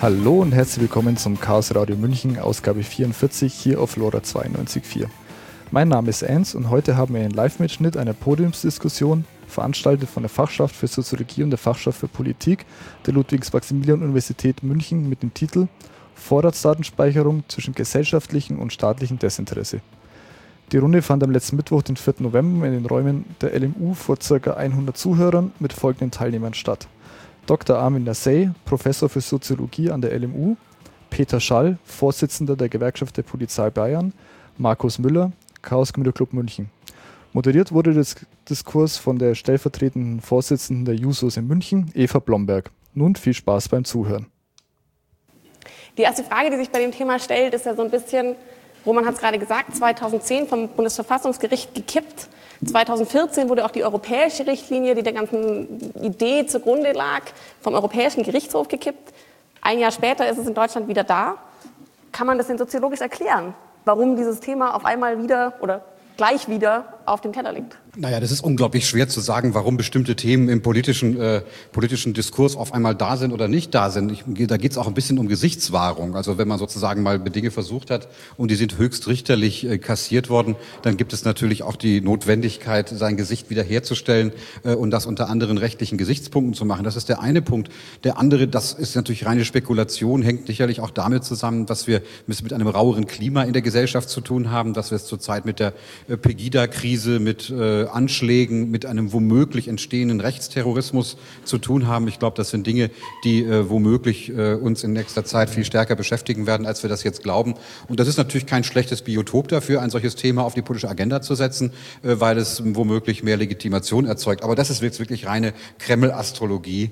Hallo und herzlich willkommen zum Chaos Radio München, Ausgabe 44, hier auf LoRa 92.4. Mein Name ist Ernst und heute haben wir einen Live-Mitschnitt einer Podiumsdiskussion, veranstaltet von der Fachschaft für Soziologie und der Fachschaft für Politik der Ludwigs-Maximilian-Universität München mit dem Titel Vorratsdatenspeicherung zwischen gesellschaftlichem und staatlichem Desinteresse. Die Runde fand am letzten Mittwoch, den 4. November, in den Räumen der LMU vor ca. 100 Zuhörern mit folgenden Teilnehmern statt: Dr. Armin Nassey, Professor für Soziologie an der LMU, Peter Schall, Vorsitzender der Gewerkschaft der Polizei Bayern, Markus Müller, Chaos Computer Club München. Moderiert wurde der Diskurs von der stellvertretenden Vorsitzenden der Jusos in München, Eva Blomberg. Nun viel Spaß beim Zuhören. Die erste Frage, die sich bei dem Thema stellt, ist ja so ein bisschen, Roman hat es gerade gesagt, 2010 vom Bundesverfassungsgericht gekippt. 2014 wurde auch die europäische Richtlinie, die der ganzen Idee zugrunde lag, vom Europäischen Gerichtshof gekippt. Ein Jahr später ist es in Deutschland wieder da. Kann man das denn soziologisch erklären, warum dieses Thema auf einmal wieder oder gleich wieder auf dem Teller liegt? Naja, das ist unglaublich schwer zu sagen, warum bestimmte Themen im politischen Diskurs auf einmal da sind oder nicht da sind. Da geht es auch ein bisschen um Gesichtswahrung. Also wenn man sozusagen mal Dinge versucht hat und die sind höchstrichterlich kassiert worden, dann gibt es natürlich auch die Notwendigkeit, sein Gesicht wiederherzustellen und das unter anderen rechtlichen Gesichtspunkten zu machen. Das ist der eine Punkt. Der andere, das ist natürlich reine Spekulation, hängt sicherlich auch damit zusammen, dass wir es mit einem raueren Klima in der Gesellschaft zu tun haben, dass wir es zurzeit mit der Pegida-Krise, mit Anschlägen, mit einem womöglich entstehenden Rechtsterrorismus zu tun haben. Ich glaube, das sind Dinge, die womöglich uns in nächster Zeit viel stärker beschäftigen werden, als wir das jetzt glauben. Und das ist natürlich kein schlechtes Biotop dafür, ein solches Thema auf die politische Agenda zu setzen, weil es womöglich mehr Legitimation erzeugt. Aber das ist jetzt wirklich reine Kreml-Astrologie.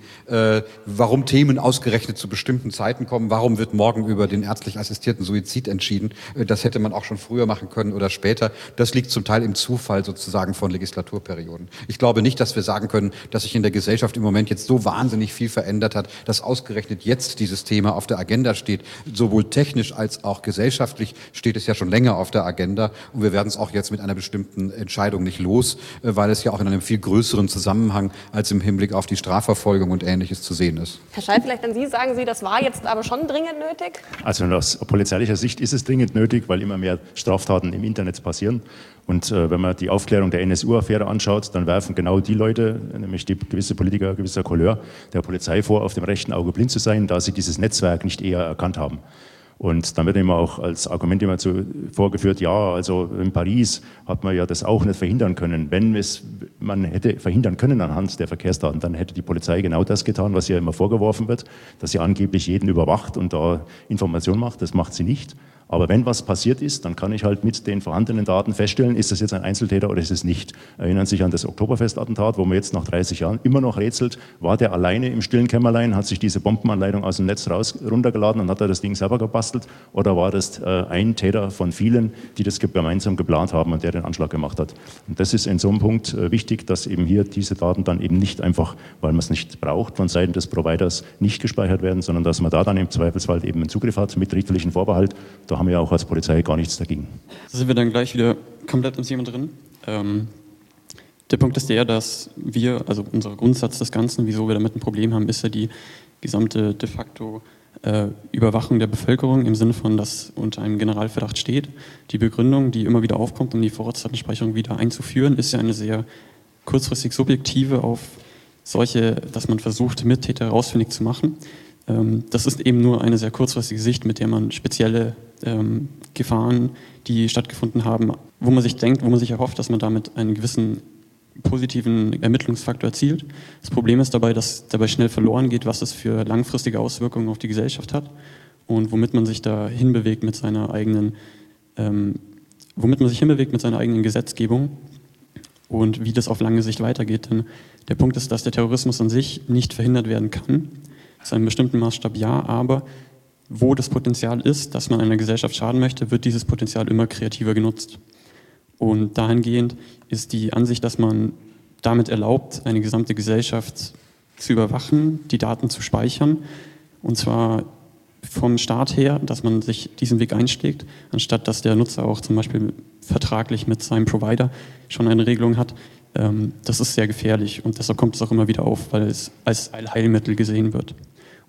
Warum Themen ausgerechnet zu bestimmten Zeiten kommen, warum wird morgen über den ärztlich assistierten Suizid entschieden, das hätte man auch schon früher machen können oder später. Das liegt zum Teil im Zufall sozusagen von Legislaturperioden. Ich glaube nicht, dass wir sagen können, dass sich in der Gesellschaft im Moment jetzt so wahnsinnig viel verändert hat, dass ausgerechnet jetzt dieses Thema auf der Agenda steht. Sowohl technisch als auch gesellschaftlich steht es ja schon länger auf der Agenda und wir werden es auch jetzt mit einer bestimmten Entscheidung nicht los, weil es ja auch in einem viel größeren Zusammenhang als im Hinblick auf die Strafverfolgung und Ähnliches zu sehen ist. Herr Schall, vielleicht an Sie, sagen Sie, das war jetzt aber schon dringend nötig? Also aus polizeilicher Sicht ist es dringend nötig, weil immer mehr Straftaten im Internet passieren. Und wenn man die Aufklärung der NSU-Affäre anschaut, dann werfen genau die Leute, nämlich die gewisse Politiker gewisser Couleur, der Polizei vor, auf dem rechten Auge blind zu sein, da sie dieses Netzwerk nicht eher erkannt haben. Und dann wird immer auch als Argument immer vorgeführt, ja, also in Paris hat man ja das auch nicht verhindern können. Wenn man hätte verhindern können anhand der Verkehrsdaten, dann hätte die Polizei genau das getan, was ihr immer vorgeworfen wird, dass sie angeblich jeden überwacht und da Informationen macht. Das macht sie nicht. Aber wenn was passiert ist, dann kann ich halt mit den vorhandenen Daten feststellen, ist das jetzt ein Einzeltäter oder ist es nicht. Erinnern Sie sich an das Oktoberfestattentat, wo man jetzt nach 30 Jahren immer noch rätselt, war der alleine im stillen Kämmerlein, hat sich diese Bombenanleitung aus dem Netz runtergeladen und hat er das Ding selber gebastelt, oder war das ein Täter von vielen, die das gemeinsam geplant haben und der den Anschlag gemacht hat. Und das ist in so einem Punkt wichtig, dass eben hier diese Daten dann eben nicht einfach, weil man es nicht braucht, von Seiten des Providers nicht gespeichert werden, sondern dass man da dann im Zweifelsfall eben einen Zugriff hat mit richterlichen Vorbehalt. Da haben wir auch als Polizei gar nichts dagegen. Da sind wir dann gleich wieder komplett im Thema drin. Der Punkt ist der, dass wir, also unser Grundsatz des Ganzen, wieso wir damit ein Problem haben, ist ja die gesamte de facto Überwachung der Bevölkerung im Sinne von, dass unter einem Generalverdacht steht. Die Begründung, die immer wieder aufkommt, um die Vorratsdatenspeicherung wieder einzuführen, ist ja eine sehr kurzfristig subjektive auf solche, dass man versucht, Mittäter herausfindig zu machen. Das ist eben nur eine sehr kurzfristige Sicht, mit der man spezielle Gefahren, die stattgefunden haben, wo man sich denkt, wo man sich erhofft, dass man damit einen gewissen positiven Ermittlungsfaktor erzielt. Das Problem ist dabei, dass dabei schnell verloren geht, was es für langfristige Auswirkungen auf die Gesellschaft hat und womit man sich da hinbewegt mit seiner eigenen, Gesetzgebung und wie das auf lange Sicht weitergeht. Denn der Punkt ist, dass der Terrorismus an sich nicht verhindert werden kann. Zu einem bestimmten Maßstab ja, aber wo das Potenzial ist, dass man einer Gesellschaft schaden möchte, wird dieses Potenzial immer kreativer genutzt. Und dahingehend ist die Ansicht, dass man damit erlaubt, eine gesamte Gesellschaft zu überwachen, die Daten zu speichern, und zwar vom Staat her, dass man sich diesen Weg einschlägt, anstatt dass der Nutzer auch zum Beispiel vertraglich mit seinem Provider schon eine Regelung hat. Das ist sehr gefährlich und deshalb kommt es auch immer wieder auf, weil es als Allheilmittel gesehen wird.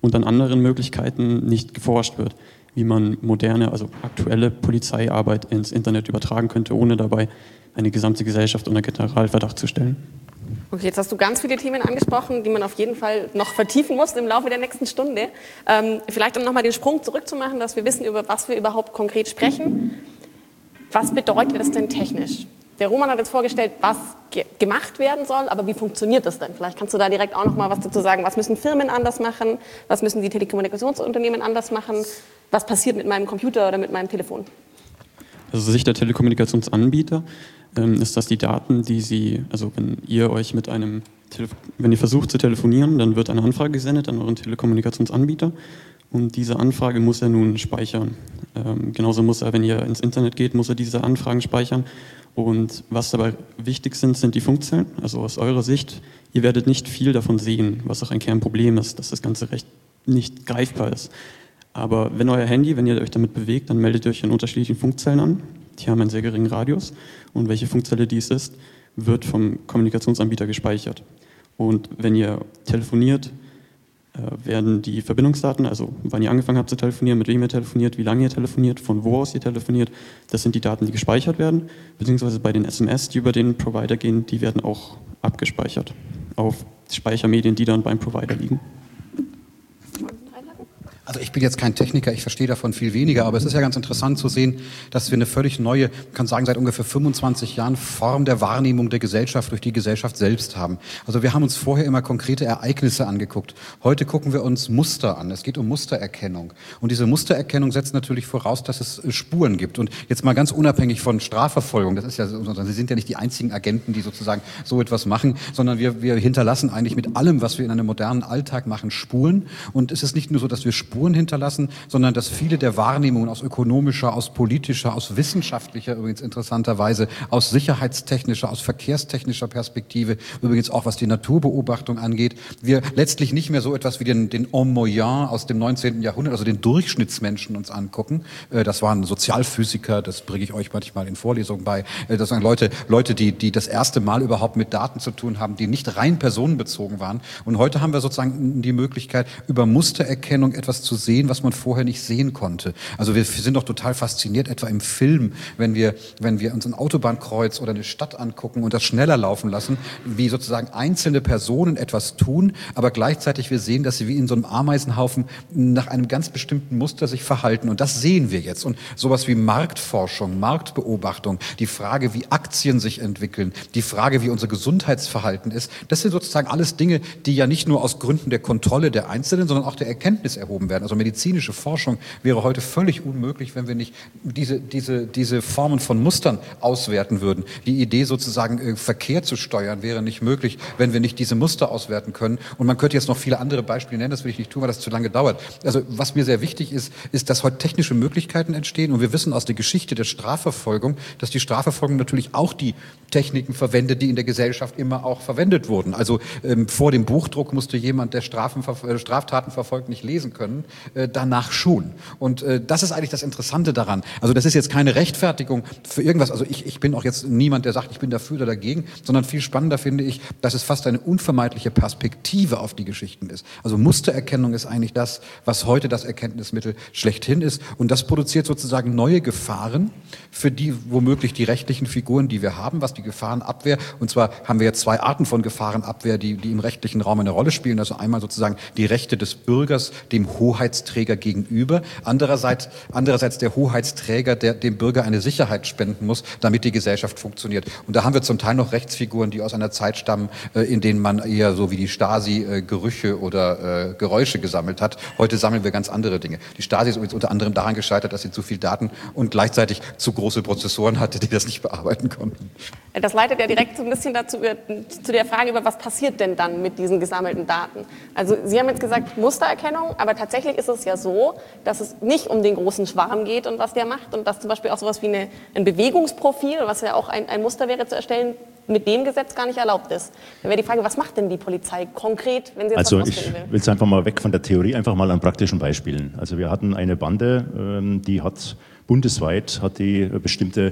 und an anderen Möglichkeiten nicht geforscht wird, wie man moderne, also aktuelle Polizeiarbeit ins Internet übertragen könnte, ohne dabei eine gesamte Gesellschaft unter Generalverdacht zu stellen. Okay, jetzt hast du ganz viele Themen angesprochen, die man auf jeden Fall noch vertiefen muss im Laufe der nächsten Stunde. Vielleicht um nochmal den Sprung zurückzumachen, dass wir wissen, über was wir überhaupt konkret sprechen. Was bedeutet das denn technisch? Der Roman hat jetzt vorgestellt, was gemacht werden soll, aber wie funktioniert das denn? Vielleicht kannst du da direkt auch noch mal was dazu sagen. Was müssen Firmen anders machen? Was müssen die Telekommunikationsunternehmen anders machen? Was passiert mit meinem Computer oder mit meinem Telefon? Also aus Sicht der Telekommunikationsanbieter ist das die Daten, die Sie, also wenn ihr euch mit einem, wenn ihr versucht zu telefonieren, dann wird eine Anfrage gesendet an euren Telekommunikationsanbieter und diese Anfrage muss er nun speichern. Genauso muss er, wenn ihr ins Internet geht, muss er diese Anfragen speichern. Und was dabei wichtig sind die Funkzellen. Also aus eurer Sicht, ihr werdet nicht viel davon sehen, was auch ein Kernproblem ist, dass das Ganze recht nicht greifbar ist. Aber wenn euer Handy, wenn ihr euch damit bewegt, dann meldet ihr euch in unterschiedlichen Funkzellen an. Die haben einen sehr geringen Radius. Und welche Funkzelle dies ist, wird vom Kommunikationsanbieter gespeichert. Und wenn ihr telefoniert, werden die Verbindungsdaten, also wann ihr angefangen habt zu telefonieren, mit wem ihr telefoniert, wie lange ihr telefoniert, von wo aus ihr telefoniert, das sind die Daten, die gespeichert werden, beziehungsweise bei den SMS, die über den Provider gehen, die werden auch abgespeichert auf Speichermedien, die dann beim Provider liegen. Also ich bin jetzt kein Techniker, ich verstehe davon viel weniger, aber es ist ja ganz interessant zu sehen, dass wir eine völlig neue, man kann sagen seit ungefähr 25 Jahren, Form der Wahrnehmung der Gesellschaft durch die Gesellschaft selbst haben. Also wir haben uns vorher immer konkrete Ereignisse angeguckt. Heute gucken wir uns Muster an. Es geht um Mustererkennung. Und diese Mustererkennung setzt natürlich voraus, dass es Spuren gibt. Und jetzt mal ganz unabhängig von Strafverfolgung, das ist ja, Sie sind ja nicht die einzigen Agenten, die sozusagen so etwas machen, sondern wir hinterlassen eigentlich mit allem, was wir in einem modernen Alltag machen, Spuren. Und es ist nicht nur so, dass wir Spuren hinterlassen, sondern dass viele der Wahrnehmungen aus ökonomischer, aus politischer, aus wissenschaftlicher, übrigens interessanterweise, aus sicherheitstechnischer, aus verkehrstechnischer Perspektive, übrigens auch was die Naturbeobachtung angeht, wir letztlich nicht mehr so etwas wie den Homme moyen aus dem 19. Jahrhundert, also den Durchschnittsmenschen uns angucken. Das waren Sozialphysiker, das bringe ich euch manchmal in Vorlesungen bei. Das waren Leute, die das erste Mal überhaupt mit Daten zu tun haben, die nicht rein personenbezogen waren. Und heute haben wir sozusagen die Möglichkeit, über Mustererkennung etwas zu sehen, was man vorher nicht sehen konnte. Also wir sind doch total fasziniert, etwa im Film, wenn wir uns ein Autobahnkreuz oder eine Stadt angucken und das schneller laufen lassen, wie sozusagen einzelne Personen etwas tun, aber gleichzeitig wir sehen, dass sie wie in so einem Ameisenhaufen nach einem ganz bestimmten Muster sich verhalten. Und das sehen wir jetzt. Und sowas wie Marktforschung, Marktbeobachtung, die Frage, wie Aktien sich entwickeln, die Frage, wie unser Gesundheitsverhalten ist, das sind sozusagen alles Dinge, die ja nicht nur aus Gründen der Kontrolle der Einzelnen, sondern auch der Erkenntnis erhoben werden. Also medizinische Forschung wäre heute völlig unmöglich, wenn wir nicht diese Formen von Mustern auswerten würden. Die Idee sozusagen Verkehr zu steuern wäre nicht möglich, wenn wir nicht diese Muster auswerten können. Und man könnte jetzt noch viele andere Beispiele nennen, das will ich nicht tun, weil das zu lange dauert. Also was mir sehr wichtig ist, dass heute technische Möglichkeiten entstehen und wir wissen aus der Geschichte der Strafverfolgung, dass die Strafverfolgung natürlich auch die Techniken verwendet, die in der Gesellschaft immer auch verwendet wurden. Also vor dem Buchdruck musste jemand, der Straftaten verfolgt, nicht lesen können, danach schon. Und das ist eigentlich das Interessante daran. Also das ist jetzt keine Rechtfertigung für irgendwas. Also ich bin auch jetzt niemand, der sagt, ich bin dafür oder dagegen, sondern viel spannender finde ich, dass es fast eine unvermeidliche Perspektive auf die Geschichten ist. Also Mustererkennung ist eigentlich das, was heute das Erkenntnismittel schlechthin ist. Und das produziert sozusagen neue Gefahren für die womöglich die rechtlichen Figuren, die wir haben, was die Gefahrenabwehr. Und zwar haben wir jetzt zwei Arten von Gefahrenabwehr, die im rechtlichen Raum eine Rolle spielen. Also einmal sozusagen die Rechte des Bürgers dem Hoheitsträger gegenüber. Andererseits der Hoheitsträger, der dem Bürger eine Sicherheit spenden muss, damit die Gesellschaft funktioniert. Und da haben wir zum Teil noch Rechtsfiguren, die aus einer Zeit stammen, in denen man eher so wie die Stasi Gerüche oder Geräusche gesammelt hat. Heute sammeln wir ganz andere Dinge. Die Stasi ist übrigens unter anderem daran gescheitert, dass sie zu viel Daten und gleichzeitig zu große Prozessoren hatte, die das nicht bearbeiten konnten. Das leitet ja direkt so ein bisschen dazu, zu der Frage über, was passiert denn dann mit diesen gesammelten Daten? Also Sie haben jetzt gesagt Mustererkennung, aber tatsächlich ist es ja so, dass es nicht um den großen Schwarm geht und was der macht und dass zum Beispiel auch sowas wie ein Bewegungsprofil, was ja auch ein Muster wäre zu erstellen, mit dem Gesetz gar nicht erlaubt ist. Dann wäre die Frage, was macht denn die Polizei konkret, wenn sie jetzt was rausfinden will? Ich will es einfach mal weg von der Theorie, einfach mal an praktischen Beispielen. Also wir hatten eine Bande, die hat bundesweit bestimmte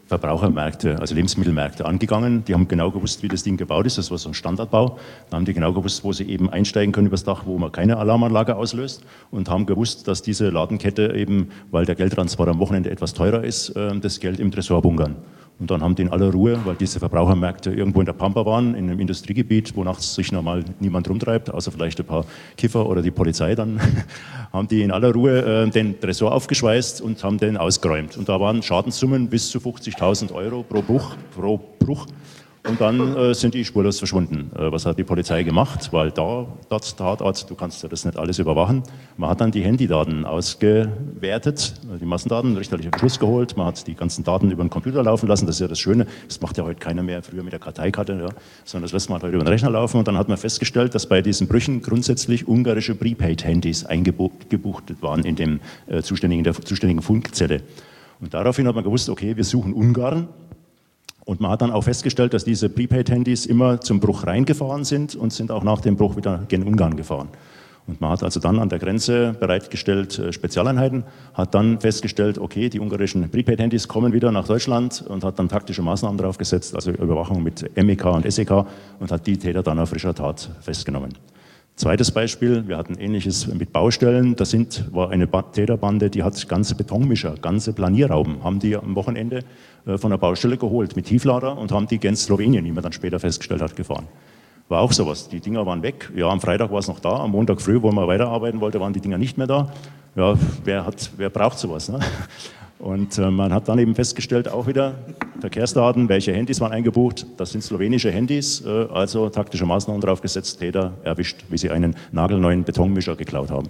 Verbrauchermärkte, also Lebensmittelmärkte angegangen. Die haben genau gewusst, wie das Ding gebaut ist. Das war so ein Standardbau. Da haben die genau gewusst, wo sie eben einsteigen können übers Dach, wo man keine Alarmanlage auslöst, und haben gewusst, dass diese Ladenkette eben, weil der Geldtransport am Wochenende etwas teurer ist, das Geld im Tresor bunkern. Und dann haben die in aller Ruhe, weil diese Verbrauchermärkte irgendwo in der Pampa waren, in einem Industriegebiet, wo nachts sich normal niemand rumtreibt, außer vielleicht ein paar Kiffer oder die Polizei dann, haben die in aller Ruhe den Tresor aufgeschweißt und haben den ausgeräumt. Und da waren Schadenssummen bis zu 50.000 Euro pro Bruch. Und dann sind die spurlos verschwunden. Was hat die Polizei gemacht? Weil Tatort, du kannst ja das nicht alles überwachen. Man hat dann die Handydaten ausgewertet, die Massendaten, richterlichen Beschluss geholt. Man hat die ganzen Daten über den Computer laufen lassen. Das ist ja das Schöne. Das macht ja heute keiner mehr, früher mit der Karteikarte, ja, sondern das lässt man heute über den Rechner laufen. Und dann hat man festgestellt, dass bei diesen Brüchen grundsätzlich ungarische Prepaid-Handys eingebuchtet waren in der zuständigen Funkzelle. Und daraufhin hat man gewusst, okay, wir suchen Ungarn. Und man hat dann auch festgestellt, dass diese Prepaid-Handys immer zum Bruch reingefahren sind und sind auch nach dem Bruch wieder gen Ungarn gefahren. Und man hat also dann an der Grenze bereitgestellt Spezialeinheiten, hat dann festgestellt, okay, die ungarischen Prepaid-Handys kommen wieder nach Deutschland und hat dann taktische Maßnahmen draufgesetzt, also Überwachung mit MEK und SEK, und hat die Täter dann auf frischer Tat festgenommen. Zweites Beispiel, wir hatten Ähnliches mit Baustellen. War eine Täterbande, die hat ganze Betonmischer, ganze Planierrauben, haben die am Wochenende von der Baustelle geholt mit Tieflader und haben die gen Slowenien, wie man dann später festgestellt hat, gefahren. War auch sowas. Die Dinger waren weg. Ja, am Freitag war es noch da. Am Montag früh, wo man weiterarbeiten wollte, waren die Dinger nicht mehr da. Ja, wer braucht sowas, ne? Und man hat dann eben festgestellt, auch wieder Verkehrsdaten, welche Handys waren eingebucht. Das sind slowenische Handys, also taktische Maßnahmen draufgesetzt, Täter erwischt, wie sie einen nagelneuen Betonmischer geklaut haben.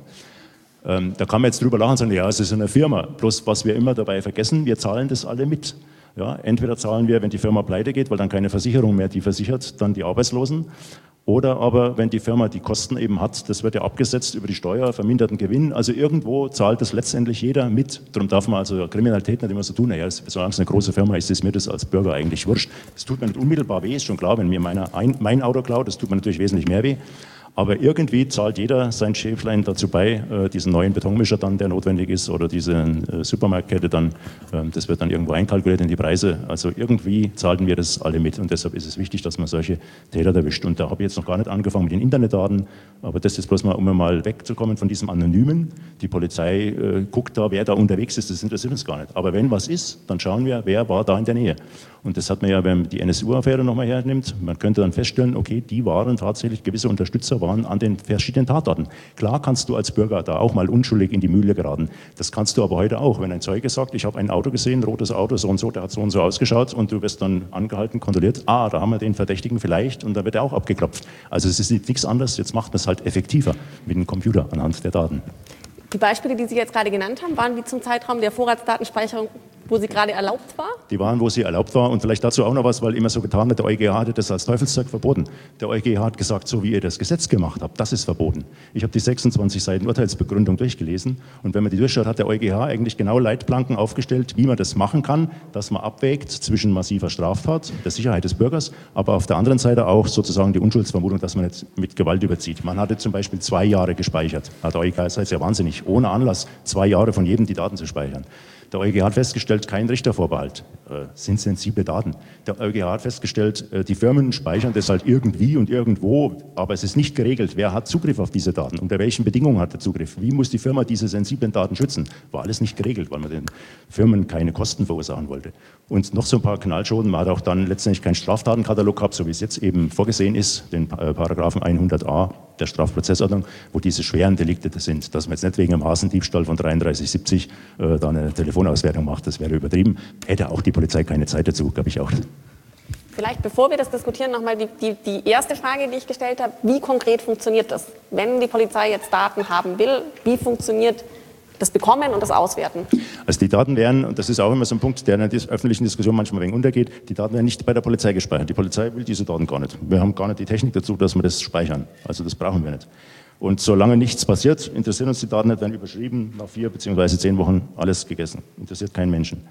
Da kann man jetzt drüber lachen und sagen, ja, es ist eine Firma. Bloß was wir immer dabei vergessen, wir zahlen das alle mit. Ja, entweder zahlen wir, wenn die Firma pleite geht, weil dann keine Versicherung mehr die versichert, dann die Arbeitslosen. Oder aber, wenn die Firma die Kosten eben hat, das wird ja abgesetzt über die Steuer, verminderten Gewinn. Also irgendwo zahlt das letztendlich jeder mit. Darum darf man also Kriminalität nicht immer so tun. Naja, solange es eine große Firma ist, ist mir das als Bürger eigentlich wurscht. Es tut mir nicht unmittelbar weh, ist schon klar, wenn mir mein Auto klaut, das tut mir natürlich wesentlich mehr weh. Aber irgendwie zahlt jeder sein Schäflein dazu bei, diesen neuen Betonmischer dann, der notwendig ist, oder diese Supermarktkette dann, das wird dann irgendwo einkalkuliert in die Preise. Also irgendwie zahlten wir das alle mit, und deshalb ist es wichtig, dass man solche Täter erwischt. Und da habe ich jetzt noch gar nicht angefangen mit den Internetdaten, aber das ist bloß mal, um mal wegzukommen von diesem Anonymen. Die Polizei guckt da, wer da unterwegs ist, das interessiert uns gar nicht. Aber wenn was ist, dann schauen wir, wer war da in der Nähe. Und das hat man ja, wenn man die NSU-Affäre nochmal hernimmt, man könnte dann feststellen, okay, die waren tatsächlich, gewisse Unterstützer waren an den verschiedenen Tatorten. Klar kannst du als Bürger da auch mal unschuldig in die Mühle geraten. Das kannst du aber heute auch. Wenn ein Zeuge sagt, ich habe ein Auto gesehen, rotes Auto, so und so, der hat so und so ausgeschaut, und du wirst dann angehalten, kontrolliert, da haben wir den Verdächtigen vielleicht, und dann wird er auch abgeklopft. Also es ist nichts anderes, jetzt macht man es halt effektiver mit dem Computer anhand der Daten. Die Beispiele, die Sie jetzt gerade genannt haben, waren die zum Zeitraum der Vorratsdatenspeicherung, wo sie gerade erlaubt war? Die waren, wo sie erlaubt war. Und vielleicht dazu auch noch was, weil immer so getan wird, der EuGH hatte das als Teufelszeug verboten. Der EuGH hat gesagt, so wie ihr das Gesetz gemacht habt, das ist verboten. Ich habe die 26 Seiten Urteilsbegründung durchgelesen, und wenn man die durchschaut, hat der EuGH eigentlich genau Leitplanken aufgestellt, wie man das machen kann, dass man abwägt zwischen massiver Straftat, der Sicherheit des Bürgers, aber auf der anderen Seite auch sozusagen die Unschuldsvermutung, dass man nicht mit Gewalt überzieht. Man hatte zum Beispiel 2 Jahre gespeichert. Der EuGH ist ja wahnsinnig, ohne Anlass 2 Jahre von jedem die Daten zu speichern. Der EuGH hat festgestellt, kein Richtervorbehalt, sind sensible Daten. Der EuGH hat festgestellt, die Firmen speichern das halt irgendwie und irgendwo, aber es ist nicht geregelt, wer hat Zugriff auf diese Daten, unter welchen Bedingungen hat er Zugriff, wie muss die Firma diese sensiblen Daten schützen. War alles nicht geregelt, weil man den Firmen keine Kosten verursachen wollte. Und noch so ein paar Knallschoten, man hat auch dann letztendlich keinen Straftatenkatalog gehabt, so wie es jetzt eben vorgesehen ist, den Paragraphen 100a der Strafprozessordnung, wo diese schweren Delikte das sind. Dass man jetzt nicht wegen einem Hasendiebstahl von 33,70 da eine Telefonauswertung macht, das wäre übertrieben. Hätte auch die Polizei keine Zeit dazu, glaube ich auch. Vielleicht, bevor wir das diskutieren, nochmal die erste Frage, die ich gestellt habe. Wie konkret funktioniert das? Wenn die Polizei jetzt Daten haben will, wie funktioniert das Bekommen und das Auswerten? Also die Daten werden, und das ist auch immer so ein Punkt, der in der öffentlichen Diskussion manchmal ein wenig untergeht, die Daten werden nicht bei der Polizei gespeichert. Die Polizei will diese Daten gar nicht. Wir haben gar nicht die Technik dazu, dass wir das speichern. Also das brauchen wir nicht. Und solange nichts passiert, interessieren uns die Daten nicht, werden überschrieben, nach 4 bzw. 10 Wochen alles gegessen. Interessiert keinen Menschen.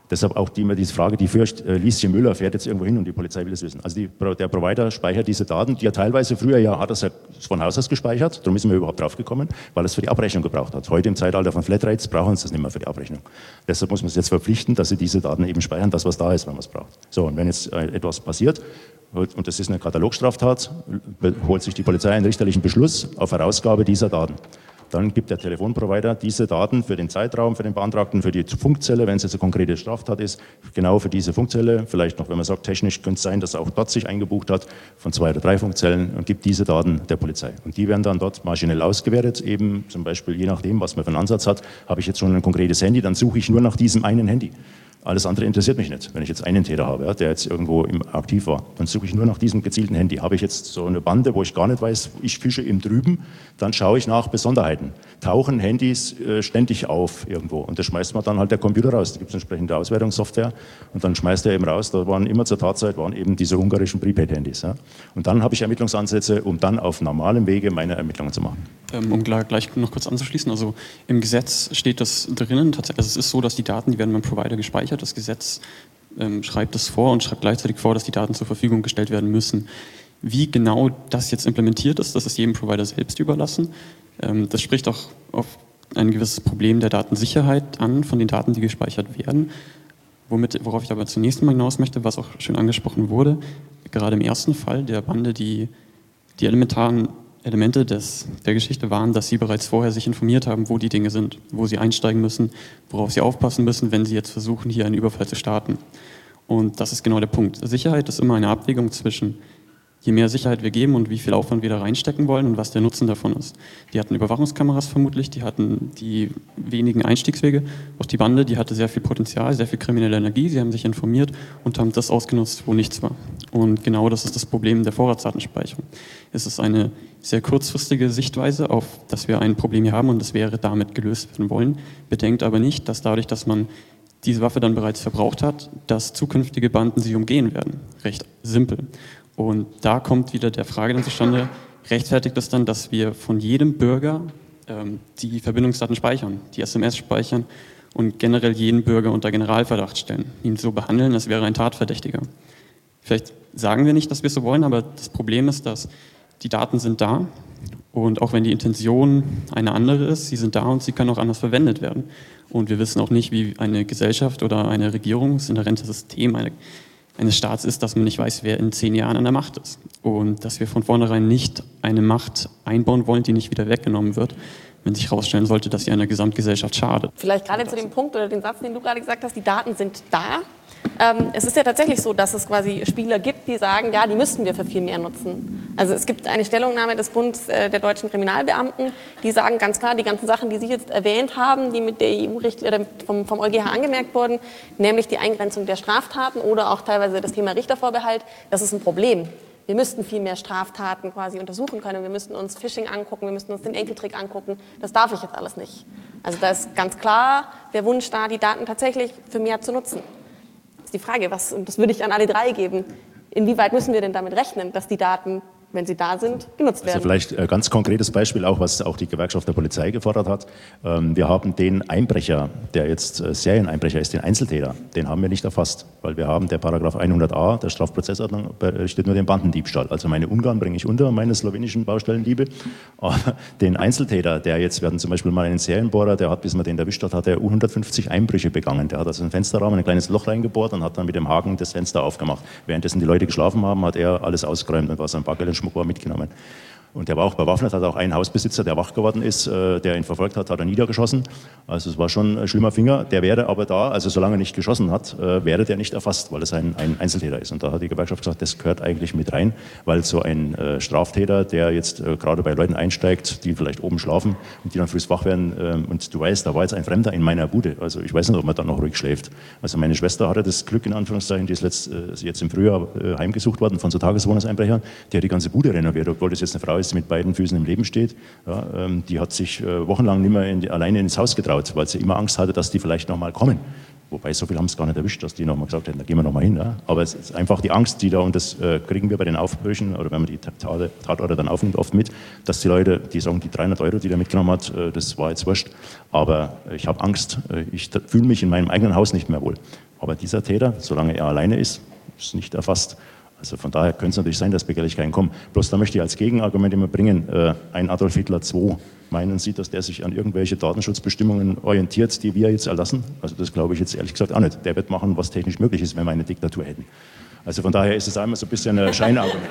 Deshalb auch immer diese Frage, die fürcht, Lieschen Müller fährt jetzt irgendwo hin und die Polizei will es wissen. Also der Provider speichert diese Daten, die er teilweise früher hat er von Haus aus gespeichert, darum ist man überhaupt drauf gekommen, weil er es für die Abrechnung gebraucht hat. Heute im Zeitalter von Flatrates brauchen sie das nicht mehr für die Abrechnung. Deshalb muss man es jetzt verpflichten, dass sie diese Daten eben speichern, das was da ist, wenn man es braucht. So, und wenn jetzt etwas passiert, und das ist eine Katalogstraftat, holt sich die Polizei einen richterlichen Beschluss auf Herausgabe dieser Daten. Dann gibt der Telefonprovider diese Daten für den Zeitraum, für den Beantragten, für die Funkzelle, wenn es jetzt eine konkrete Straftat ist, genau für diese Funkzelle, vielleicht noch, wenn man sagt, technisch könnte es sein, dass er auch dort sich eingebucht hat, von 2 oder 3 Funkzellen und gibt diese Daten der Polizei. Und die werden dann dort maschinell ausgewertet, eben zum Beispiel je nachdem, was man für einen Ansatz hat, habe ich jetzt schon ein konkretes Handy, dann suche ich nur nach diesem einen Handy. Alles andere interessiert mich nicht. Wenn ich jetzt einen Täter habe, der jetzt irgendwo aktiv war, dann suche ich nur nach diesem gezielten Handy. Habe ich jetzt so eine Bande, wo ich gar nicht weiß, ich fische im Trüben, dann schaue ich nach Besonderheiten. Tauchen Handys ständig auf irgendwo und das schmeißt man dann halt der Computer raus. Da gibt es entsprechende Auswertungssoftware und dann schmeißt er eben raus. Da waren immer zur Tatzeit eben diese ungarischen Prepaid-Handys. Ja. Und dann habe ich Ermittlungsansätze, um dann auf normalem Wege meine Ermittlungen zu machen. Um gleich noch kurz anzuschließen, also im Gesetz steht das drinnen, also es ist so, dass die Daten, die werden beim Provider gespeichert, das Gesetz schreibt das vor und schreibt gleichzeitig vor, dass die Daten zur Verfügung gestellt werden müssen. Wie genau das jetzt implementiert ist, das ist jedem Provider selbst überlassen. Das spricht auch auf ein gewisses Problem der Datensicherheit an, von den Daten, die gespeichert werden. Worauf ich aber zunächst mal hinaus möchte, was auch schön angesprochen wurde, gerade im ersten Fall der Bande, die elementaren Elemente der Geschichte waren, dass sie bereits vorher sich informiert haben, wo die Dinge sind, wo sie einsteigen müssen, worauf sie aufpassen müssen, wenn sie jetzt versuchen, hier einen Überfall zu starten. Und das ist genau der Punkt. Sicherheit ist immer eine Abwägung zwischen, je mehr Sicherheit wir geben und wie viel Aufwand wir da reinstecken wollen und was der Nutzen davon ist. Die hatten Überwachungskameras vermutlich, die hatten die wenigen Einstiegswege. Auch die Bande, die hatte sehr viel Potenzial, sehr viel kriminelle Energie. Sie haben sich informiert und haben das ausgenutzt, wo nichts war. Und genau das ist das Problem der Vorratsdatenspeicherung. Es ist eine sehr kurzfristige Sichtweise auf, dass wir ein Problem hier haben und das wäre damit gelöst werden wollen. Bedenkt aber nicht, dass dadurch, dass man diese Waffe dann bereits verbraucht hat, dass zukünftige Banden sie umgehen werden. Recht simpel. Und da kommt wieder der Frage dann zustande, rechtfertigt es dann, dass wir von jedem Bürger die Verbindungsdaten speichern, die SMS speichern und generell jeden Bürger unter Generalverdacht stellen, ihn so behandeln, als wäre ein Tatverdächtiger. Vielleicht sagen wir nicht, dass wir es so wollen, aber das Problem ist, dass die Daten sind da und auch wenn die Intention eine andere ist, sie sind da und sie können auch anders verwendet werden. Und wir wissen auch nicht, wie eine Gesellschaft oder eine Regierung, das inhärente System eines Staats ist, dass man nicht weiß, wer in 10 Jahren an der Macht ist. Und dass wir von vornherein nicht eine Macht einbauen wollen, die nicht wieder weggenommen wird, wenn sich herausstellen sollte, dass sie einer Gesamtgesellschaft schadet. Vielleicht gerade zu dem Punkt oder den Satz, den du gerade gesagt hast, die Daten sind da. Es ist ja tatsächlich so, dass es quasi Spieler gibt, die sagen, ja, die müssten wir für viel mehr nutzen. Also es gibt eine Stellungnahme des Bundes der deutschen Kriminalbeamten, die sagen ganz klar, die ganzen Sachen, die Sie jetzt erwähnt haben, die mit der EU-Richtlinie vom EuGH angemerkt wurden, nämlich die Eingrenzung der Straftaten oder auch teilweise das Thema Richtervorbehalt, das ist ein Problem. Wir müssten viel mehr Straftaten quasi untersuchen können. Wir müssten uns Phishing angucken, wir müssten uns den Enkeltrick angucken. Das darf ich jetzt alles nicht. Also da ist ganz klar der Wunsch da, die Daten tatsächlich für mehr zu nutzen. Das ist die Frage, und das würde ich an alle 3 geben, inwieweit müssen wir denn damit rechnen, dass die Daten, wenn sie da sind, genutzt werden? Also vielleicht ein ganz konkretes Beispiel, auch was auch die Gewerkschaft der Polizei gefordert hat. Wir haben den Einbrecher, der jetzt Serieneinbrecher ist, den Einzeltäter, den haben wir nicht erfasst, weil wir haben der Paragraph 100a der Strafprozessordnung berichtet nur den Bandendiebstahl. Also meine Ungarn bringe ich unter, meine slowenischen Baustellendiebe. Aber den Einzeltäter, wir hatten zum Beispiel mal einen Serienbohrer, der hat, bis man den erwischt hat, hat er 150 Einbrüche begangen. Der hat also einen Fensterrahmen, ein kleines Loch reingebohrt und hat dann mit dem Haken das Fenster aufgemacht. Währenddessen die Leute geschlafen haben, hat er alles ausgeräumt und was ein Bargeld und Schmuck war mitgenommen. Und der war auch bewaffnet, hat auch einen Hausbesitzer, der wach geworden ist, der ihn verfolgt hat, hat er niedergeschossen. Also es war schon ein schlimmer Finger. Der wäre aber da, also solange er nicht geschossen hat, wäre der nicht erfasst, weil es ein Einzeltäter ist. Und da hat die Gewerkschaft gesagt, das gehört eigentlich mit rein, weil so ein Straftäter, der jetzt gerade bei Leuten einsteigt, die vielleicht oben schlafen und die dann früh wach werden und du weißt, da war jetzt ein Fremder in meiner Bude. Also ich weiß nicht, ob man dann noch ruhig schläft. Also meine Schwester hatte das Glück, in Anführungszeichen, die ist jetzt im Frühjahr heimgesucht worden von so Tageswohnungseinbrechern. Die hat die ganze Bude renoviert, obwohl das jetzt eine Frau ist, die mit beiden Füßen im Leben steht. Ja, die hat sich wochenlang nicht mehr alleine ins Haus getraut, weil sie immer Angst hatte, dass die vielleicht noch mal kommen. Wobei, so viel haben es gar nicht erwischt, dass die nochmal gesagt hätten, da gehen wir nochmal hin. Ja? Aber es ist einfach die Angst, die da, und das kriegen wir bei den Aufbrüchen, oder wenn man die Tatorte dann aufnimmt, oft mit, dass die Leute, die sagen, die 300 Euro, die der mitgenommen hat, das war jetzt wurscht. Aber ich habe Angst, ich fühle mich in meinem eigenen Haus nicht mehr wohl. Aber dieser Täter, solange er alleine ist nicht erfasst. Also von daher könnte es natürlich sein, dass Begehrlichkeiten kommen. Bloß da möchte ich als Gegenargument immer bringen, ein Adolf Hitler II, meinen Sie, dass der sich an irgendwelche Datenschutzbestimmungen orientiert, die wir jetzt erlassen? Also das glaube ich jetzt ehrlich gesagt auch nicht. Der wird machen, was technisch möglich ist, wenn wir eine Diktatur hätten. Also von daher ist es einmal so ein bisschen ein Scheinargument.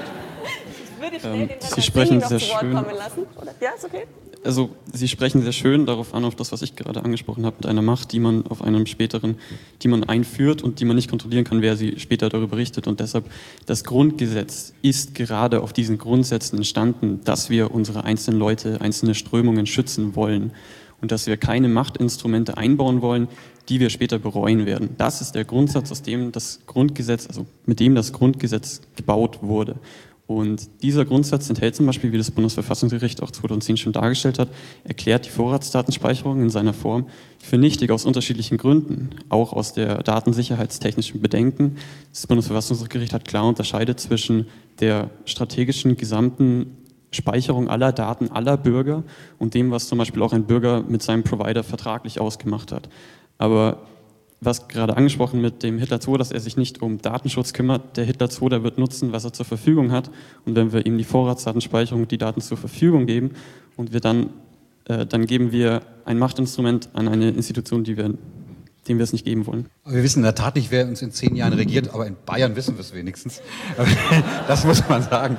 Sie sprechen sehr schön. Ja, ist okay. Also Sie sprechen sehr schön darauf an, auf das, was ich gerade angesprochen habe, mit einer Macht, die man auf einem späteren, die man einführt und die man nicht kontrollieren kann, wer sie später darüber berichtet. Und deshalb, das Grundgesetz ist gerade auf diesen Grundsätzen entstanden, dass wir unsere einzelnen Leute, einzelne Strömungen schützen wollen und dass wir keine Machtinstrumente einbauen wollen, die wir später bereuen werden. Das ist der Grundsatz, aus dem das Grundgesetz, also mit dem das Grundgesetz gebaut wurde. Und dieser Grundsatz enthält zum Beispiel, wie das Bundesverfassungsgericht auch 2010 schon dargestellt hat, erklärt die Vorratsdatenspeicherung in seiner Form für nichtig aus unterschiedlichen Gründen, auch aus der datensicherheitstechnischen Bedenken. Das Bundesverfassungsgericht hat klar unterscheidet zwischen der strategischen gesamten Speicherung aller Daten aller Bürger und dem, was zum Beispiel auch ein Bürger mit seinem Provider vertraglich ausgemacht hat. Aber was gerade angesprochen mit dem Hitler II, dass er sich nicht um Datenschutz kümmert. Der Hitler II, der wird nutzen, was er zur Verfügung hat. Und wenn wir ihm die Vorratsdatenspeicherung, die Daten zur Verfügung geben und wir dann geben wir ein Machtinstrument an eine Institution, dem wir es nicht geben wollen. Wir wissen in der Tat nicht, wer uns in 10 Jahren regiert, aber in Bayern wissen wir es wenigstens. Das muss man sagen.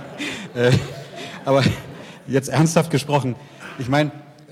Aber jetzt ernsthaft gesprochen, ich meine,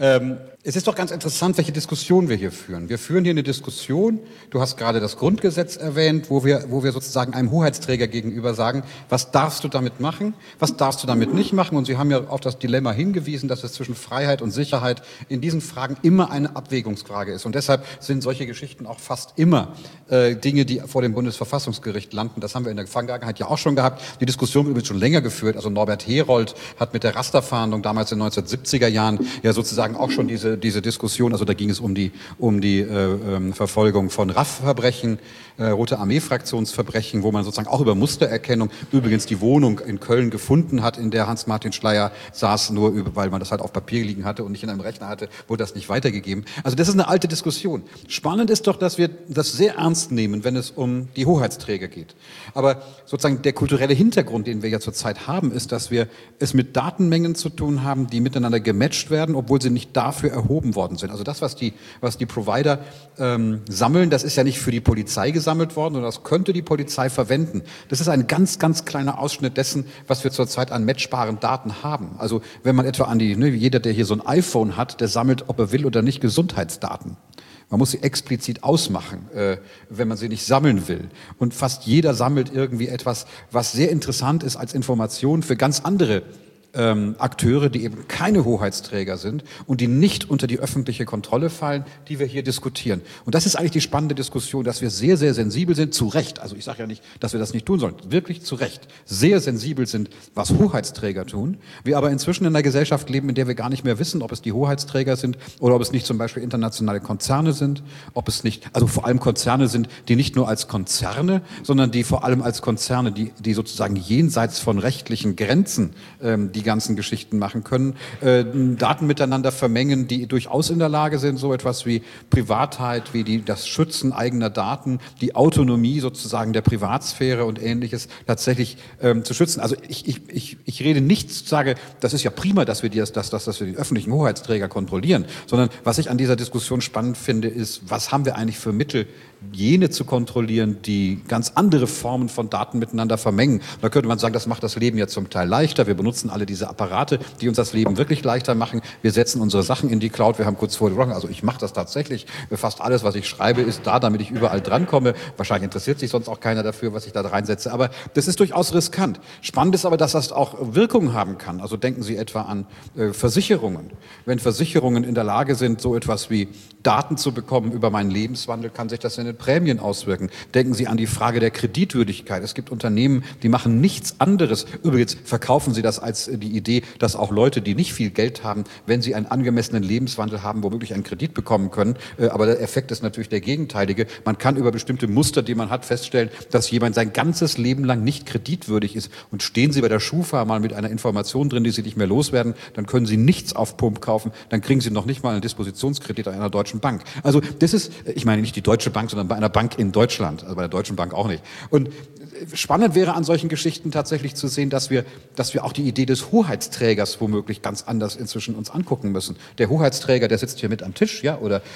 es ist doch ganz interessant, welche Diskussion wir hier führen. Wir führen hier eine Diskussion, du hast gerade das Grundgesetz erwähnt, wo wir sozusagen einem Hoheitsträger gegenüber sagen, was darfst du damit machen, was darfst du damit nicht machen. Und Sie haben ja auf das Dilemma hingewiesen, dass es zwischen Freiheit und Sicherheit in diesen Fragen immer eine Abwägungsfrage ist. Und deshalb sind solche Geschichten auch fast immer Dinge, die vor dem Bundesverfassungsgericht landen. Das haben wir in der Vergangenheit ja auch schon gehabt. Die Diskussion wird schon länger geführt. Also Norbert Herold hat mit der Rasterfahndung damals in den 1970er Jahren ja sozusagen auch schon diese Diskussion, also da ging es um die Verfolgung von RAF-Verbrechen, Rote Armee-Fraktionsverbrechen, wo man sozusagen auch über Mustererkennung übrigens die Wohnung in Köln gefunden hat, in der Hans-Martin Schleyer saß, nur weil man das halt auf Papier liegen hatte und nicht in einem Rechner hatte, wurde das nicht weitergegeben. Also das ist eine alte Diskussion. Spannend ist doch, dass wir das sehr ernst nehmen, wenn es um die Hoheitsträger geht. Aber sozusagen der kulturelle Hintergrund, den wir ja zurzeit haben, ist, dass wir es mit Datenmengen zu tun haben, die miteinander gematcht werden, obwohl sie nicht dafür erhoben worden sind. Also das, was die Provider sammeln, das ist ja nicht für die Polizei gesammelt worden, sondern das könnte die Polizei verwenden. Das ist ein ganz, ganz kleiner Ausschnitt dessen, was wir zurzeit an matchbaren Daten haben. Also wenn man etwa jeder, der hier so ein iPhone hat, der sammelt, ob er will oder nicht, Gesundheitsdaten. Man muss sie explizit ausmachen, wenn man sie nicht sammeln will. Und fast jeder sammelt irgendwie etwas, was sehr interessant ist als Information für ganz andere Akteure, die eben keine Hoheitsträger sind und die nicht unter die öffentliche Kontrolle fallen, die wir hier diskutieren. Und das ist eigentlich die spannende Diskussion, dass wir sehr, sehr sensibel sind, zu Recht. Also ich sage ja nicht, dass wir das nicht tun sollen, wirklich zu Recht sehr sensibel sind, was Hoheitsträger tun. Wir aber inzwischen in einer Gesellschaft leben, in der wir gar nicht mehr wissen, ob es die Hoheitsträger sind oder ob es nicht zum Beispiel internationale Konzerne sind, ob es nicht, also vor allem Konzerne sind, die nicht nur als Konzerne, sondern die vor allem als Konzerne, die sozusagen jenseits von rechtlichen Grenzen die ganzen Geschichten machen können, Daten miteinander vermengen, die durchaus in der Lage sind, so etwas wie Privatheit, wie das Schützen eigener Daten, die Autonomie sozusagen der Privatsphäre und Ähnliches tatsächlich zu schützen. Also ich rede nicht, sage, das ist ja prima, dass wir die öffentlichen Hoheitsträger kontrollieren, sondern was ich an dieser Diskussion spannend finde, ist, was haben wir eigentlich für Mittel, jene zu kontrollieren, die ganz andere Formen von Daten miteinander vermengen. Da könnte man sagen, das macht das Leben ja zum Teil leichter. Wir benutzen alle diese Apparate, die uns das Leben wirklich leichter machen. Wir setzen unsere Sachen in die Cloud. Wir haben kurz vorher gesprochen, also ich mache das tatsächlich. Fast alles, was ich schreibe, ist da, damit ich überall drankomme. Wahrscheinlich interessiert sich sonst auch keiner dafür, was ich da reinsetze. Aber das ist durchaus riskant. Spannend ist aber, dass das auch Wirkung haben kann. Also denken Sie etwa an Versicherungen. Wenn Versicherungen in der Lage sind, so etwas wie Daten zu bekommen über meinen Lebenswandel, kann sich das in den Prämien auswirken. Denken Sie an die Frage der Kreditwürdigkeit. Es gibt Unternehmen, die machen nichts anderes. Übrigens verkaufen sie das als die Idee, dass auch Leute, die nicht viel Geld haben, wenn sie einen angemessenen Lebenswandel haben, womöglich einen Kredit bekommen können. Aber der Effekt ist natürlich der gegenteilige. Man kann über bestimmte Muster, die man hat, feststellen, dass jemand sein ganzes Leben lang nicht kreditwürdig ist. Und stehen Sie bei der Schufa mal mit einer Information drin, die Sie nicht mehr loswerden, dann können Sie nichts auf Pump kaufen, dann kriegen Sie noch nicht mal einen Dispositionskredit an einer deutschen Bank. Also das ist, ich meine nicht die Deutsche Bank, sondern bei einer Bank in Deutschland, also bei der Deutschen Bank auch nicht. Und spannend wäre an solchen Geschichten tatsächlich zu sehen, dass wir auch die Idee des Hoheitsträgers womöglich ganz anders inzwischen uns angucken müssen. Der Hoheitsträger, der sitzt hier mit am Tisch, ja, oder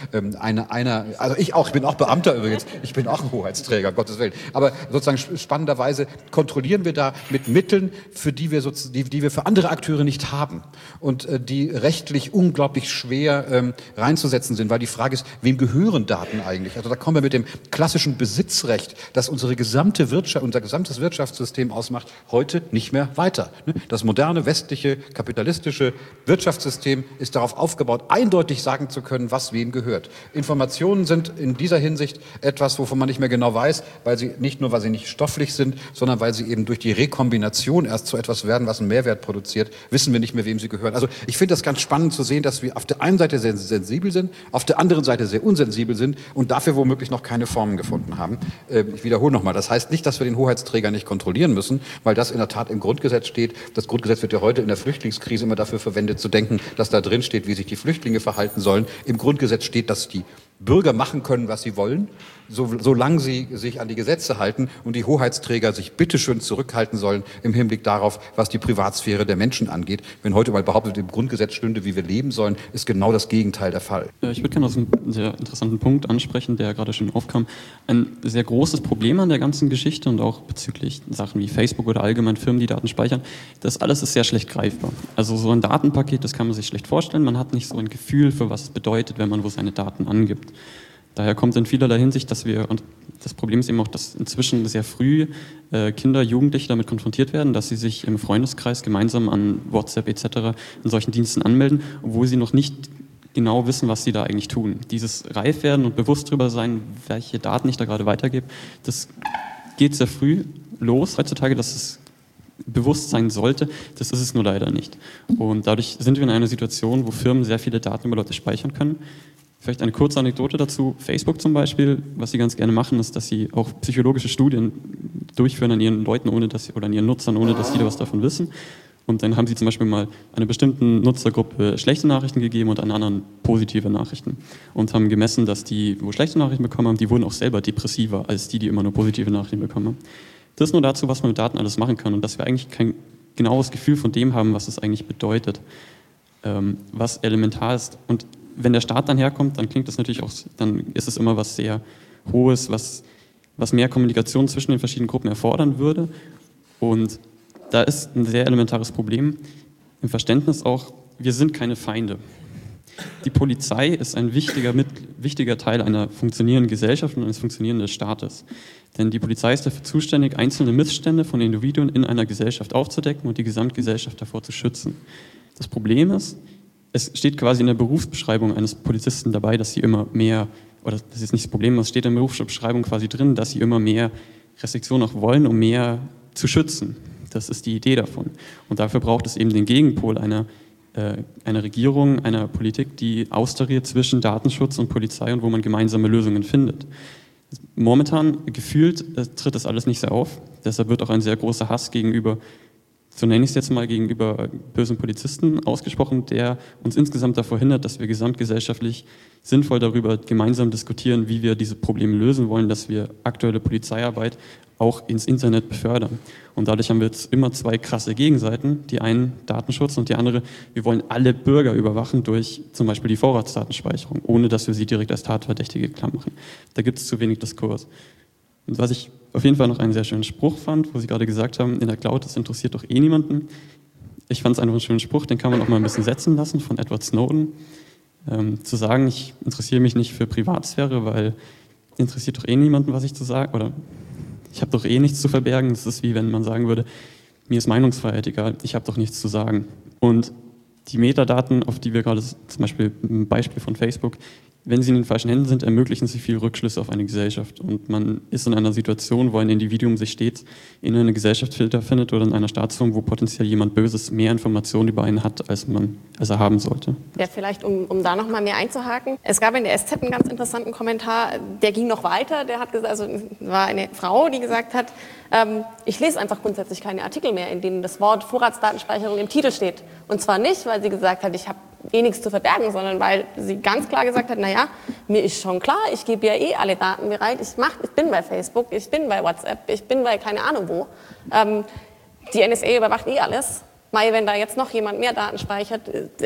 also ich bin auch Beamter übrigens, ich bin auch ein Hoheitsträger, Gottes Willen. Aber sozusagen spannenderweise kontrollieren wir da mit Mitteln, die wir für andere Akteure nicht haben und die rechtlich unglaublich schwer reinzusetzen sind, weil die Frage ist, wem gehören Daten eigentlich? Also da kommen wir mit dem klassischen Besitzrecht, das unser gesamtes Wirtschaftssystem ausmacht, heute nicht mehr weiter. Das moderne, westliche, kapitalistische Wirtschaftssystem ist darauf aufgebaut, eindeutig sagen zu können, was wem gehört. Informationen sind in dieser Hinsicht etwas, wovon man nicht mehr genau weiß, weil sie nicht stofflich sind, sondern weil sie eben durch die Rekombination erst zu etwas werden, was einen Mehrwert produziert, wissen wir nicht mehr, wem sie gehören. Also ich finde das ganz spannend zu sehen, dass wir auf der einen Seite sehr sensibel sind, auf der anderen Seite sehr unsensibel sind und dafür womöglich noch keine Formen gefunden haben. Ich wiederhole nochmal, das heißt nicht, dass wir den Hoheitsträger nicht kontrollieren müssen, weil das in der Tat im Grundgesetz steht. Das Grundgesetz wird ja heute in der Flüchtlingskrise immer dafür verwendet, zu denken, dass da drin steht, wie sich die Flüchtlinge verhalten sollen. Im Grundgesetz steht, dass die Bürger machen können, was sie wollen, solange sie sich an die Gesetze halten und die Hoheitsträger sich bitteschön zurückhalten sollen im Hinblick darauf, was die Privatsphäre der Menschen angeht. Wenn heute mal behauptet, im Grundgesetz stünde, wie wir leben sollen, ist genau das Gegenteil der Fall. Ich würde gerne noch einen sehr interessanten Punkt ansprechen, der gerade schon aufkam. Ein sehr großes Problem an der ganzen Geschichte und auch bezüglich Sachen wie Facebook oder allgemein Firmen, die Daten speichern, das alles ist sehr schlecht greifbar. Also so ein Datenpaket, das kann man sich schlecht vorstellen. Man hat nicht so ein Gefühl für, was es bedeutet, wenn man wo seine Daten angibt. Daher kommt in vielerlei Hinsicht, und das Problem ist eben auch, dass inzwischen sehr früh Kinder, Jugendliche damit konfrontiert werden, dass sie sich im Freundeskreis gemeinsam an WhatsApp etc. in solchen Diensten anmelden, obwohl sie noch nicht genau wissen, was sie da eigentlich tun. Dieses Reifwerden und bewusst darüber sein, welche Daten ich da gerade weitergebe, das geht sehr früh los heutzutage, dass es bewusst sein sollte, das ist es nur leider nicht. Und dadurch sind wir in einer Situation, wo Firmen sehr viele Daten über Leute speichern können. Vielleicht eine kurze Anekdote dazu. Facebook zum Beispiel, was sie ganz gerne machen, ist, dass sie auch psychologische Studien durchführen an ihren Leuten oder an ihren Nutzern, ohne dass viele was davon wissen. Und dann haben sie zum Beispiel mal einer bestimmten Nutzergruppe schlechte Nachrichten gegeben und einer anderen positive Nachrichten. Und haben gemessen, dass die, wo schlechte Nachrichten bekommen haben, die wurden auch selber depressiver als die immer nur positive Nachrichten bekommen haben. Das nur dazu, was man mit Daten alles machen kann und dass wir eigentlich kein genaues Gefühl von dem haben, was es eigentlich bedeutet, was elementar ist. Und wenn der Staat dann herkommt, dann klingt das natürlich auch, dann ist es immer was sehr Hohes, was mehr Kommunikation zwischen den verschiedenen Gruppen erfordern würde. Und da ist ein sehr elementares Problem im Verständnis auch, wir sind keine Feinde. Die Polizei ist ein wichtiger Teil einer funktionierenden Gesellschaft und eines funktionierenden Staates. Denn die Polizei ist dafür zuständig, einzelne Missstände von Individuen in einer Gesellschaft aufzudecken und die Gesamtgesellschaft davor zu schützen. Das Problem ist, es steht quasi in der Berufsbeschreibung eines Polizisten dabei, dass sie immer mehr, oder das ist nicht das Problem, es steht in der Berufsbeschreibung quasi drin, dass sie immer mehr Restriktionen auch wollen, um mehr zu schützen. Das ist die Idee davon. Und dafür braucht es eben den Gegenpol einer Regierung, einer Politik, die austariert zwischen Datenschutz und Polizei und wo man gemeinsame Lösungen findet. Momentan gefühlt tritt das alles nicht sehr auf. Deshalb wird auch ein sehr großer Hass gegenüber, so nenne ich es jetzt mal, gegenüber bösen Polizisten ausgesprochen, der uns insgesamt davor hindert, dass wir gesamtgesellschaftlich sinnvoll darüber gemeinsam diskutieren, wie wir diese Probleme lösen wollen, dass wir aktuelle Polizeiarbeit auch ins Internet befördern. Und dadurch haben wir jetzt immer zwei krasse Gegenseiten. Die einen Datenschutz und die andere, wir wollen alle Bürger überwachen durch zum Beispiel die Vorratsdatenspeicherung, ohne dass wir sie direkt als Tatverdächtige klar machen. Da gibt es zu wenig Diskurs. Und was ich auf jeden Fall noch einen sehr schönen Spruch fand, wo Sie gerade gesagt haben, in der Cloud, das interessiert doch eh niemanden. Ich fand es einfach einen schönen Spruch, den kann man auch mal ein bisschen setzen lassen, von Edward Snowden. Zu sagen, ich interessiere mich nicht für Privatsphäre, weil interessiert doch eh niemanden, was ich zu sagen, oder ich habe doch eh nichts zu verbergen. Das ist wie wenn man sagen würde, mir ist Meinungsfreiheit egal, ich habe doch nichts zu sagen. Und die Metadaten, auf die wir gerade zum Beispiel im Beispiel von Facebook, wenn sie in den falschen Händen sind, ermöglichen sie viel Rückschlüsse auf eine Gesellschaft. Und man ist in einer Situation, wo ein Individuum sich stets in einer Gesellschaftsfilter findet oder in einer Staatsform, wo potenziell jemand Böses mehr Informationen über einen hat, als er haben sollte. Ja, vielleicht, um da noch mal mehr einzuhaken. Es gab in der SZ einen ganz interessanten Kommentar, der ging noch weiter. Der hat gesagt, also war eine Frau, die gesagt hat, ich lese einfach grundsätzlich keine Artikel mehr, in denen das Wort Vorratsdatenspeicherung im Titel steht. Und zwar nicht, weil sie gesagt hat, ich habe nichts zu verbergen, sondern weil sie ganz klar gesagt hat, naja, mir ist schon klar, ich gebe ja alle Daten bereit, ich bin bei Facebook, ich bin bei WhatsApp, ich bin bei keine Ahnung wo. Die NSA überwacht alles. Weil wenn da jetzt noch jemand mehr Daten speichert,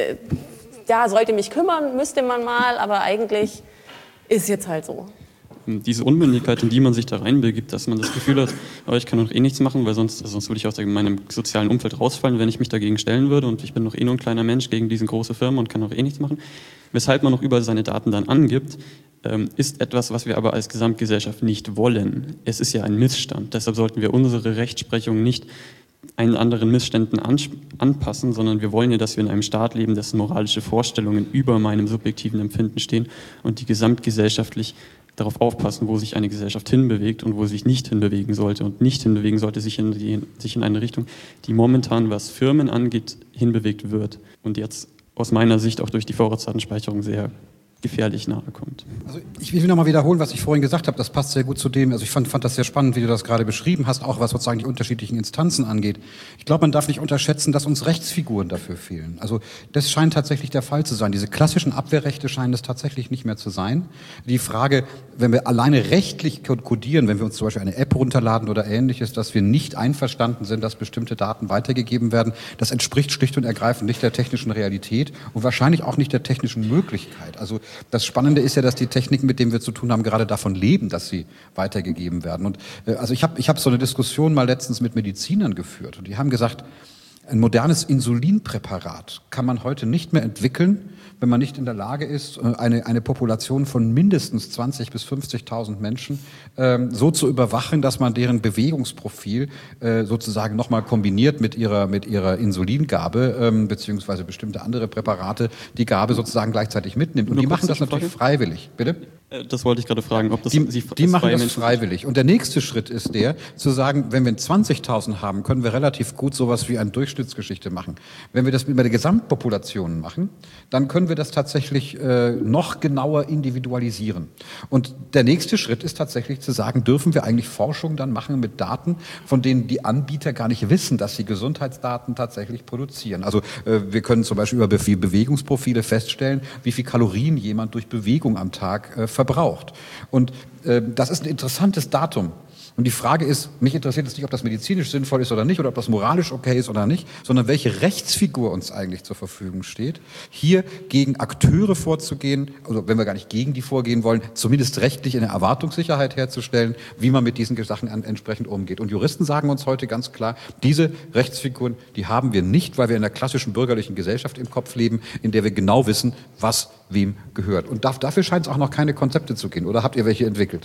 ja, sollte mich kümmern, müsste man mal, aber eigentlich ist jetzt halt so. Diese Unmündigkeit, in die man sich da reinbegibt, dass man das Gefühl hat, oh, ich kann doch eh nichts machen, weil sonst würde ich aus meinem sozialen Umfeld rausfallen, wenn ich mich dagegen stellen würde und ich bin doch eh nur ein kleiner Mensch gegen diese große Firma und kann doch eh nichts machen. Weshalb man noch überall seine Daten dann angibt, ist etwas, was wir aber als Gesamtgesellschaft nicht wollen. Es ist ja ein Missstand, deshalb sollten wir unsere Rechtsprechung nicht einen anderen Missständen anpassen, sondern wir wollen ja, dass wir in einem Staat leben, dessen moralische Vorstellungen über meinem subjektiven Empfinden stehen und die gesamtgesellschaftlich darauf aufpassen, wo sich eine Gesellschaft hinbewegt und wo sie sich nicht hinbewegen sollte. Und nicht hinbewegen sollte sich in eine Richtung, die momentan, was Firmen angeht, hinbewegt wird. Und jetzt aus meiner Sicht auch durch die Vorratsdatenspeicherung sehr gefährlich nahe kommt. Also ich will nochmal wiederholen, was ich vorhin gesagt habe. Das passt sehr gut zu dem, also ich fand das sehr spannend, wie du das gerade beschrieben hast, auch was sozusagen die unterschiedlichen Instanzen angeht. Ich glaube, man darf nicht unterschätzen, dass uns Rechtsfiguren dafür fehlen. Also das scheint tatsächlich der Fall zu sein. Diese klassischen Abwehrrechte scheinen es tatsächlich nicht mehr zu sein. Die Frage, wenn wir alleine rechtlich kodieren, wenn wir uns zum Beispiel eine App runterladen oder Ähnliches, dass wir nicht einverstanden sind, dass bestimmte Daten weitergegeben werden, das entspricht schlicht und ergreifend nicht der technischen Realität und wahrscheinlich auch nicht der technischen Möglichkeit. Also das Spannende ist ja, dass die Techniken, mit denen wir zu tun haben, gerade davon leben, dass sie weitergegeben werden. Und also ich hab so eine Diskussion mal letztens mit Medizinern geführt und die haben gesagt, ein modernes Insulinpräparat kann man heute nicht mehr entwickeln, wenn man nicht in der Lage ist, eine Population von mindestens 20.000 bis 50.000 Menschen so zu überwachen, dass man deren Bewegungsprofil sozusagen nochmal kombiniert mit ihrer Insulingabe beziehungsweise bestimmte andere Präparate die Gabe sozusagen gleichzeitig mitnimmt. Und die machen das natürlich freiwillig. Bitte? Das wollte ich gerade fragen, ob das die machen das freiwillig. Und der nächste Schritt ist der, zu sagen, wenn wir 20.000 haben, können wir relativ gut sowas wie eine Durchschnittsgeschichte machen. Wenn wir das mit der Gesamtpopulation machen, dann können wir das tatsächlich noch genauer individualisieren. Und der nächste Schritt ist tatsächlich zu sagen, dürfen wir eigentlich Forschung dann machen mit Daten, von denen die Anbieter gar nicht wissen, dass sie Gesundheitsdaten tatsächlich produzieren. Also wir können zum Beispiel über Bewegungsprofile feststellen, wie viel Kalorien jemand durch Bewegung am Tag verbraucht. Und das ist ein interessantes Datum. Und die Frage ist, mich interessiert es nicht, ob das medizinisch sinnvoll ist oder nicht, oder ob das moralisch okay ist oder nicht, sondern welche Rechtsfigur uns eigentlich zur Verfügung steht, hier gegen Akteure vorzugehen, also wenn wir gar nicht gegen die vorgehen wollen, zumindest rechtlich eine Erwartungssicherheit herzustellen, wie man mit diesen Sachen entsprechend umgeht. Und Juristen sagen uns heute ganz klar, diese Rechtsfiguren, die haben wir nicht, weil wir in einer klassischen bürgerlichen Gesellschaft im Kopf leben, in der wir genau wissen, was wem gehört. Und dafür scheint es auch noch keine Konzepte zu gehen. Oder habt ihr welche entwickelt?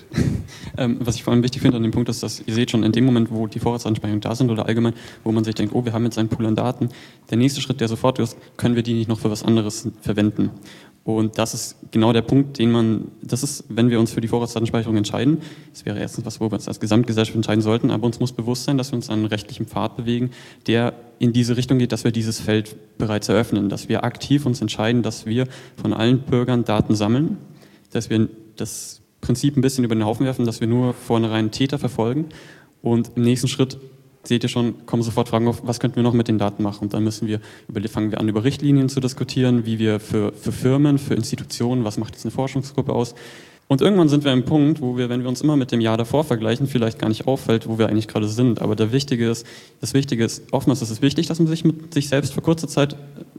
Was ich vor allem wichtig finde an dem Punkt ist, dass ihr seht schon in dem Moment, wo die Vorratsdatenspeicherungen da sind oder allgemein, wo man sich denkt, oh, wir haben jetzt einen Pool an Daten, der nächste Schritt, der sofort ist, können wir die nicht noch für was anderes verwenden? Und das ist genau der Punkt, das ist, wenn wir uns für die Vorratsdatenspeicherung entscheiden, das wäre erstens was, wo wir uns als Gesamtgesellschaft entscheiden sollten, aber uns muss bewusst sein, dass wir uns an einen rechtlichen Pfad bewegen, der in diese Richtung geht, dass wir dieses Feld bereits eröffnen, dass wir aktiv uns entscheiden, dass wir von allen Bürgern Daten sammeln, dass wir das Prinzip ein bisschen über den Haufen werfen, dass wir nur vornherein Täter verfolgen und im nächsten Schritt, seht ihr schon, kommen sofort Fragen auf, was könnten wir noch mit den Daten machen? Und dann fangen wir an, über Richtlinien zu diskutieren, wie wir für Firmen, für Institutionen, was macht jetzt eine Forschungsgruppe aus? Und irgendwann sind wir an einem Punkt, wo wir, wenn wir uns immer mit dem Jahr davor vergleichen, vielleicht gar nicht auffällt, wo wir eigentlich gerade sind. Aber das Wichtige ist, oftmals ist es wichtig, dass man sich mit sich selbst für kurze Zeit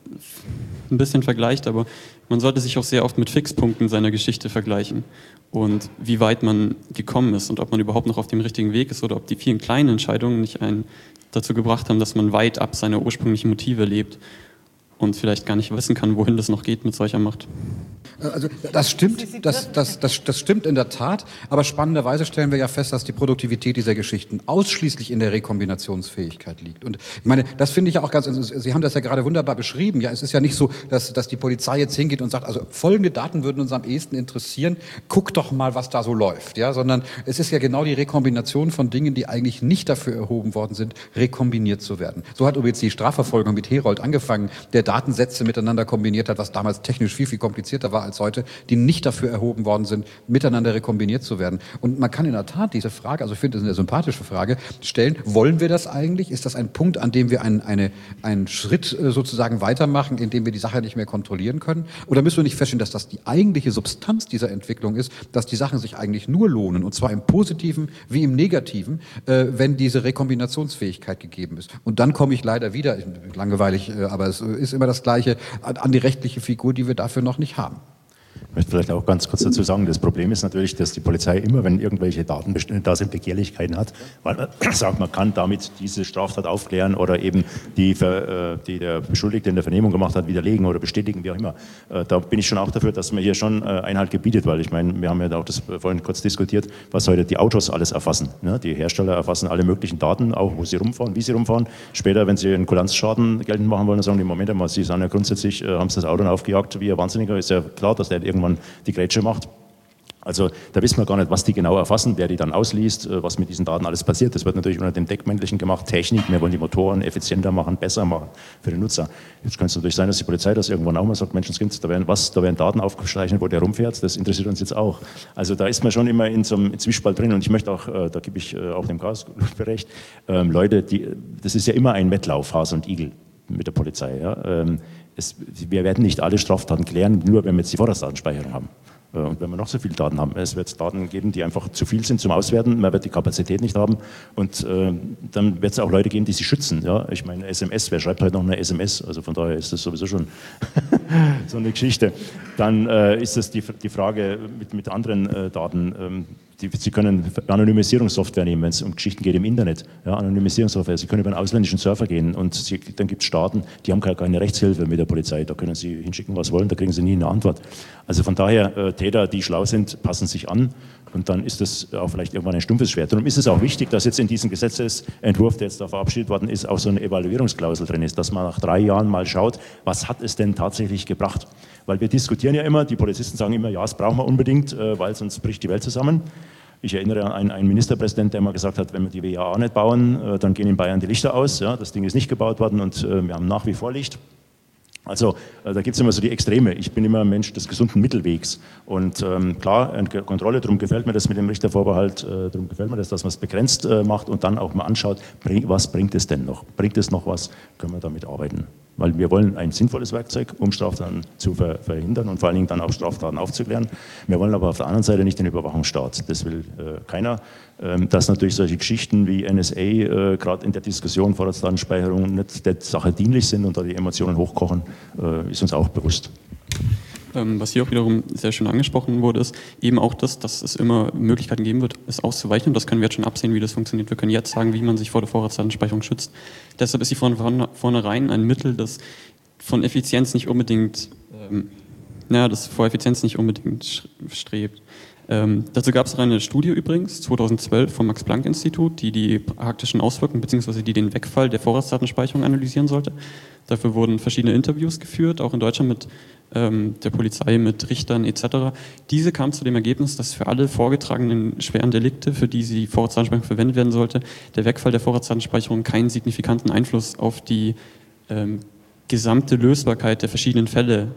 ein bisschen vergleicht, aber man sollte sich auch sehr oft mit Fixpunkten seiner Geschichte vergleichen und wie weit man gekommen ist und ob man überhaupt noch auf dem richtigen Weg ist oder ob die vielen kleinen Entscheidungen nicht einen dazu gebracht haben, dass man weit ab seiner ursprünglichen Motive lebt und vielleicht gar nicht wissen kann, wohin das noch geht mit solcher Macht. Also das stimmt, das stimmt in der Tat, aber spannenderweise stellen wir ja fest, dass die Produktivität dieser Geschichten ausschließlich in der Rekombinationsfähigkeit liegt. Und ich meine, das finde ich ja auch ganz, Sie haben das ja gerade wunderbar beschrieben, ja, es ist ja nicht so, dass die Polizei jetzt hingeht und sagt, also folgende Daten würden uns am ehesten interessieren, guck doch mal, was da so läuft, ja, sondern es ist ja genau die Rekombination von Dingen, die eigentlich nicht dafür erhoben worden sind, rekombiniert zu werden. So hat übrigens die Strafverfolgung mit Herold angefangen, der Datensätze miteinander kombiniert hat, was damals technisch viel, viel komplizierter war als heute, die nicht dafür erhoben worden sind, miteinander rekombiniert zu werden. Und man kann in der Tat diese Frage, also ich finde, das ist eine sympathische Frage, stellen, wollen wir das eigentlich? Ist das ein Punkt, an dem wir einen Schritt sozusagen weitermachen, in dem wir die Sache nicht mehr kontrollieren können? Oder müssen wir nicht feststellen, dass das die eigentliche Substanz dieser Entwicklung ist, dass die Sachen sich eigentlich nur lohnen, und zwar im Positiven wie im Negativen, wenn diese Rekombinationsfähigkeit gegeben ist. Und dann komme ich leider wieder, langweilig, aber es ist immer das Gleiche, an die rechtliche Figur, die wir dafür noch nicht haben. Ich möchte vielleicht auch ganz kurz dazu sagen, das Problem ist natürlich, dass die Polizei immer, wenn irgendwelche Datenbestände da sind, Begehrlichkeiten hat, weil man sagt, man kann damit diese Straftat aufklären oder eben die der Beschuldigte in der Vernehmung gemacht hat, widerlegen oder bestätigen, wie auch immer. Da bin ich schon auch dafür, dass man hier schon Einhalt gebietet, weil ich meine, wir haben ja auch das vorhin kurz diskutiert, was heute die Autos alles erfassen. Ne? Die Hersteller erfassen alle möglichen Daten, auch wo sie rumfahren, wie sie rumfahren. Später, wenn sie einen Kulanzschaden geltend machen wollen, dann sagen die, Moment einmal, sie sind ja grundsätzlich, haben sie das Auto aufgejagt wie ein Wahnsinniger, ist ja klar, dass der irgendwann die Grätsche macht. Also da wissen wir gar nicht, was die genau erfassen, wer die dann ausliest, was mit diesen Daten alles passiert. Das wird natürlich unter dem Deckmäntelchen gemacht, Technik, wir wollen die Motoren effizienter machen, besser machen für den Nutzer. Jetzt könnte es natürlich sein, dass die Polizei das irgendwann auch mal sagt, Menschenskind, da werden Daten aufgezeichnet, wo der rumfährt, das interessiert uns jetzt auch. Also da ist man schon immer in so einem Zwiespalt drin und ich möchte auch, da gebe ich auch dem Chaos recht, Leute, das ist ja immer ein Wettlauf, Hase und Igel mit der Polizei. Ja. Wir werden nicht alle Straftaten klären, nur wenn wir jetzt die Vorratsdatenspeicherung haben. Und wenn wir noch so viele Daten haben, es wird Daten geben, die einfach zu viel sind zum Auswerten, man wird die Kapazität nicht haben und dann wird es auch Leute geben, die sie schützen. Ja? Ich meine, SMS, wer schreibt heute noch eine SMS? Also von daher ist das sowieso schon so eine Geschichte. Dann ist das die Frage mit anderen Daten. Sie können Anonymisierungssoftware nehmen, wenn es um Geschichten geht im Internet. Ja, Anonymisierungssoftware. Sie können über einen ausländischen Server gehen und dann gibt es Staaten, die haben keine Rechtshilfe mit der Polizei. Da können Sie hinschicken, was wollen, da kriegen Sie nie eine Antwort. Also von daher, Täter, die schlau sind, passen sich an und dann ist das auch vielleicht irgendwann ein stumpfes Schwert. Darum ist es auch wichtig, dass jetzt in diesem Gesetzesentwurf, der jetzt da verabschiedet worden ist, auch so eine Evaluierungsklausel drin ist, dass man nach 3 Jahren mal schaut, was hat es denn tatsächlich gebracht? Weil wir diskutieren ja immer, die Polizisten sagen immer, ja, das brauchen wir unbedingt, weil sonst bricht die Welt zusammen. Ich erinnere an einen Ministerpräsidenten, der mal gesagt hat, wenn wir die WAA nicht bauen, dann gehen in Bayern die Lichter aus. Ja, das Ding ist nicht gebaut worden und wir haben nach wie vor Licht. Also da gibt es immer so die Extreme. Ich bin immer ein Mensch des gesunden Mittelwegs. Und klar, eine Kontrolle, darum gefällt mir das mit dem Richtervorbehalt, darum gefällt mir das, dass man es begrenzt macht und dann auch mal anschaut, was bringt es denn noch? Bringt es noch was? Können wir damit arbeiten? Weil wir wollen ein sinnvolles Werkzeug, um Straftaten zu verhindern und vor allen Dingen dann auch Straftaten aufzuklären. Wir wollen aber auf der anderen Seite nicht den Überwachungsstaat. Das will keiner. Dass natürlich solche Geschichten wie NSA gerade in der Diskussion Vorratsdatenspeicherung nicht der Sache dienlich sind und da die Emotionen hochkochen, ist uns auch bewusst. Was hier auch wiederum sehr schön angesprochen wurde, ist eben auch das, dass es immer Möglichkeiten geben wird, es auszuweichen. Und das können wir jetzt schon absehen, wie das funktioniert. Wir können jetzt sagen, wie man sich vor der Vorratsdatenspeicherung schützt. Deshalb ist sie von vornherein ein Mittel, das von Effizienz nicht unbedingt, das vor Effizienz nicht unbedingt strebt. Dazu gab es auch eine Studie übrigens, 2012 vom Max-Planck-Institut, die praktischen Auswirkungen bzw. die den Wegfall der Vorratsdatenspeicherung analysieren sollte. Dafür wurden verschiedene Interviews geführt, auch in Deutschland mit der Polizei, mit Richtern etc. Diese kamen zu dem Ergebnis, dass für alle vorgetragenen schweren Delikte, für die die Vorratsdatenspeicherung verwendet werden sollte, der Wegfall der Vorratsdatenspeicherung keinen signifikanten Einfluss auf die gesamte Lösbarkeit der verschiedenen Fälle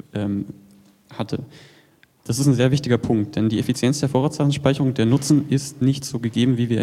hatte. Das ist ein sehr wichtiger Punkt, denn die Effizienz der Vorratsdatenspeicherung, der Nutzen ist nicht so gegeben, wie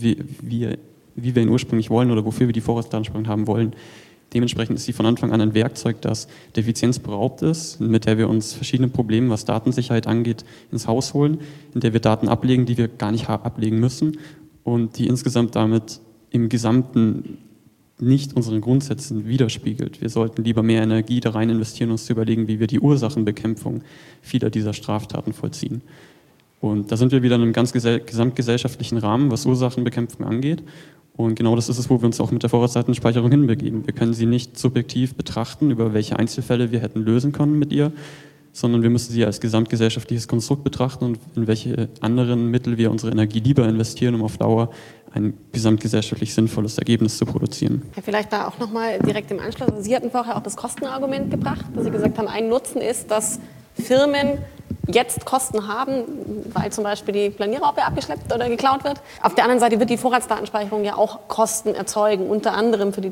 wir ihn ursprünglich wollen oder wofür wir die Vorratsdatenspeicherung haben wollen. Dementsprechend ist sie von Anfang an ein Werkzeug, das der Effizienz beraubt ist, mit der wir uns verschiedene Probleme, was Datensicherheit angeht, ins Haus holen, in der wir Daten ablegen, die wir gar nicht ablegen müssen und die insgesamt damit im Gesamten nicht unseren Grundsätzen widerspiegelt. Wir sollten lieber mehr Energie da rein investieren, uns zu überlegen, wie wir die Ursachenbekämpfung vieler dieser Straftaten vollziehen. Und da sind wir wieder in einem ganz gesamtgesellschaftlichen Rahmen, was Ursachenbekämpfung angeht. Und genau das ist es, wo wir uns auch mit der Vorratsdatenspeicherung hinbegeben. Wir können sie nicht subjektiv betrachten, über welche Einzelfälle wir hätten lösen können mit ihr, sondern wir müssen sie als gesamtgesellschaftliches Konstrukt betrachten und in welche anderen Mittel wir unsere Energie lieber investieren, um auf Dauer ein gesamtgesellschaftlich sinnvolles Ergebnis zu produzieren. Ja, vielleicht da auch nochmal direkt im Anschluss. Sie hatten vorher auch das Kostenargument gebracht, dass Sie gesagt haben, ein Nutzen ist, dass Firmen jetzt Kosten haben, weil zum Beispiel die Planierraupe abgeschleppt oder geklaut wird. Auf der anderen Seite wird die Vorratsdatenspeicherung ja auch Kosten erzeugen, unter anderem für die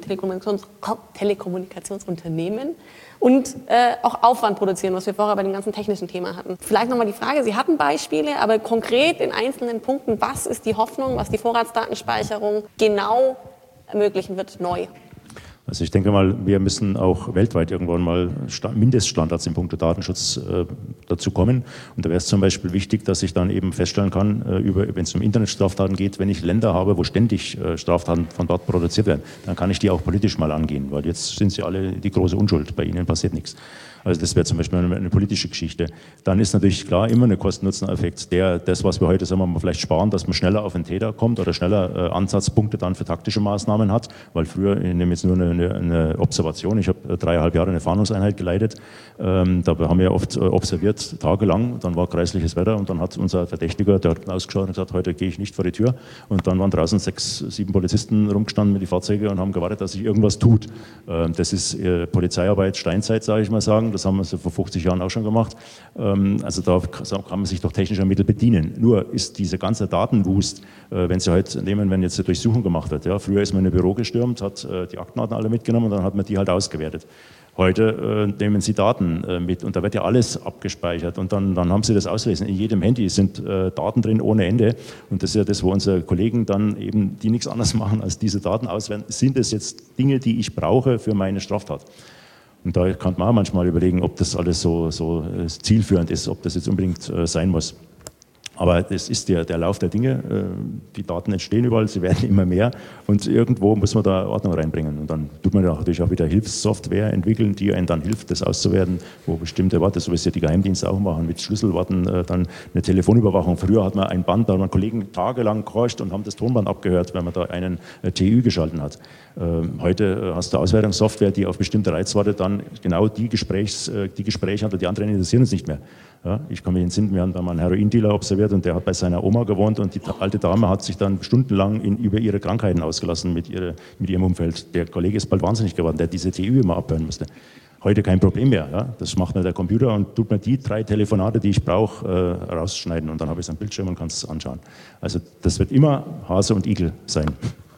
Telekommunikationsunternehmen und auch Aufwand produzieren, was wir vorher bei dem ganzen technischen Thema hatten. Vielleicht nochmal die Frage, Sie hatten Beispiele, aber konkret in einzelnen Punkten, was ist die Hoffnung, was die Vorratsdatenspeicherung genau ermöglichen wird, neu? Also ich denke mal, wir müssen auch weltweit irgendwann mal Mindeststandards in puncto Datenschutz dazu kommen. Und da wäre es zum Beispiel wichtig, dass ich dann eben feststellen kann, wenn es um Internetstraftaten geht, wenn ich Länder habe, wo ständig Straftaten von dort produziert werden, dann kann ich die auch politisch mal angehen, weil jetzt sind sie alle die große Unschuld, bei ihnen passiert nichts. Also das wäre zum Beispiel eine politische Geschichte. Dann ist natürlich klar immer eine Kosten-Nutzen-Effekt. Das, was wir heute, sagen wir mal, vielleicht sparen, dass man schneller auf den Täter kommt oder schneller Ansatzpunkte dann für taktische Maßnahmen hat. Weil früher, ich nehme jetzt nur eine Observation, ich habe 3,5 Jahre eine Fahndungseinheit geleitet. Da haben wir oft observiert, tagelang, dann war kreisliches Wetter und dann hat unser Verdächtiger, der hat ausgeschaut und gesagt, heute gehe ich nicht vor die Tür. Und dann waren draußen 6, 7 Polizisten rumgestanden mit den Fahrzeugen und haben gewartet, dass sich irgendwas tut. Das ist Polizeiarbeit Steinzeit, sage ich mal sagen. Das haben wir so vor 50 Jahren auch schon gemacht. Also da kann man sich doch technischer Mittel bedienen. Nur ist diese ganze Datenwust, wenn Sie heute nehmen, wenn jetzt eine Durchsuchung gemacht wird. Ja, früher ist man in ein Büro gestürmt, hat die Aktenarten alle mitgenommen und dann hat man die halt ausgewertet. Heute nehmen Sie Daten mit und da wird ja alles abgespeichert und dann haben Sie das Auslesen. In jedem Handy sind Daten drin ohne Ende und das ist ja das, wo unsere Kollegen dann eben, die nichts anderes machen, als diese Daten auswerten. Sind es jetzt Dinge, die ich brauche für meine Straftat? Und da kann man auch manchmal überlegen, ob das alles so zielführend ist, ob das jetzt unbedingt sein muss. Aber das ist der Lauf der Dinge. Die Daten entstehen überall, sie werden immer mehr und irgendwo muss man da Ordnung reinbringen. Und dann tut man natürlich auch wieder Hilfssoftware entwickeln, die einem dann hilft, das auszuwerten, wo bestimmte Worte, so wie es ja die Geheimdienste auch machen, mit Schlüsselworten, dann eine Telefonüberwachung. Früher hat man ein Band, da hat man Kollegen tagelang gehorcht und haben das Tonband abgehört, wenn man da einen TÜ geschalten hat. Heute hast du Auswertungssoftware, die auf bestimmte Reizworte dann genau die Gespräche hat und die anderen interessieren uns nicht mehr. Ja, ich kann mich entsinnen, wir haben da mal einen Heroindealer observiert und der hat bei seiner Oma gewohnt und die alte Dame hat sich dann stundenlang über ihre Krankheiten ausgelassen mit ihrem Umfeld. Der Kollege ist bald wahnsinnig geworden, der diese TÜ immer abhören musste. Heute kein Problem mehr. Ja? Das macht mir der Computer und tut mir die 3 Telefonate, die ich brauche, rausschneiden und dann habe ich es am Bildschirm und kann es anschauen. Also das wird immer Hase und Igel sein.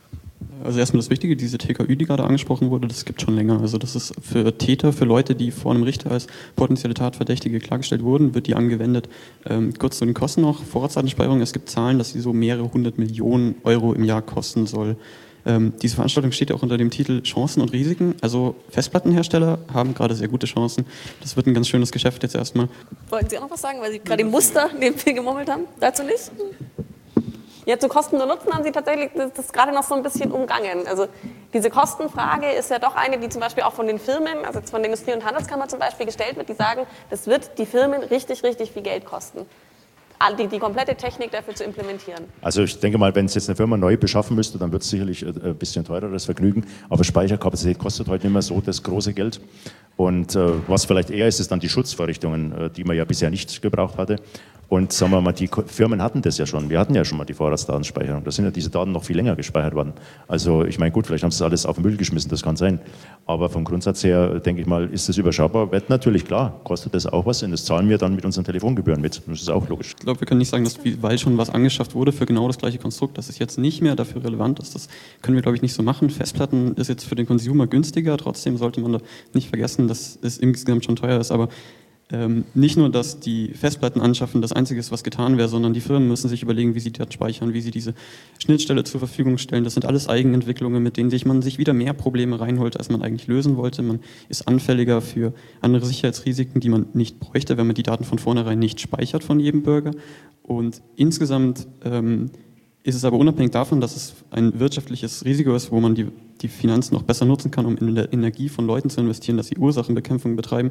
Also erstmal das Wichtige, diese TKÜ, die gerade angesprochen wurde, das gibt schon länger. Also das ist für Täter, für Leute, die vor einem Richter als potenzielle Tatverdächtige klargestellt wurden, wird die angewendet. Kurz zu den Kosten noch, Vorratsdatenspeicherung, es gibt Zahlen, dass sie so mehrere 100 Millionen Euro im Jahr kosten soll. Diese Veranstaltung steht ja auch unter dem Titel Chancen und Risiken. Also Festplattenhersteller haben gerade sehr gute Chancen. Das wird ein ganz schönes Geschäft jetzt erstmal. Wollten Sie auch noch was sagen, weil Sie gerade im Muster neben viel gemummelt haben? Dazu nicht? Ja, zu Kosten und Nutzen haben Sie tatsächlich das gerade noch so ein bisschen umgangen. Also diese Kostenfrage ist ja doch eine, die zum Beispiel auch von den Firmen, also von der Industrie- und Handelskammer zum Beispiel gestellt wird, die sagen, das wird die Firmen richtig, richtig viel Geld kosten. Die komplette Technik dafür zu implementieren. Also ich denke mal, wenn es jetzt eine Firma neu beschaffen müsste, dann wird es sicherlich ein bisschen teureres Vergnügen. Aber Speicherkapazität kostet heute nicht mehr so das große Geld. Und was vielleicht eher ist, ist dann die Schutzvorrichtungen, die man ja bisher nicht gebraucht hatte. Und sagen wir mal, die Firmen hatten das ja schon. Wir hatten ja schon mal die Vorratsdatenspeicherung. Da sind ja diese Daten noch viel länger gespeichert worden. Also ich meine, gut, vielleicht haben sie alles auf den Müll geschmissen, das kann sein. Aber vom Grundsatz her, denke ich mal, ist das überschaubar. Wird natürlich klar, kostet das auch was und das zahlen wir dann mit unseren Telefongebühren mit. Das ist auch logisch. Ich glaube, wir können nicht sagen, dass, weil schon was angeschafft wurde für genau das gleiche Konstrukt, dass es jetzt nicht mehr dafür relevant ist. Das können wir, glaube ich, nicht so machen. Festplatten ist jetzt für den Consumer günstiger. Trotzdem sollte man da nicht vergessen, dass es insgesamt schon teuer ist. Aber nicht nur, dass die Festplatten anschaffen das Einzige ist, was getan wäre, sondern die Firmen müssen sich überlegen, wie sie das speichern, wie sie diese Schnittstelle zur Verfügung stellen. Das sind alles Eigenentwicklungen, mit denen man sich wieder mehr Probleme reinholt, als man eigentlich lösen wollte. Man ist anfälliger für andere Sicherheitsrisiken, die man nicht bräuchte, wenn man die Daten von vornherein nicht speichert von jedem Bürger. Und insgesamt ist es aber unabhängig davon, dass es ein wirtschaftliches Risiko ist, wo man die Finanzen noch besser nutzen kann, um in der Energie von Leuten zu investieren, dass sie Ursachenbekämpfung betreiben,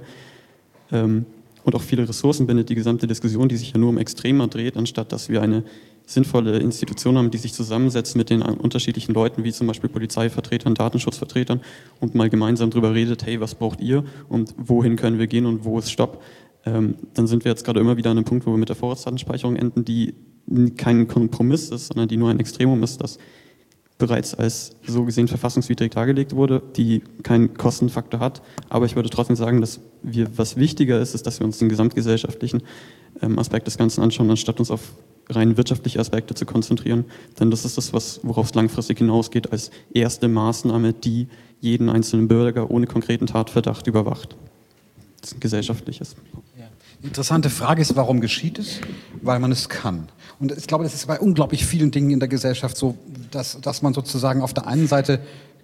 und auch viele Ressourcen bindet, die gesamte Diskussion, die sich ja nur um Extrema dreht, anstatt dass wir eine sinnvolle Institution haben, die sich zusammensetzt mit den unterschiedlichen Leuten, wie zum Beispiel Polizeivertretern, Datenschutzvertretern und mal gemeinsam darüber redet, hey, was braucht ihr und wohin können wir gehen und wo ist Stopp. dann sind wir jetzt gerade immer wieder an einem Punkt, wo wir mit der Vorratsdatenspeicherung enden, die kein Kompromiss ist, sondern die nur ein Extremum ist, das bereits als so gesehen verfassungswidrig dargelegt wurde, die keinen Kostenfaktor hat. Aber ich würde trotzdem sagen, dass was wichtiger ist, dass wir uns den gesamtgesellschaftlichen Aspekt des Ganzen anschauen, anstatt uns auf rein wirtschaftliche Aspekte zu konzentrieren. Denn das ist das, worauf es langfristig hinausgeht, als erste Maßnahme, die jeden einzelnen Bürger ohne konkreten Tatverdacht überwacht. Das ist ein gesellschaftliches. Die interessante Frage ist, warum geschieht es? Weil man es kann. Und ich glaube, das ist bei unglaublich vielen Dingen in der Gesellschaft so, dass man sozusagen auf der einen Seite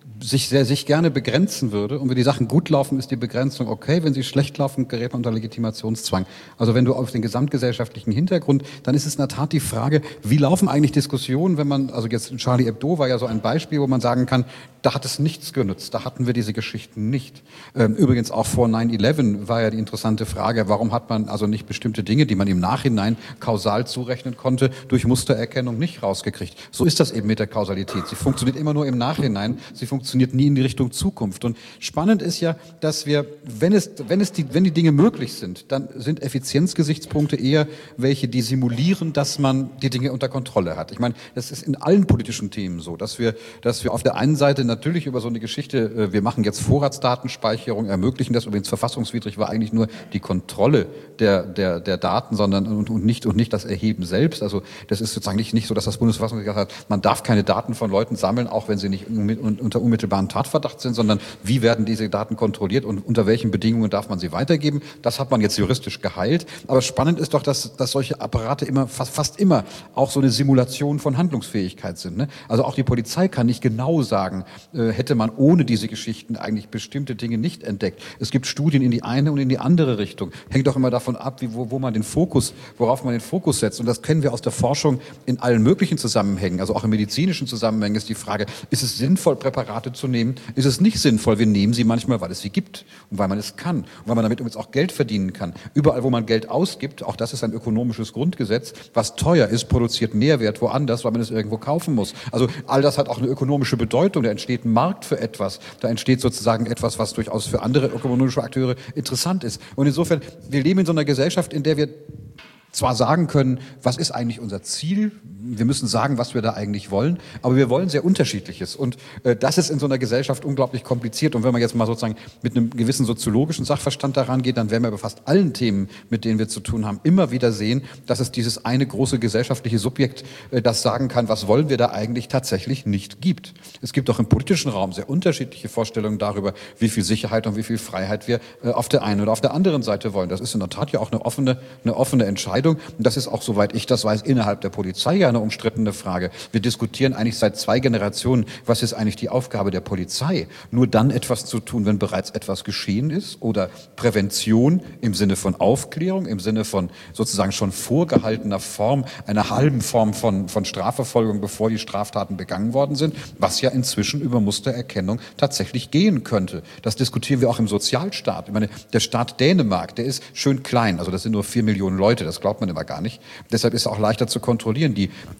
sich gerne begrenzen würde. Und wenn die Sachen gut laufen, ist die Begrenzung okay. Wenn sie schlecht laufen, gerät man unter Legitimationszwang. Also wenn du auf den gesamtgesellschaftlichen Hintergrund, dann ist es in der Tat die Frage, wie laufen eigentlich Diskussionen, wenn man, also jetzt Charlie Hebdo war ja so ein Beispiel, wo man sagen kann, da hat es nichts genützt, da hatten wir diese Geschichten nicht. Übrigens auch vor 9/11 war ja die interessante Frage, warum hat man also nicht bestimmte Dinge, die man im Nachhinein kausal zurechnen konnte, durch Mustererkennung nicht rausgekriegt. So ist das eben mit der Kausalität. Sie funktioniert immer nur im Nachhinein, sie funktioniert nie in die Richtung Zukunft. Und spannend ist ja, dass wir, wenn die Dinge möglich sind, dann sind Effizienzgesichtspunkte eher welche, die simulieren, dass man die Dinge unter Kontrolle hat. Ich meine, das ist in allen politischen Themen so, dass wir auf der einen Seite natürlich über so eine Geschichte, wir machen jetzt Vorratsdatenspeicherung, ermöglichen das, übrigens verfassungswidrig war eigentlich nur die Kontrolle der Daten, sondern und nicht das Erheben selbst. Also das ist sozusagen nicht so, dass das Bundesverfassungsgericht gesagt hat, man darf keine Daten von Leuten sammeln, auch wenn sie nicht unter unmittelbaren Tatverdacht sind, sondern wie werden diese Daten kontrolliert und unter welchen Bedingungen darf man sie weitergeben. Das hat man jetzt juristisch geheilt. Aber spannend ist doch, dass solche Apparate immer, fast immer auch so eine Simulation von Handlungsfähigkeit sind. Ne? Also auch die Polizei kann nicht genau sagen, hätte man ohne diese Geschichten eigentlich bestimmte Dinge nicht entdeckt. Es gibt Studien in die eine und in die andere Richtung. Hängt doch immer davon ab, worauf man den Fokus setzt. Und das kennen wir aus der Forschung in allen möglichen Zusammenhängen. Also auch in medizinischen Zusammenhängen ist die Frage, ist es sinnvoll, Präparate zu nehmen? Ist es nicht sinnvoll? Wir nehmen sie manchmal, weil es sie gibt und weil man es kann und weil man damit übrigens auch Geld verdienen kann. Überall, wo man Geld ausgibt, auch das ist ein ökonomisches Grundgesetz, was teuer ist, produziert Mehrwert woanders, weil man es irgendwo kaufen muss. Also all das hat auch eine ökonomische Bedeutung. Da entsteht ein Markt für etwas. Da entsteht sozusagen etwas, was durchaus für andere ökonomische Akteure interessant ist. Und insofern, wir leben in so einer Gesellschaft, in der wir zwar sagen können, was ist eigentlich unser Ziel? Wir müssen sagen, was wir da eigentlich wollen, aber wir wollen sehr Unterschiedliches. Und das ist in so einer Gesellschaft unglaublich kompliziert. Und wenn man jetzt mal sozusagen mit einem gewissen soziologischen Sachverstand daran geht, dann werden wir bei fast allen Themen, mit denen wir zu tun haben, immer wieder sehen, dass es dieses eine große gesellschaftliche Subjekt, das sagen kann, was wollen wir da eigentlich, tatsächlich nicht gibt. Es gibt auch im politischen Raum sehr unterschiedliche Vorstellungen darüber, wie viel Sicherheit und wie viel Freiheit wir auf der einen oder auf der anderen Seite wollen. Das ist in der Tat ja auch eine offene Entscheidung. Und das ist auch, soweit ich das weiß, innerhalb der Polizei ja eine umstrittene Frage. Wir diskutieren eigentlich seit 2 Generationen, was ist eigentlich die Aufgabe der Polizei? Nur dann etwas zu tun, wenn bereits etwas geschehen ist? Oder Prävention im Sinne von Aufklärung, im Sinne von sozusagen schon vorgehaltener Form, einer halben Form von Strafverfolgung, bevor die Straftaten begangen worden sind, was ja inzwischen über Mustererkennung tatsächlich gehen könnte. Das diskutieren wir auch im Sozialstaat. Ich meine, der Staat Dänemark, der ist schön klein, also das sind nur 4 Millionen Leute, das glaubt man immer gar nicht. Deshalb ist es auch leichter zu kontrollieren.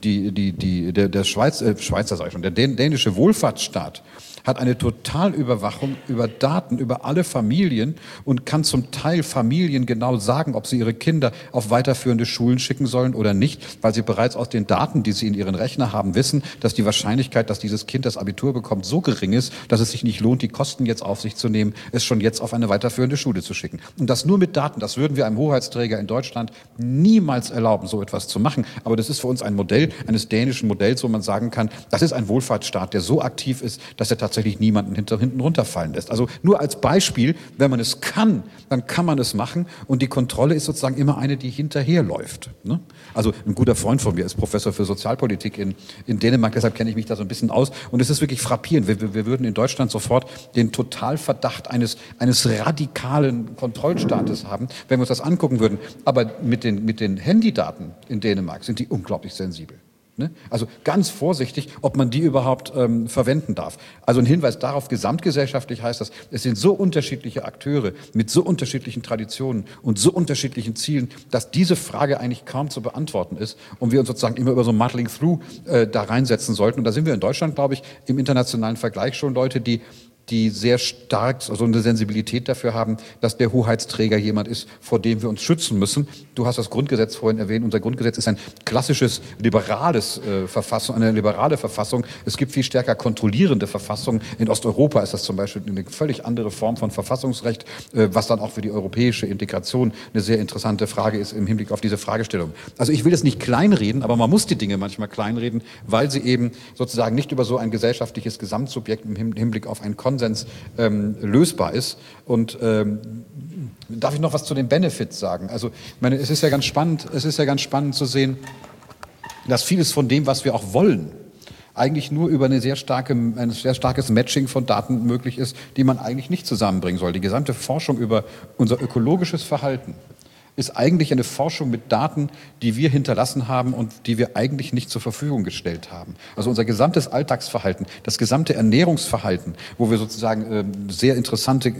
Der Schweizer, sag ich schon, der dänische Wohlfahrtsstaat hat eine Totalüberwachung über Daten, über alle Familien und kann zum Teil Familien genau sagen, ob sie ihre Kinder auf weiterführende Schulen schicken sollen oder nicht, weil sie bereits aus den Daten, die sie in ihren Rechner haben, wissen, dass die Wahrscheinlichkeit, dass dieses Kind das Abitur bekommt, so gering ist, dass es sich nicht lohnt, die Kosten jetzt auf sich zu nehmen, es schon jetzt auf eine weiterführende Schule zu schicken. Und das nur mit Daten, das würden wir einem Hoheitsträger in Deutschland niemals erlauben, so etwas zu machen. Aber das ist für uns ein Modell eines dänischen Modells, wo man sagen kann, das ist ein Wohlfahrtsstaat, der so aktiv ist, dass er tatsächlich niemanden hinten runterfallen lässt. Also nur als Beispiel, wenn man es kann, dann kann man es machen und die Kontrolle ist sozusagen immer eine, die hinterherläuft. Ne? Also ein guter Freund von mir ist Professor für Sozialpolitik in Dänemark, deshalb kenne ich mich da so ein bisschen aus und es ist wirklich frappierend. Wir würden in Deutschland sofort den Totalverdacht eines radikalen Kontrollstaates haben, wenn wir uns das angucken würden. Aber mit den Handydaten in Dänemark sind die unglaublich sensibel. Also ganz vorsichtig, ob man die überhaupt verwenden darf. Also ein Hinweis darauf, gesamtgesellschaftlich heißt das, es sind so unterschiedliche Akteure mit so unterschiedlichen Traditionen und so unterschiedlichen Zielen, dass diese Frage eigentlich kaum zu beantworten ist und wir uns sozusagen immer über so ein Muddling Through da reinsetzen sollten. Und da sind wir in Deutschland, glaube ich, im internationalen Vergleich schon Leute, die die sehr stark so eine Sensibilität dafür haben, dass der Hoheitsträger jemand ist, vor dem wir uns schützen müssen. Du hast das Grundgesetz vorhin erwähnt. Unser Grundgesetz ist ein klassisches liberales Verfassung, eine liberale Verfassung. Es gibt viel stärker kontrollierende Verfassungen. In Osteuropa ist das zum Beispiel eine völlig andere Form von Verfassungsrecht, was dann auch für die europäische Integration eine sehr interessante Frage ist im Hinblick auf diese Fragestellung. Also ich will das nicht kleinreden, aber man muss die Dinge manchmal kleinreden, weil sie eben sozusagen nicht über so ein gesellschaftliches Gesamtsubjekt im Hinblick auf einen Konsens lösbar ist. Und darf ich noch was zu den Benefits sagen? Also, ich meine, es ist ja ganz spannend zu sehen, dass vieles von dem, was wir auch wollen, eigentlich nur über ein sehr starkes Matching von Daten möglich ist, die man eigentlich nicht zusammenbringen soll. Die gesamte Forschung über unser ökologisches Verhalten ist eigentlich eine Forschung mit Daten, die wir hinterlassen haben und die wir eigentlich nicht zur Verfügung gestellt haben. Also unser gesamtes Alltagsverhalten, das gesamte Ernährungsverhalten, wo wir sozusagen sehr interessante,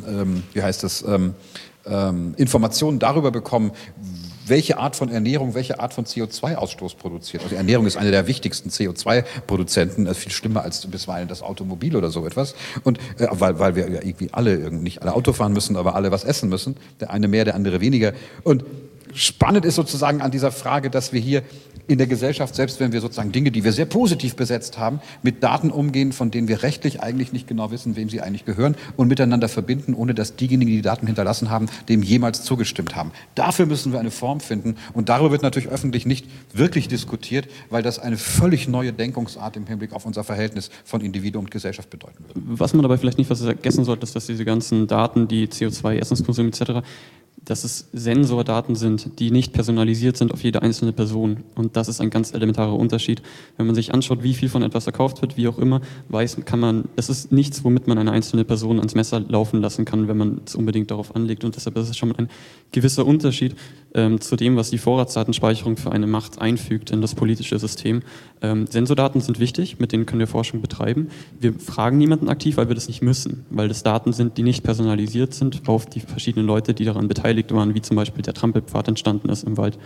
Informationen darüber bekommen, welche Art von Ernährung, welche Art von CO2-Ausstoß produziert. Also Ernährung ist eine der wichtigsten CO2-Produzenten, viel schlimmer als bisweilen das Automobil oder so etwas. Und weil wir ja irgendwie nicht alle Auto fahren müssen, aber alle was essen müssen. Der eine mehr, der andere weniger. Und spannend ist sozusagen an dieser Frage, dass wir hier in der Gesellschaft, selbst wenn wir sozusagen Dinge, die wir sehr positiv besetzt haben, mit Daten umgehen, von denen wir rechtlich eigentlich nicht genau wissen, wem sie eigentlich gehören, und miteinander verbinden, ohne dass diejenigen, die die Daten hinterlassen haben, dem jemals zugestimmt haben. Dafür müssen wir eine Form finden, und darüber wird natürlich öffentlich nicht wirklich diskutiert, weil das eine völlig neue Denkungsart im Hinblick auf unser Verhältnis von Individuum und Gesellschaft bedeuten würde. Was man dabei vielleicht nicht vergessen sollte, ist, dass diese ganzen Daten, die CO2, Essenskonsum etc., dass es Sensordaten sind, die nicht personalisiert sind auf jede einzelne Person. Und das ist ein ganz elementarer Unterschied. Wenn man sich anschaut, wie viel von etwas verkauft wird, wie auch immer, es ist nichts, womit man eine einzelne Person ans Messer laufen lassen kann, wenn man es unbedingt darauf anlegt. Und deshalb ist es schon ein gewisser Unterschied zu dem, was die Vorratsdatenspeicherung für eine Macht einfügt in das politische System. Sensordaten sind wichtig, mit denen können wir Forschung betreiben. Wir fragen niemanden aktiv, weil wir das nicht müssen, weil das Daten sind, die nicht personalisiert sind auf die verschiedenen Leute, die daran beteiligt waren, wie zum Beispiel der Trampelpfad entstanden ist im Wald.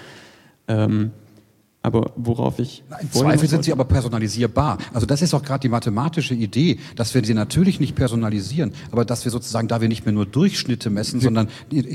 Aber worauf ich... Im Zweifel sind sie aber personalisierbar. Also das ist auch gerade die mathematische Idee, dass wir sie natürlich nicht personalisieren, aber dass wir sozusagen, da wir nicht mehr nur Durchschnitte messen, sondern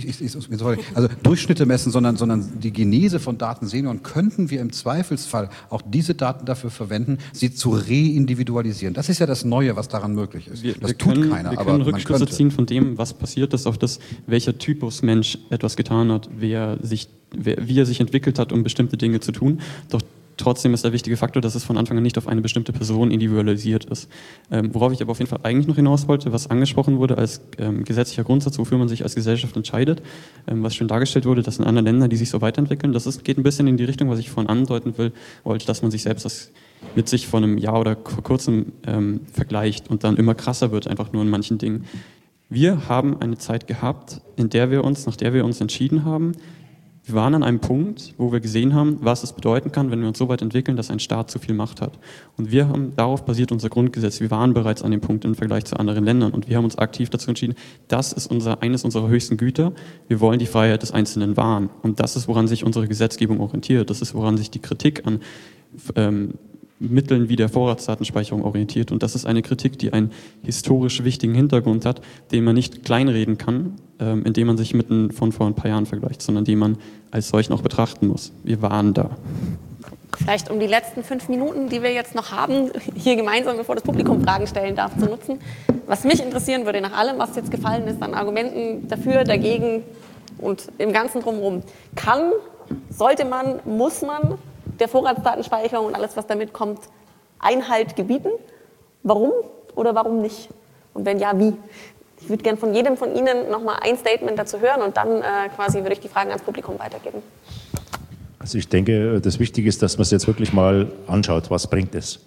die Genese von Daten sehen, und könnten wir im Zweifelsfall auch diese Daten dafür verwenden, sie zu reindividualisieren. Das ist ja das Neue, was daran möglich ist. Das tut keiner, aber man könnte. Wir können Rückschlüsse ziehen von dem, was passiert ist, auf das, welcher Typus Mensch etwas getan hat, wie er sich entwickelt hat, um bestimmte Dinge zu tun. Doch trotzdem ist der wichtige Faktor, dass es von Anfang an nicht auf eine bestimmte Person individualisiert ist. Worauf ich aber auf jeden Fall eigentlich noch hinaus wollte, was angesprochen wurde als gesetzlicher Grundsatz, wofür man sich als Gesellschaft entscheidet, was schön dargestellt wurde, dass in anderen Ländern, die sich so weiterentwickeln, geht ein bisschen in die Richtung, was ich vorhin andeuten wollte, dass man sich selbst mit sich vor einem Jahr oder vor kurzem vergleicht und dann immer krasser wird, einfach nur in manchen Dingen. Wir haben eine Zeit gehabt, nachdem wir uns entschieden haben, wir waren an einem Punkt, wo wir gesehen haben, was es bedeuten kann, wenn wir uns so weit entwickeln, dass ein Staat zu viel Macht hat. Und darauf basiert unser Grundgesetz. Wir waren bereits an dem Punkt im Vergleich zu anderen Ländern, und wir haben uns aktiv dazu entschieden, das ist eines unserer höchsten Güter. Wir wollen die Freiheit des Einzelnen wahren. Und das ist, woran sich unsere Gesetzgebung orientiert. Das ist, woran sich die Kritik an Mitteln wie der Vorratsdatenspeicherung orientiert. Und das ist eine Kritik, die einen historisch wichtigen Hintergrund hat, den man nicht kleinreden kann, indem man sich von vor ein paar Jahren vergleicht, sondern den man als solchen auch betrachten muss. Wir waren da. Vielleicht um die letzten 5 Minuten, die wir jetzt noch haben, hier gemeinsam, bevor das Publikum Fragen stellen darf, zu nutzen. Was mich interessieren würde, nach allem, was jetzt gefallen ist, an Argumenten dafür, dagegen und im Ganzen drumherum, sollte man, muss man der Vorratsdatenspeicherung und alles, was damit kommt, Einhalt gebieten? Warum oder warum nicht? Und wenn ja, wie? Ich würde gerne von jedem von Ihnen nochmal ein Statement dazu hören, und dann würde ich die Fragen ans Publikum weitergeben. Also ich denke, das Wichtige ist, dass man es jetzt wirklich mal anschaut, was bringt es.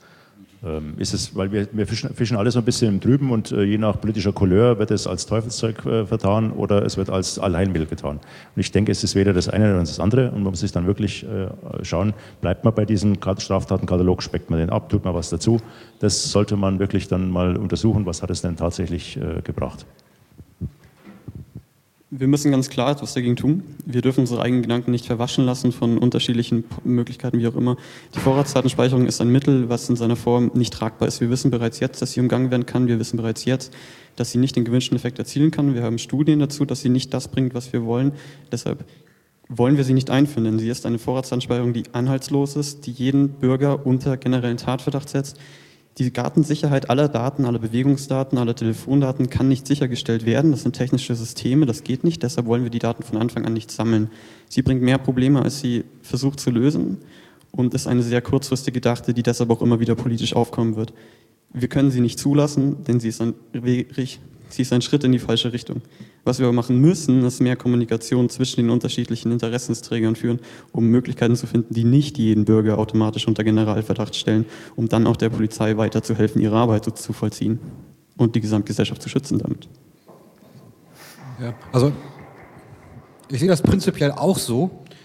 Weil wir fischen alle so ein bisschen im Trüben, und je nach politischer Couleur wird es als Teufelszeug vertan oder es wird als Allheilmittel getan. Und ich denke, es ist weder das eine noch das andere, und man muss sich dann wirklich schauen, bleibt man bei diesem Straftatenkatalog, speckt man den ab, tut man was dazu. Das sollte man wirklich dann mal untersuchen, was hat es denn tatsächlich gebracht. Wir müssen ganz klar etwas dagegen tun. Wir dürfen unsere eigenen Gedanken nicht verwaschen lassen von unterschiedlichen Möglichkeiten, wie auch immer. Die Vorratsdatenspeicherung ist ein Mittel, was in seiner Form nicht tragbar ist. Wir wissen bereits jetzt, dass sie umgangen werden kann. Wir wissen bereits jetzt, dass sie nicht den gewünschten Effekt erzielen kann. Wir haben Studien dazu, dass sie nicht das bringt, was wir wollen. Deshalb wollen wir sie nicht einführen, denn sie ist eine Vorratsdatenspeicherung, die anhaltslos ist, die jeden Bürger unter generellen Tatverdacht setzt. Die Datensicherheit aller Daten, aller Bewegungsdaten, aller Telefondaten kann nicht sichergestellt werden. Das sind technische Systeme, das geht nicht. Deshalb wollen wir die Daten von Anfang an nicht sammeln. Sie bringt mehr Probleme, als sie versucht zu lösen und ist eine sehr kurzfristig gedachte, die deshalb auch immer wieder politisch aufkommen wird. Wir können sie nicht zulassen, denn sie ist ein Schritt in die falsche Richtung. Was wir aber machen müssen, ist mehr Kommunikation zwischen den unterschiedlichen Interessensträgern führen, um Möglichkeiten zu finden, die nicht jeden Bürger automatisch unter Generalverdacht stellen, um dann auch der Polizei weiterzuhelfen, ihre Arbeit zu vollziehen und die Gesamtgesellschaft zu schützen damit. Ja, also ich sehe das prinzipiell auch so.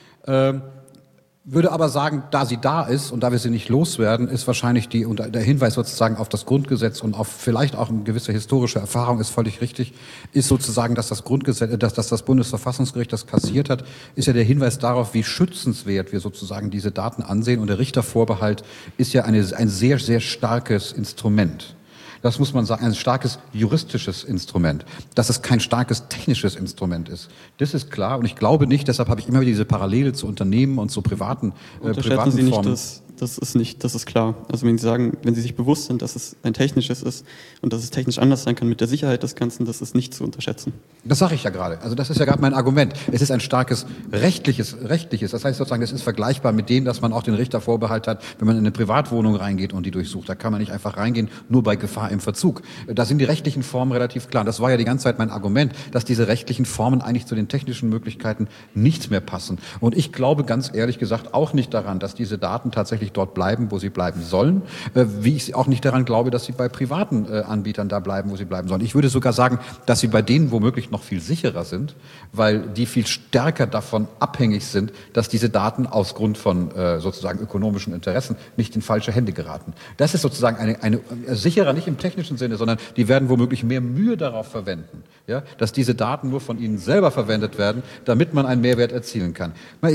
Würde aber sagen, da sie da ist und da wir sie nicht loswerden, ist wahrscheinlich der Hinweis sozusagen auf das Grundgesetz und auf vielleicht auch eine gewisse historische Erfahrung ist völlig richtig, ist sozusagen, dass das Grundgesetz, dass das Bundesverfassungsgericht das kassiert hat, ist ja der Hinweis darauf, wie schützenswert wir sozusagen diese Daten ansehen und der Richtervorbehalt ist ja ein sehr, sehr starkes Instrument. Das muss man sagen, ein starkes juristisches Instrument, dass es kein starkes technisches Instrument ist. Das ist klar und ich glaube nicht, deshalb habe ich immer wieder diese Parallele zu Unternehmen und zu privaten Sie nicht, Formen. das ist klar. Also wenn Sie sich bewusst sind, dass es ein technisches ist und dass es technisch anders sein kann mit der Sicherheit des Ganzen, das ist nicht zu unterschätzen. Das sage ich ja gerade. Also das ist ja gerade mein Argument. Es ist ein starkes rechtliches. Das heißt sozusagen, es ist vergleichbar mit dem, dass man auch den Richtervorbehalt hat, wenn man in eine Privatwohnung reingeht und die durchsucht. Da kann man nicht einfach reingehen, nur bei Gefahr im Verzug. Da sind die rechtlichen Formen relativ klar. Das war ja die ganze Zeit mein Argument, dass diese rechtlichen Formen eigentlich zu den technischen Möglichkeiten nichts mehr passen. Und ich glaube ganz ehrlich gesagt auch nicht daran, dass diese Daten tatsächlich dort bleiben, wo sie bleiben sollen, wie ich auch nicht daran glaube, dass sie bei privaten Anbietern da bleiben, wo sie bleiben sollen. Ich würde sogar sagen, dass sie bei denen womöglich noch viel sicherer sind, weil die viel stärker davon abhängig sind, dass diese Daten aus Grund von sozusagen ökonomischen Interessen nicht in falsche Hände geraten. Das ist sozusagen eine sicherer, nicht im technischen Sinne, sondern die werden womöglich mehr Mühe darauf verwenden, ja, dass diese Daten nur von ihnen selber verwendet werden, damit man einen Mehrwert erzielen kann.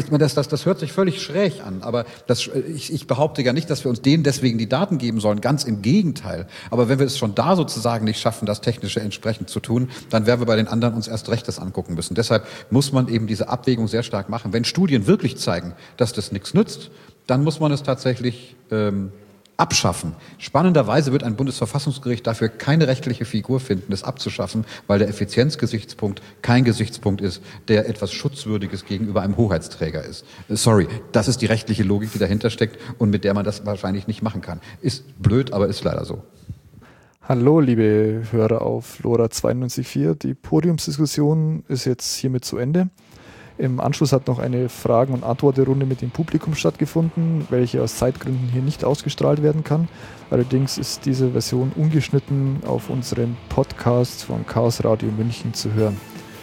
Das hört sich völlig schräg an, aber ich behaupte ja nicht, dass wir uns denen deswegen die Daten geben sollen, ganz im Gegenteil. Aber wenn wir es schon da sozusagen nicht schaffen, das Technische entsprechend zu tun, dann werden wir bei den anderen uns erst recht das angucken müssen. Deshalb muss man eben diese Abwägung sehr stark machen. Wenn Studien wirklich zeigen, dass das nichts nützt, dann muss man es tatsächlich abschaffen. Spannenderweise wird ein Bundesverfassungsgericht dafür keine rechtliche Figur finden, es abzuschaffen, weil der Effizienzgesichtspunkt kein Gesichtspunkt ist, der etwas Schutzwürdiges gegenüber einem Hoheitsträger ist. Sorry, das ist die rechtliche Logik, die dahinter steckt und mit der man das wahrscheinlich nicht machen kann. Ist blöd, aber ist leider so. Hallo, liebe Hörer auf LoRa 92.4. Die Podiumsdiskussion ist jetzt hiermit zu Ende. Im Anschluss hat noch eine Fragen- und Antwortrunde mit dem Publikum stattgefunden, welche aus Zeitgründen hier nicht ausgestrahlt werden kann. Allerdings ist diese Version ungeschnitten auf unserem Podcast von Chaos Radio München zu hören.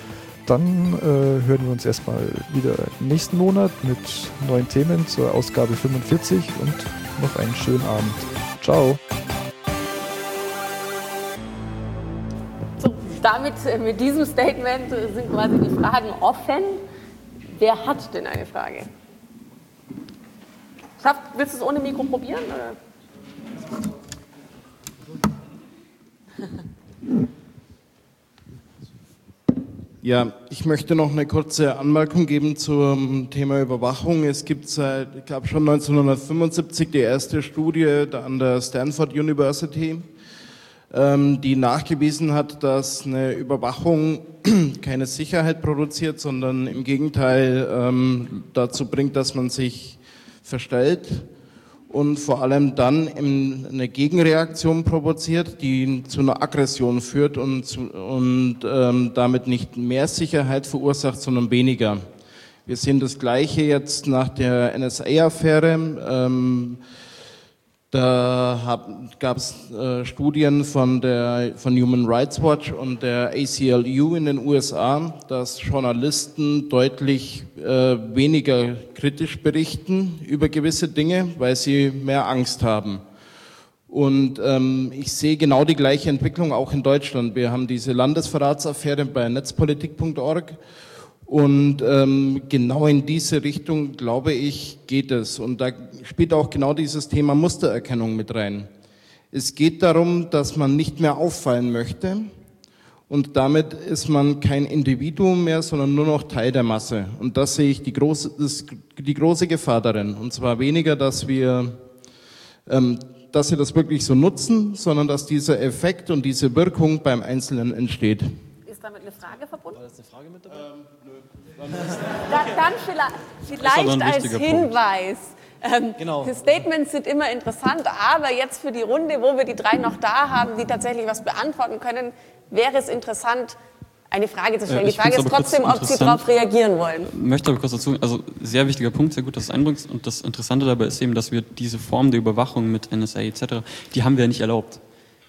Dann hören wir uns erstmal wieder nächsten Monat mit neuen Themen zur Ausgabe 45 und noch einen schönen Abend. Ciao. So, damit, mit diesem Statement sind quasi die Fragen offen. Wer hat denn eine Frage? Willst du es ohne Mikro probieren? Oder? Ja, ich möchte noch eine kurze Anmerkung geben zum Thema Überwachung. Es gibt seit, ich glaube schon 1975 die erste Studie an der Stanford University, die nachgewiesen hat, dass eine Überwachung keine Sicherheit produziert, sondern im Gegenteil dazu bringt, dass man sich verstellt und vor allem dann eine Gegenreaktion provoziert, die zu einer Aggression führt und damit nicht mehr Sicherheit verursacht, sondern weniger. Wir sehen das Gleiche jetzt nach der NSA-Affäre. Da gab es Studien von Human Rights Watch und der ACLU in den USA, dass Journalisten deutlich weniger kritisch berichten über gewisse Dinge, weil sie mehr Angst haben. Und ich sehe genau die gleiche Entwicklung auch in Deutschland. Wir haben diese Landesverratsaffäre bei netzpolitik.org und genau in diese Richtung, glaube ich, geht es. Und da spielt auch genau dieses Thema Mustererkennung mit rein. Es geht darum, dass man nicht mehr auffallen möchte und damit ist man kein Individuum mehr, sondern nur noch Teil der Masse. Und das sehe ich die große Gefahr darin. Und zwar weniger, dass sie das wirklich so nutzen, sondern dass dieser Effekt und diese Wirkung beim Einzelnen entsteht. Ist damit eine Frage verbunden? War das eine Frage mit dabei? Dann vielleicht als Hinweis. Genau. Die Statements sind immer interessant, aber jetzt für die Runde, wo wir die drei noch da haben, die tatsächlich was beantworten können, wäre es interessant, eine Frage zu stellen. Die Frage ist trotzdem, ob Sie darauf reagieren wollen. Ich möchte aber kurz dazu, also sehr wichtiger Punkt, sehr gut, dass du es einbringst. Und das Interessante dabei ist eben, dass wir diese Form der Überwachung mit NSA etc., die haben wir ja nicht erlaubt.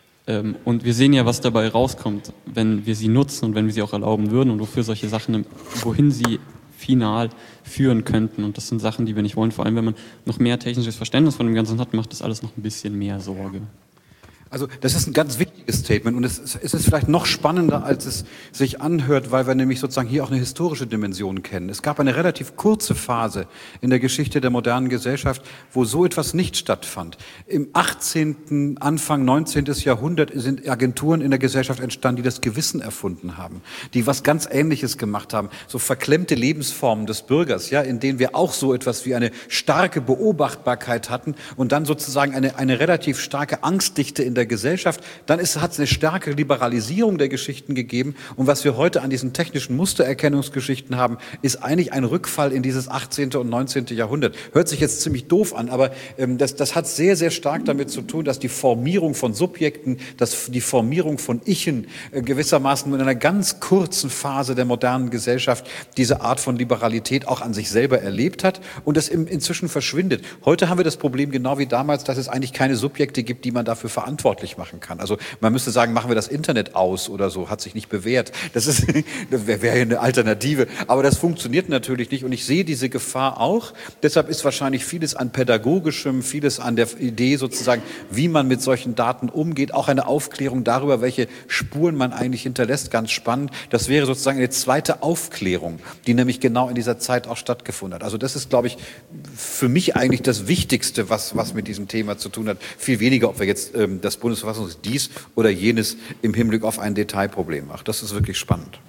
Und wir sehen ja, was dabei rauskommt, wenn wir sie nutzen und wenn wir sie auch erlauben würden und wofür solche Sachen, wohin sie final führen könnten. Und das sind Sachen, die wir nicht wollen. Vor allem, wenn man noch mehr technisches Verständnis von dem Ganzen hat, macht das alles noch ein bisschen mehr Sorge. Also das ist ein ganz wichtiges Statement und es ist vielleicht noch spannender, als es sich anhört, weil wir nämlich sozusagen hier auch eine historische Dimension kennen. Es gab eine relativ kurze Phase in der Geschichte der modernen Gesellschaft, wo so etwas nicht stattfand. Im 18., Anfang 19. Jahrhundert sind Agenturen in der Gesellschaft entstanden, die das Gewissen erfunden haben, die was ganz Ähnliches gemacht haben, so verklemmte Lebensformen des Bürgers, ja, in denen wir auch so etwas wie eine starke Beobachtbarkeit hatten und dann sozusagen eine relativ starke Angstdichte in der Gesellschaft, dann hat es eine starke Liberalisierung der Geschichten gegeben und was wir heute an diesen technischen Mustererkennungsgeschichten haben, ist eigentlich ein Rückfall in dieses 18. und 19. Jahrhundert. Hört sich jetzt ziemlich doof an, aber das hat sehr, sehr stark damit zu tun, dass die Formierung von Subjekten, die Formierung von Ichen gewissermaßen in einer ganz kurzen Phase der modernen Gesellschaft diese Art von Liberalität auch an sich selber erlebt hat und das inzwischen verschwindet. Heute haben wir das Problem genau wie damals, dass es eigentlich keine Subjekte gibt, die man dafür verantwortlich machen kann. Also man müsste sagen, machen wir das Internet aus oder so, hat sich nicht bewährt. Das wäre ja eine Alternative. Aber das funktioniert natürlich nicht und ich sehe diese Gefahr auch. Deshalb ist wahrscheinlich vieles an Pädagogischem, vieles an der Idee sozusagen, wie man mit solchen Daten umgeht, auch eine Aufklärung darüber, welche Spuren man eigentlich hinterlässt, ganz spannend. Das wäre sozusagen eine zweite Aufklärung, die nämlich genau in dieser Zeit auch stattgefunden hat. Also das ist, glaube ich, für mich eigentlich das Wichtigste, was mit diesem Thema zu tun hat. Viel weniger, ob wir jetzt das Bundesverfassung dies oder jenes im Hinblick auf ein Detailproblem macht. Das ist wirklich spannend.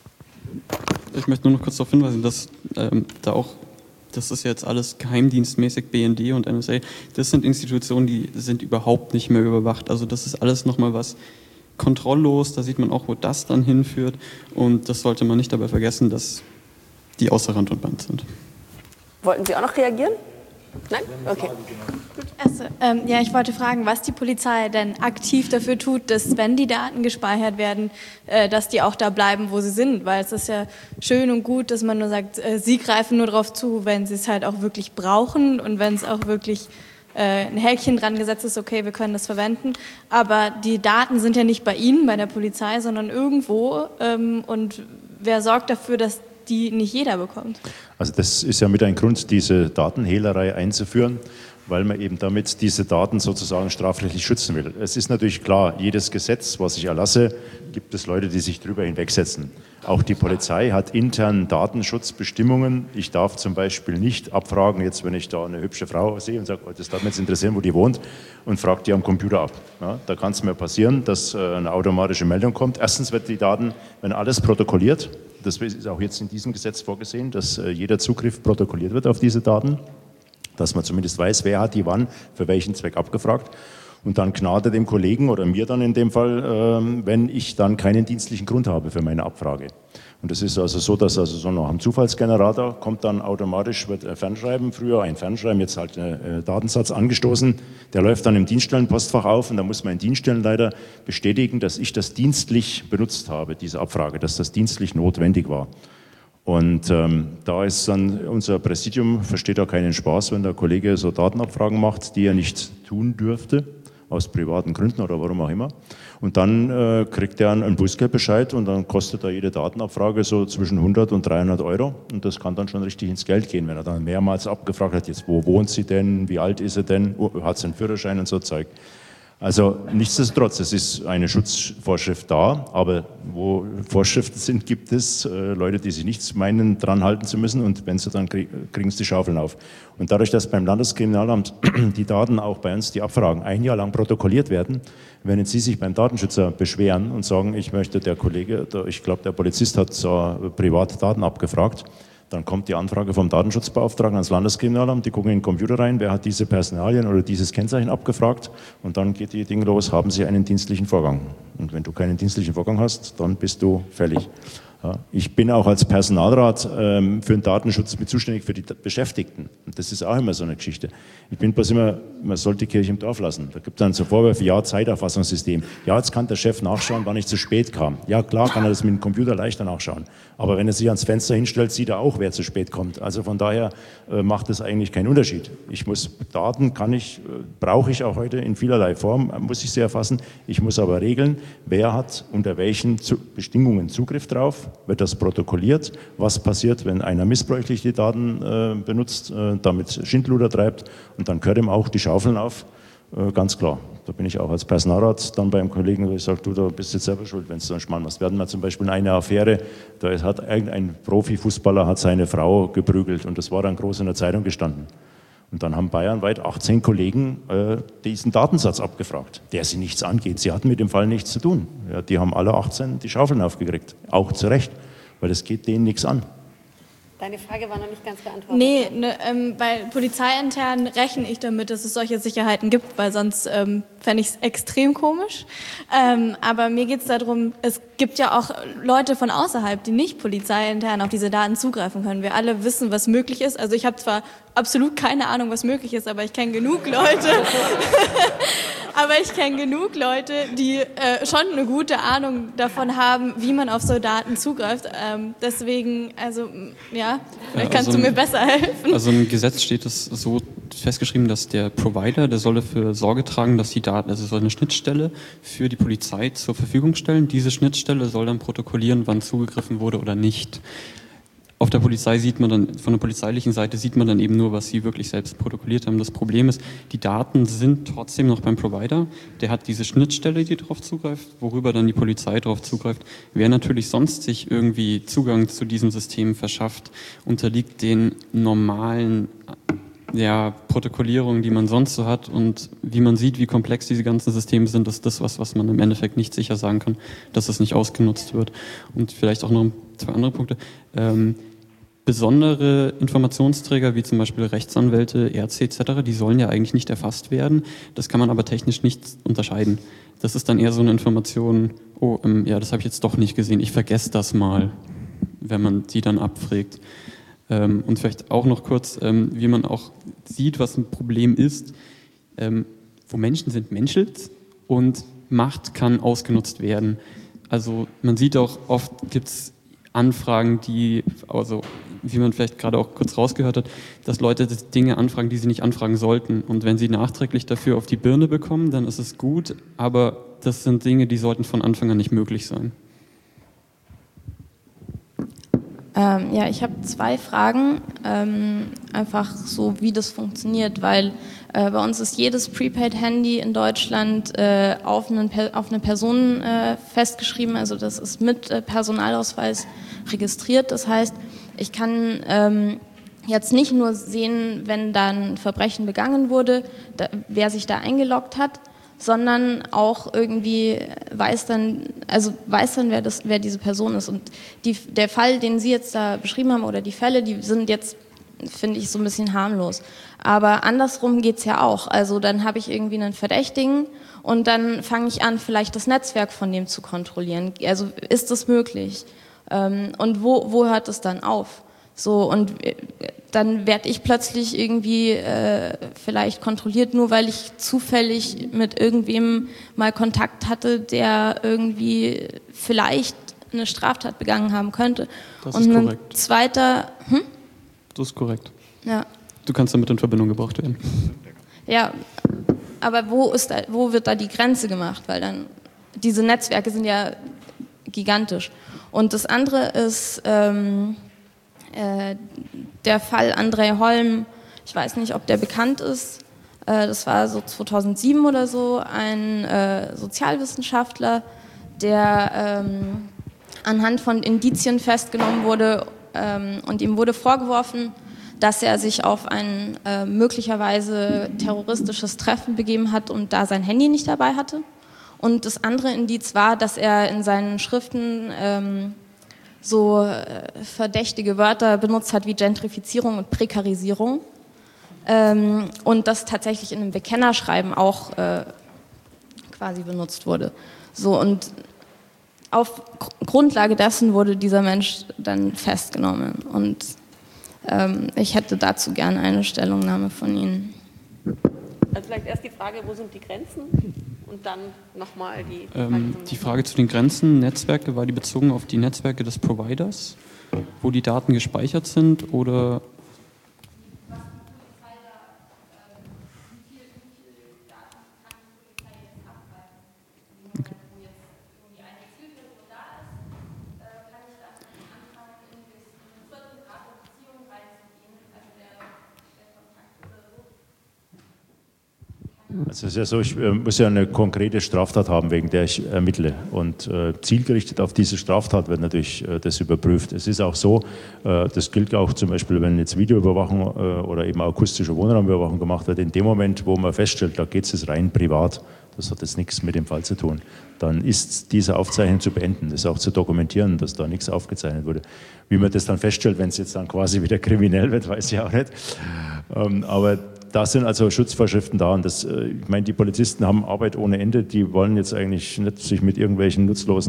Ich möchte nur noch kurz darauf hinweisen, dass das ist jetzt alles geheimdienstmäßig, BND und NSA, das sind Institutionen, die sind überhaupt nicht mehr überwacht. Also das ist alles nochmal was kontrolllos, da sieht man auch, wo das dann hinführt und das sollte man nicht dabei vergessen, dass die außer Rand und Band sind. Wollten Sie auch noch reagieren? Nein? Okay. Also, ja, ich wollte fragen, was die Polizei denn aktiv dafür tut, dass, wenn die Daten gespeichert werden, dass die auch da bleiben, wo sie sind. Weil es ist ja schön und gut, dass man nur sagt, sie greifen nur darauf zu, wenn sie es halt auch wirklich brauchen und wenn es auch wirklich ein Häkchen dran gesetzt ist, okay, wir können das verwenden. Aber die Daten sind ja nicht bei Ihnen, bei der Polizei, sondern irgendwo. Und wer sorgt dafür, dass die nicht jeder bekommt? Also das ist ja mit ein Grund, diese Datenhehlerei einzuführen, weil man eben damit diese Daten sozusagen strafrechtlich schützen will. Es ist natürlich klar, jedes Gesetz, was ich erlasse, gibt es Leute, die sich drüber hinwegsetzen. Auch die Polizei hat intern Datenschutzbestimmungen. Ich darf zum Beispiel nicht abfragen, jetzt wenn ich da eine hübsche Frau sehe und sage, oh, das darf mich jetzt interessieren, wo die wohnt, und frage die am Computer ab. Ja, da kann es mir passieren, dass eine automatische Meldung kommt. Erstens wird die Daten, wenn alles protokolliert, das ist auch jetzt in diesem Gesetz vorgesehen, dass jeder Zugriff protokolliert wird auf diese Daten, dass man zumindest weiß, wer hat die wann, für welchen Zweck abgefragt. Und dann gnade dem Kollegen oder mir dann in dem Fall, wenn ich dann keinen dienstlichen Grund habe für meine Abfrage. Und das ist also so, dass also so nach einem Zufallsgenerator kommt dann automatisch, wird Fernschreiben, früher ein Fernschreiben, jetzt halt ein Datensatz angestoßen, der läuft dann im Dienststellenpostfach auf und da muss mein Dienststellenleiter bestätigen, dass ich das dienstlich benutzt habe, diese Abfrage, dass das dienstlich notwendig war. Und da ist dann unser Präsidium, versteht auch keinen Spaß, wenn der Kollege so Datenabfragen macht, die er nicht tun dürfte, aus privaten Gründen oder warum auch immer. Und dann kriegt er einen Bußgeldbescheid und dann kostet da jede Datenabfrage so zwischen 100 und 300 Euro. Und das kann dann schon richtig ins Geld gehen, wenn er dann mehrmals abgefragt hat, jetzt wo wohnt sie denn, wie alt ist sie denn, hat sie einen Führerschein und so Zeug. Also nichtsdestotrotz, es ist eine Schutzvorschrift da, aber wo Vorschriften sind, gibt es Leute, die sich nichts meinen, dran halten zu müssen, und wenn sie dann kriegen sie die Schaufeln auf. Und dadurch, dass beim Landeskriminalamt die Daten auch bei uns, die Abfragen, 1 Jahr lang protokolliert werden, wenn Sie sich beim Datenschützer beschweren und sagen, ich möchte, der Kollege, ich glaube, der Polizist hat so privat Daten abgefragt, dann kommt die Anfrage vom Datenschutzbeauftragten ans Landeskriminalamt, die gucken in den Computer rein, wer hat diese Personalien oder dieses Kennzeichen abgefragt, und dann geht die Ding los, haben Sie einen dienstlichen Vorgang. Und wenn du keinen dienstlichen Vorgang hast, dann bist du fällig. Ja, ich bin auch als Personalrat für den Datenschutz zuständig für die Beschäftigten. Und das ist auch immer so eine Geschichte. Ich bin bloß immer, man sollte die Kirche im Dorf lassen. Da gibt es dann so Vorwürfe, ja, Zeiterfassungssystem. Ja, jetzt kann der Chef nachschauen, wann ich zu spät kam. Ja, klar kann er das mit dem Computer leichter nachschauen. Aber wenn er sich ans Fenster hinstellt, sieht er auch, wer zu spät kommt. Also von daher macht das eigentlich keinen Unterschied. Daten brauche ich auch heute in vielerlei Form, muss ich sie erfassen. Ich muss aber regeln, wer hat unter welchen Bedingungen Zugriff drauf, wird das protokolliert, was passiert, wenn einer missbräuchlich die Daten benutzt, damit Schindluder treibt, und dann gehört ihm auch die Schaufeln auf, ganz klar. Da bin ich auch als Personalrat dann beim Kollegen, wo ich sage, du, da bist jetzt selber schuld, wenn du so einen Schmarrn machst. Wir hatten mal zum Beispiel eine Affäre, da hat irgendein Profifußballer hat seine Frau geprügelt, und das war dann groß in der Zeitung gestanden. Und dann haben bayernweit 18 Kollegen diesen Datensatz abgefragt, der sie nichts angeht. Sie hatten mit dem Fall nichts zu tun. Ja, die haben alle 18 die Schaufeln aufgekriegt, auch zu Recht, weil es geht denen nichts an. Deine Frage war noch nicht ganz beantwortet. Nee, bei polizeiintern rechne ich damit, dass es solche Sicherheiten gibt, weil sonst fände ich es extrem komisch. Aber mir geht es darum, es gibt ja auch Leute von außerhalb, die nicht polizeiintern auf diese Daten zugreifen können. Wir alle wissen, was möglich ist. Also ich habe zwar absolut keine Ahnung, was möglich ist, aber ich kenne genug Leute. Die schon eine gute Ahnung davon haben, wie man auf so Daten zugreift. Deswegen, also ja, vielleicht kannst du mir besser helfen. Also im Gesetz steht es so festgeschrieben, dass der Provider, der solle für Sorge tragen, dass die Daten, also soll eine Schnittstelle für die Polizei zur Verfügung stellen. Diese Schnittstelle soll dann protokollieren, wann zugegriffen wurde oder nicht. Auf der Polizei sieht man dann, von der polizeilichen Seite sieht man dann eben nur, was sie wirklich selbst protokolliert haben. Das Problem ist, die Daten sind trotzdem noch beim Provider. Der hat diese Schnittstelle, die darauf zugreift, worüber dann die Polizei darauf zugreift. Wer natürlich sonst sich irgendwie Zugang zu diesem System verschafft, unterliegt den normalen Protokollierungen, die man sonst so hat. Und wie man sieht, wie komplex diese ganzen Systeme sind, ist das was man im Endeffekt nicht sicher sagen kann, dass es nicht ausgenutzt wird. Und vielleicht auch noch 2 andere Punkte. Besondere Informationsträger, wie zum Beispiel Rechtsanwälte, Ärzte etc., die sollen ja eigentlich nicht erfasst werden. Das kann man aber technisch nicht unterscheiden. Das ist dann eher so eine Information, das habe ich jetzt doch nicht gesehen, ich vergesse das mal, wenn man die dann abfragt. Und vielleicht auch noch kurz, wie man auch sieht, was ein Problem ist, wo Menschen sind, menschelt, und Macht kann ausgenutzt werden. Also man sieht auch, oft gibt es Anfragen, die, also wie man vielleicht gerade auch kurz rausgehört hat, dass Leute Dinge anfragen, die sie nicht anfragen sollten. Und wenn sie nachträglich dafür auf die Birne bekommen, dann ist es gut, aber das sind Dinge, die sollten von Anfang an nicht möglich sein. Ich habe 2 Fragen, einfach so, wie das funktioniert, weil bei uns ist jedes Prepaid-Handy in Deutschland auf eine Person festgeschrieben, also das ist mit Personalausweis registriert. Das heißt, ich kann jetzt nicht nur sehen, wenn da ein Verbrechen begangen wurde, wer sich da eingeloggt hat, sondern auch irgendwie weiß dann, wer diese Person ist. Und der Fall, den Sie jetzt da beschrieben haben, oder die Fälle, die sind jetzt, finde ich, so ein bisschen harmlos. Aber andersrum geht's ja auch. Also dann habe ich irgendwie einen Verdächtigen und dann fange ich an, vielleicht das Netzwerk von dem zu kontrollieren. Also ist das möglich? Und wo hört es dann auf? So, und dann werde ich plötzlich irgendwie vielleicht kontrolliert, nur weil ich zufällig mit irgendwem mal Kontakt hatte, der irgendwie vielleicht eine Straftat begangen haben könnte. Das ist korrekt. Das ist korrekt. Ja. Du kannst damit in Verbindung gebracht werden. Ja, aber wo wird da die Grenze gemacht? Weil dann, diese Netzwerke sind ja gigantisch. Und das andere ist der Fall André Holm. Ich weiß nicht, ob der bekannt ist. das war so 2007 oder so, ein Sozialwissenschaftler, der anhand von Indizien festgenommen wurde und ihm wurde vorgeworfen, dass er sich auf ein möglicherweise terroristisches Treffen begeben hat und da sein Handy nicht dabei hatte. Und das andere Indiz war, dass er in seinen Schriften so verdächtige Wörter benutzt hat wie Gentrifizierung und Prekarisierung. Und das tatsächlich in einem Bekennerschreiben auch quasi benutzt wurde. So, und auf Grundlage dessen wurde dieser Mensch dann festgenommen. Und ich hätte dazu gerne eine Stellungnahme von Ihnen. Also vielleicht erst die Frage, wo sind die Grenzen? Und dann nochmal die Die Frage zu den Grenzen, Netzwerke, war die bezogen auf die Netzwerke des Providers, wo die Daten gespeichert sind, oder? Okay. Also es ist ja so, ich muss ja eine konkrete Straftat haben, wegen der ich ermittle. Und zielgerichtet auf diese Straftat wird natürlich das überprüft. Es ist auch so, das gilt auch zum Beispiel, wenn jetzt Videoüberwachung oder eben akustische Wohnraumüberwachung gemacht wird, in dem Moment, wo man feststellt, da geht es rein privat, das hat jetzt nichts mit dem Fall zu tun, dann ist diese Aufzeichnung zu beenden, das auch zu dokumentieren, dass da nichts aufgezeichnet wurde. Wie man das dann feststellt, wenn es jetzt dann quasi wieder kriminell wird, weiß ich auch nicht. Aber da sind also Schutzvorschriften da. Und das, ich meine, die Polizisten haben Arbeit ohne Ende. Die wollen jetzt eigentlich nicht sich mit durch irgendwelche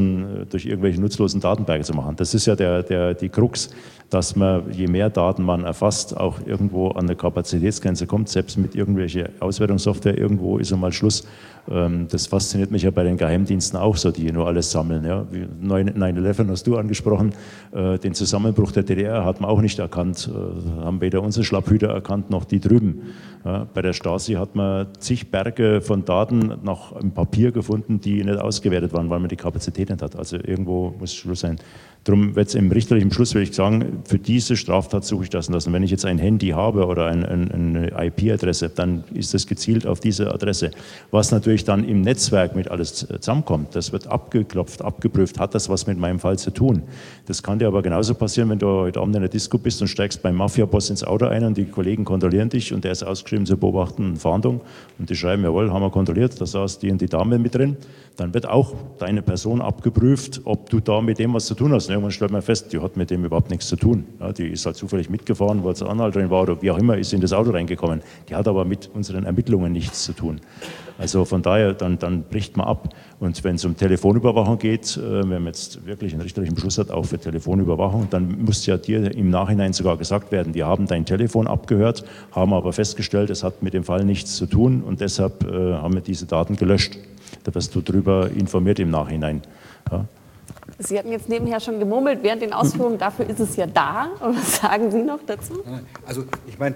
nutzlosen Datenberge zu machen. Das ist ja die Krux, dass man, je mehr Daten man erfasst, auch irgendwo an der Kapazitätsgrenze kommt. Selbst mit irgendwelcher Auswertungssoftware, irgendwo ist einmal Schluss. Das fasziniert mich ja bei den Geheimdiensten auch so, die nur alles sammeln. Ja. 9/11 hast du angesprochen. Den Zusammenbruch der DDR hat man auch nicht erkannt. Haben weder unsere Schlapphüter erkannt, noch die drüben. Ja, bei der Stasi hat man zig Berge von Daten noch im Papier gefunden, die nicht ausgewertet waren, weil man die Kapazität nicht hat. Also irgendwo muss Schluss sein. Darum wird es im richterlichen Schluss, will ich sagen, für diese Straftat suche ich das und das. Und wenn ich jetzt ein Handy habe oder eine IP-Adresse, dann ist das gezielt auf diese Adresse. Was natürlich dann im Netzwerk mit alles zusammenkommt, das wird abgeklopft, abgeprüft, hat das was mit meinem Fall zu tun. Das kann dir aber genauso passieren, wenn du heute Abend in der Disco bist und steigst beim Mafia-Boss ins Auto ein und die Kollegen kontrollieren dich und der ist ausgeschrieben zur beobachtenden Fahndung und die schreiben, jawohl, haben wir kontrolliert, da saß die und die Dame mit drin. Dann wird auch deine Person abgeprüft, ob du da mit dem was zu tun hast. Und irgendwann stellt man fest, die hat mit dem überhaupt nichts zu tun. Ja, die ist halt zufällig mitgefahren, weil zur Anhalterin war oder wie auch immer, ist in das Auto reingekommen. Die hat aber mit unseren Ermittlungen nichts zu tun. Also von daher, dann bricht man ab. Und wenn es um Telefonüberwachung geht, wenn man jetzt wirklich einen richterlichen Beschluss hat, auch für Telefonüberwachung, dann muss ja dir im Nachhinein sogar gesagt werden, wir haben dein Telefon abgehört, haben aber festgestellt, es hat mit dem Fall nichts zu tun und deshalb haben wir diese Daten gelöscht. Da wirst du darüber informiert im Nachhinein. Ja. Sie hatten jetzt nebenher schon gemurmelt, während den Ausführungen, dafür ist es ja da. Und was sagen Sie noch dazu? Also ich meine,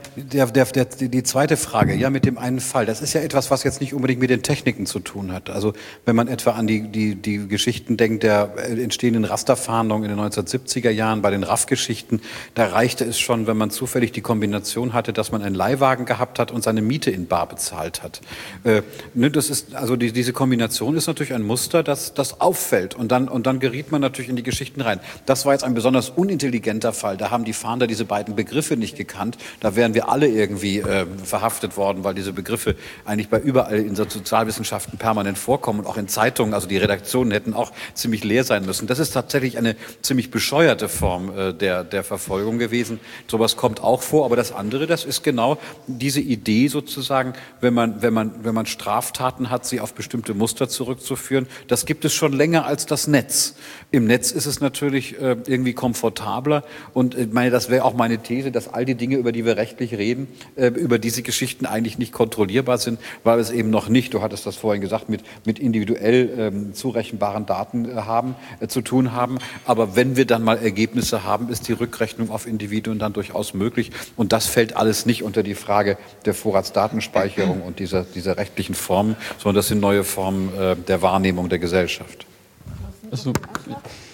die zweite Frage, ja, mit dem einen Fall, das ist ja etwas, was jetzt nicht unbedingt mit den Techniken zu tun hat. Also wenn man etwa an die Geschichten denkt, der entstehenden Rasterfahndung in den 1970er Jahren, bei den RAF-Geschichten, da reichte es schon, wenn man zufällig die Kombination hatte, dass man einen Leihwagen gehabt hat und seine Miete in bar bezahlt hat. Das ist, also diese Kombination ist natürlich ein Muster, das auffällt und dann geriet man natürlich in die Geschichten rein. Das war jetzt ein besonders unintelligenter Fall. Da haben die Fahnder diese beiden Begriffe nicht gekannt. Da wären wir alle irgendwie verhaftet worden, weil diese Begriffe eigentlich bei überall in den Sozialwissenschaften permanent vorkommen und auch in Zeitungen. Also die Redaktionen hätten auch ziemlich leer sein müssen. Das ist tatsächlich eine ziemlich bescheuerte Form der Verfolgung gewesen. Sowas kommt auch vor. Aber das andere, das ist genau diese Idee sozusagen, wenn man Straftaten hat, sie auf bestimmte Muster zurückzuführen. Das gibt es schon länger als das Netz. Im Netz ist es natürlich irgendwie komfortabler und ich meine, das wäre auch meine These, dass all die Dinge, über die wir rechtlich reden, über diese Geschichten eigentlich nicht kontrollierbar sind, weil wir es eben noch nicht, du hattest das vorhin gesagt, mit individuell zurechenbaren Daten zu tun haben. Aber wenn wir dann mal Ergebnisse haben, ist die Rückrechnung auf Individuen dann durchaus möglich und das fällt alles nicht unter die Frage der Vorratsdatenspeicherung und dieser rechtlichen Formen, sondern das sind neue Formen der Wahrnehmung der Gesellschaft. Also,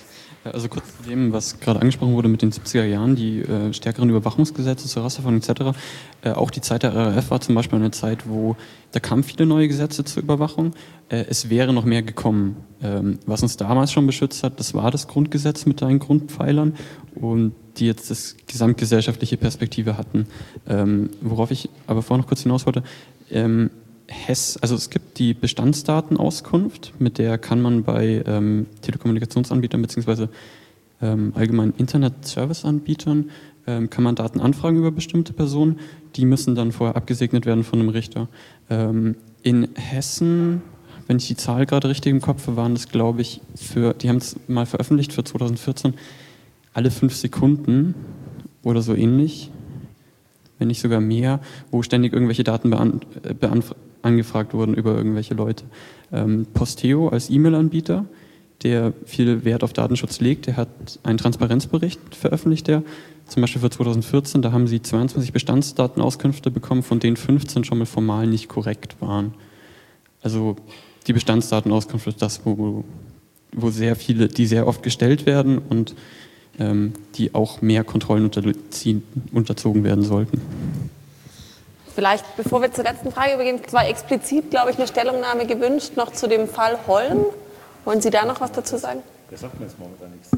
Also kurz zu dem, was gerade angesprochen wurde mit den 70er Jahren, die stärkeren Überwachungsgesetze zur Rasterfahndung etc. Auch die Zeit der RAF war zum Beispiel eine Zeit, wo da kamen viele neue Gesetze zur Überwachung. Es wäre noch mehr gekommen. Was uns damals schon beschützt hat, das war das Grundgesetz mit seinen Grundpfeilern und die jetzt das gesamtgesellschaftliche Perspektive hatten. Worauf ich aber vorher noch kurz hinaus wollte, also es gibt die Bestandsdatenauskunft, mit der kann man bei Telekommunikationsanbietern bzw. allgemeinen Internet-Service-Anbietern kann man Daten anfragen über bestimmte Personen. Die müssen dann vorher abgesegnet werden von einem Richter. In Hessen, wenn ich die Zahl gerade richtig im Kopf habe, waren das, glaube ich, die haben es mal veröffentlicht für 2014, alle 5 Sekunden oder so ähnlich, wenn nicht sogar mehr, wo ständig irgendwelche Daten angefragt wurden über irgendwelche Leute. Posteo als E-Mail-Anbieter, der viel Wert auf Datenschutz legt, der hat einen Transparenzbericht veröffentlicht, der zum Beispiel für 2014, da haben sie 22 Bestandsdatenauskünfte bekommen, von denen 15 schon mal formal nicht korrekt waren. Also die Bestandsdatenauskunft ist das, wo sehr viele, die sehr oft gestellt werden und die auch mehr Kontrollen unterzogen werden sollten. Vielleicht, bevor wir zur letzten Frage übergehen, es war explizit, glaube ich, eine Stellungnahme gewünscht, noch zu dem Fall Holm. Wollen Sie da noch was dazu sagen? Der sagt mir jetzt momentan nichts.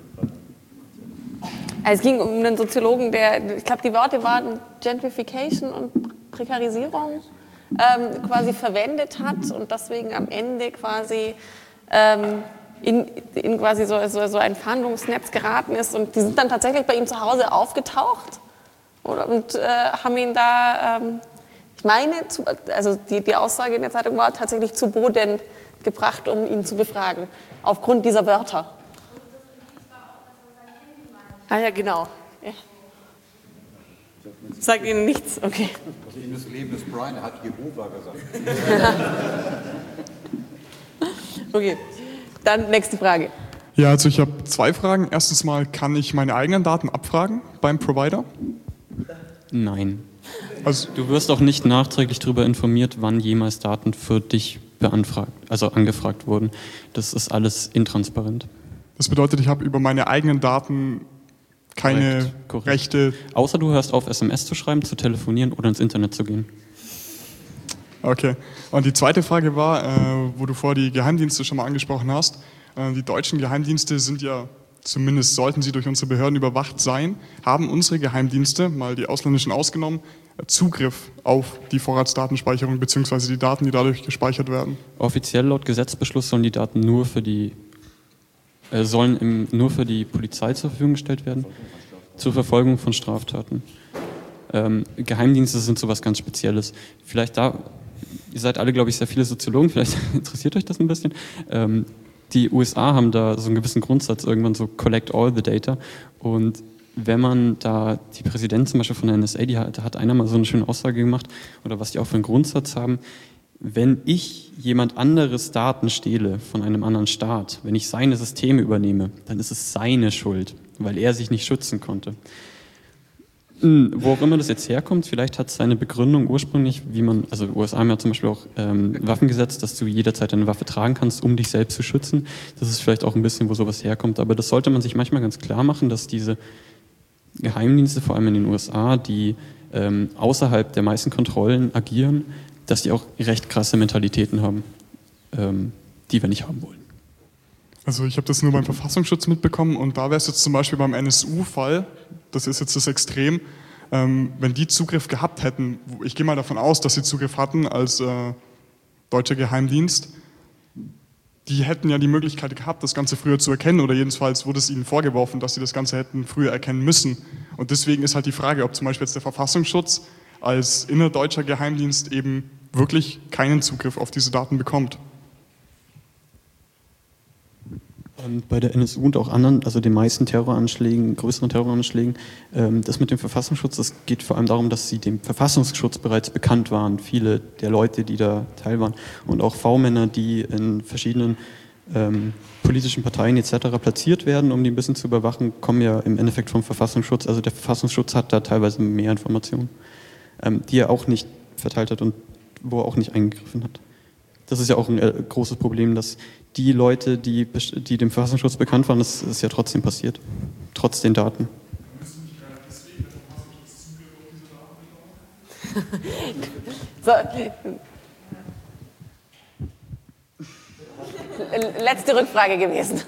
Also es ging um einen Soziologen, der, ich glaube, die Worte waren Gentrification und Prekarisierung quasi verwendet hat und deswegen am Ende quasi in quasi so ein Fahndungsnetz geraten ist. Und die sind dann tatsächlich bei ihm zu Hause aufgetaucht und haben ihn da, ich meine, also die Aussage in der Zeitung war tatsächlich zu Boden gebracht, um ihn zu befragen, aufgrund dieser Wörter. Ah ja, genau. Ja. Sagt Ihnen nichts? Okay. Das Leben des Brian, er hat Jehova gesagt. Okay, dann nächste Frage. Ja, also ich habe 2 Fragen. Erstens mal, kann ich meine eigenen Daten abfragen beim Provider? Nein. Also, du wirst auch nicht nachträglich darüber informiert, wann jemals Daten für dich angefragt wurden. Das ist alles intransparent. Das bedeutet, ich habe über meine eigenen Daten keine Korrekt. Rechte. Außer du hörst auf, SMS zu schreiben, zu telefonieren oder ins Internet zu gehen. Okay. Und die zweite Frage war, wo du vorher die Geheimdienste schon mal angesprochen hast. Die deutschen Geheimdienste sind ja, zumindest sollten sie durch unsere Behörden überwacht sein, haben unsere Geheimdienste, mal die ausländischen ausgenommen, Zugriff auf die Vorratsdatenspeicherung bzw. die Daten, die dadurch gespeichert werden? Offiziell laut Gesetzbeschluss sollen die Daten nur für die Polizei zur Verfügung gestellt werden, zur Verfolgung von Straftaten. Geheimdienste sind sowas ganz Spezielles. Vielleicht ihr seid alle, glaube ich, sehr viele Soziologen, vielleicht interessiert euch das ein bisschen. Die USA haben da so einen gewissen Grundsatz, irgendwann so collect all the data. Und wenn man da, die Präsidentin zum Beispiel von der NSA, da hat einer mal so eine schöne Aussage gemacht, oder was die auch für einen Grundsatz haben, wenn ich jemand anderes Daten stehle von einem anderen Staat, wenn ich seine Systeme übernehme, dann ist es seine Schuld, weil er sich nicht schützen konnte. Wo auch immer das jetzt herkommt, vielleicht hat es seine Begründung ursprünglich, also die USA haben ja zum Beispiel auch Waffengesetz, dass du jederzeit eine Waffe tragen kannst, um dich selbst zu schützen. Das ist vielleicht auch ein bisschen, wo sowas herkommt, aber das sollte man sich manchmal ganz klar machen, dass diese Geheimdienste, vor allem in den USA, die außerhalb der meisten Kontrollen agieren, dass die auch recht krasse Mentalitäten haben, die wir nicht haben wollen. Also ich habe das nur beim Verfassungsschutz mitbekommen und da wäre es jetzt zum Beispiel beim NSU-Fall, das ist jetzt das Extrem, wenn die Zugriff gehabt hätten, ich gehe mal davon aus, dass sie Zugriff hatten als deutscher Geheimdienst, die hätten ja die Möglichkeit gehabt, das Ganze früher zu erkennen oder jedenfalls wurde es ihnen vorgeworfen, dass sie das Ganze hätten früher erkennen müssen. Und deswegen ist halt die Frage, ob zum Beispiel jetzt der Verfassungsschutz als innerdeutscher Geheimdienst eben wirklich keinen Zugriff auf diese Daten bekommt. Bei der NSU und auch anderen, also den meisten Terroranschlägen, größeren Terroranschlägen, das mit dem Verfassungsschutz, das geht vor allem darum, dass sie dem Verfassungsschutz bereits bekannt waren, viele der Leute, die da teil waren und auch V-Männer, die in verschiedenen politischen Parteien etc. platziert werden, um die ein bisschen zu überwachen, kommen ja im Endeffekt vom Verfassungsschutz. Also der Verfassungsschutz hat da teilweise mehr Informationen, die er auch nicht verteilt hat und wo er auch nicht eingegriffen hat. Das ist ja auch ein großes Problem, dass die Leute, die dem Verfassungsschutz bekannt waren, das ist ja trotzdem passiert, trotz den Daten. So. Letzte Rückfrage gewesen.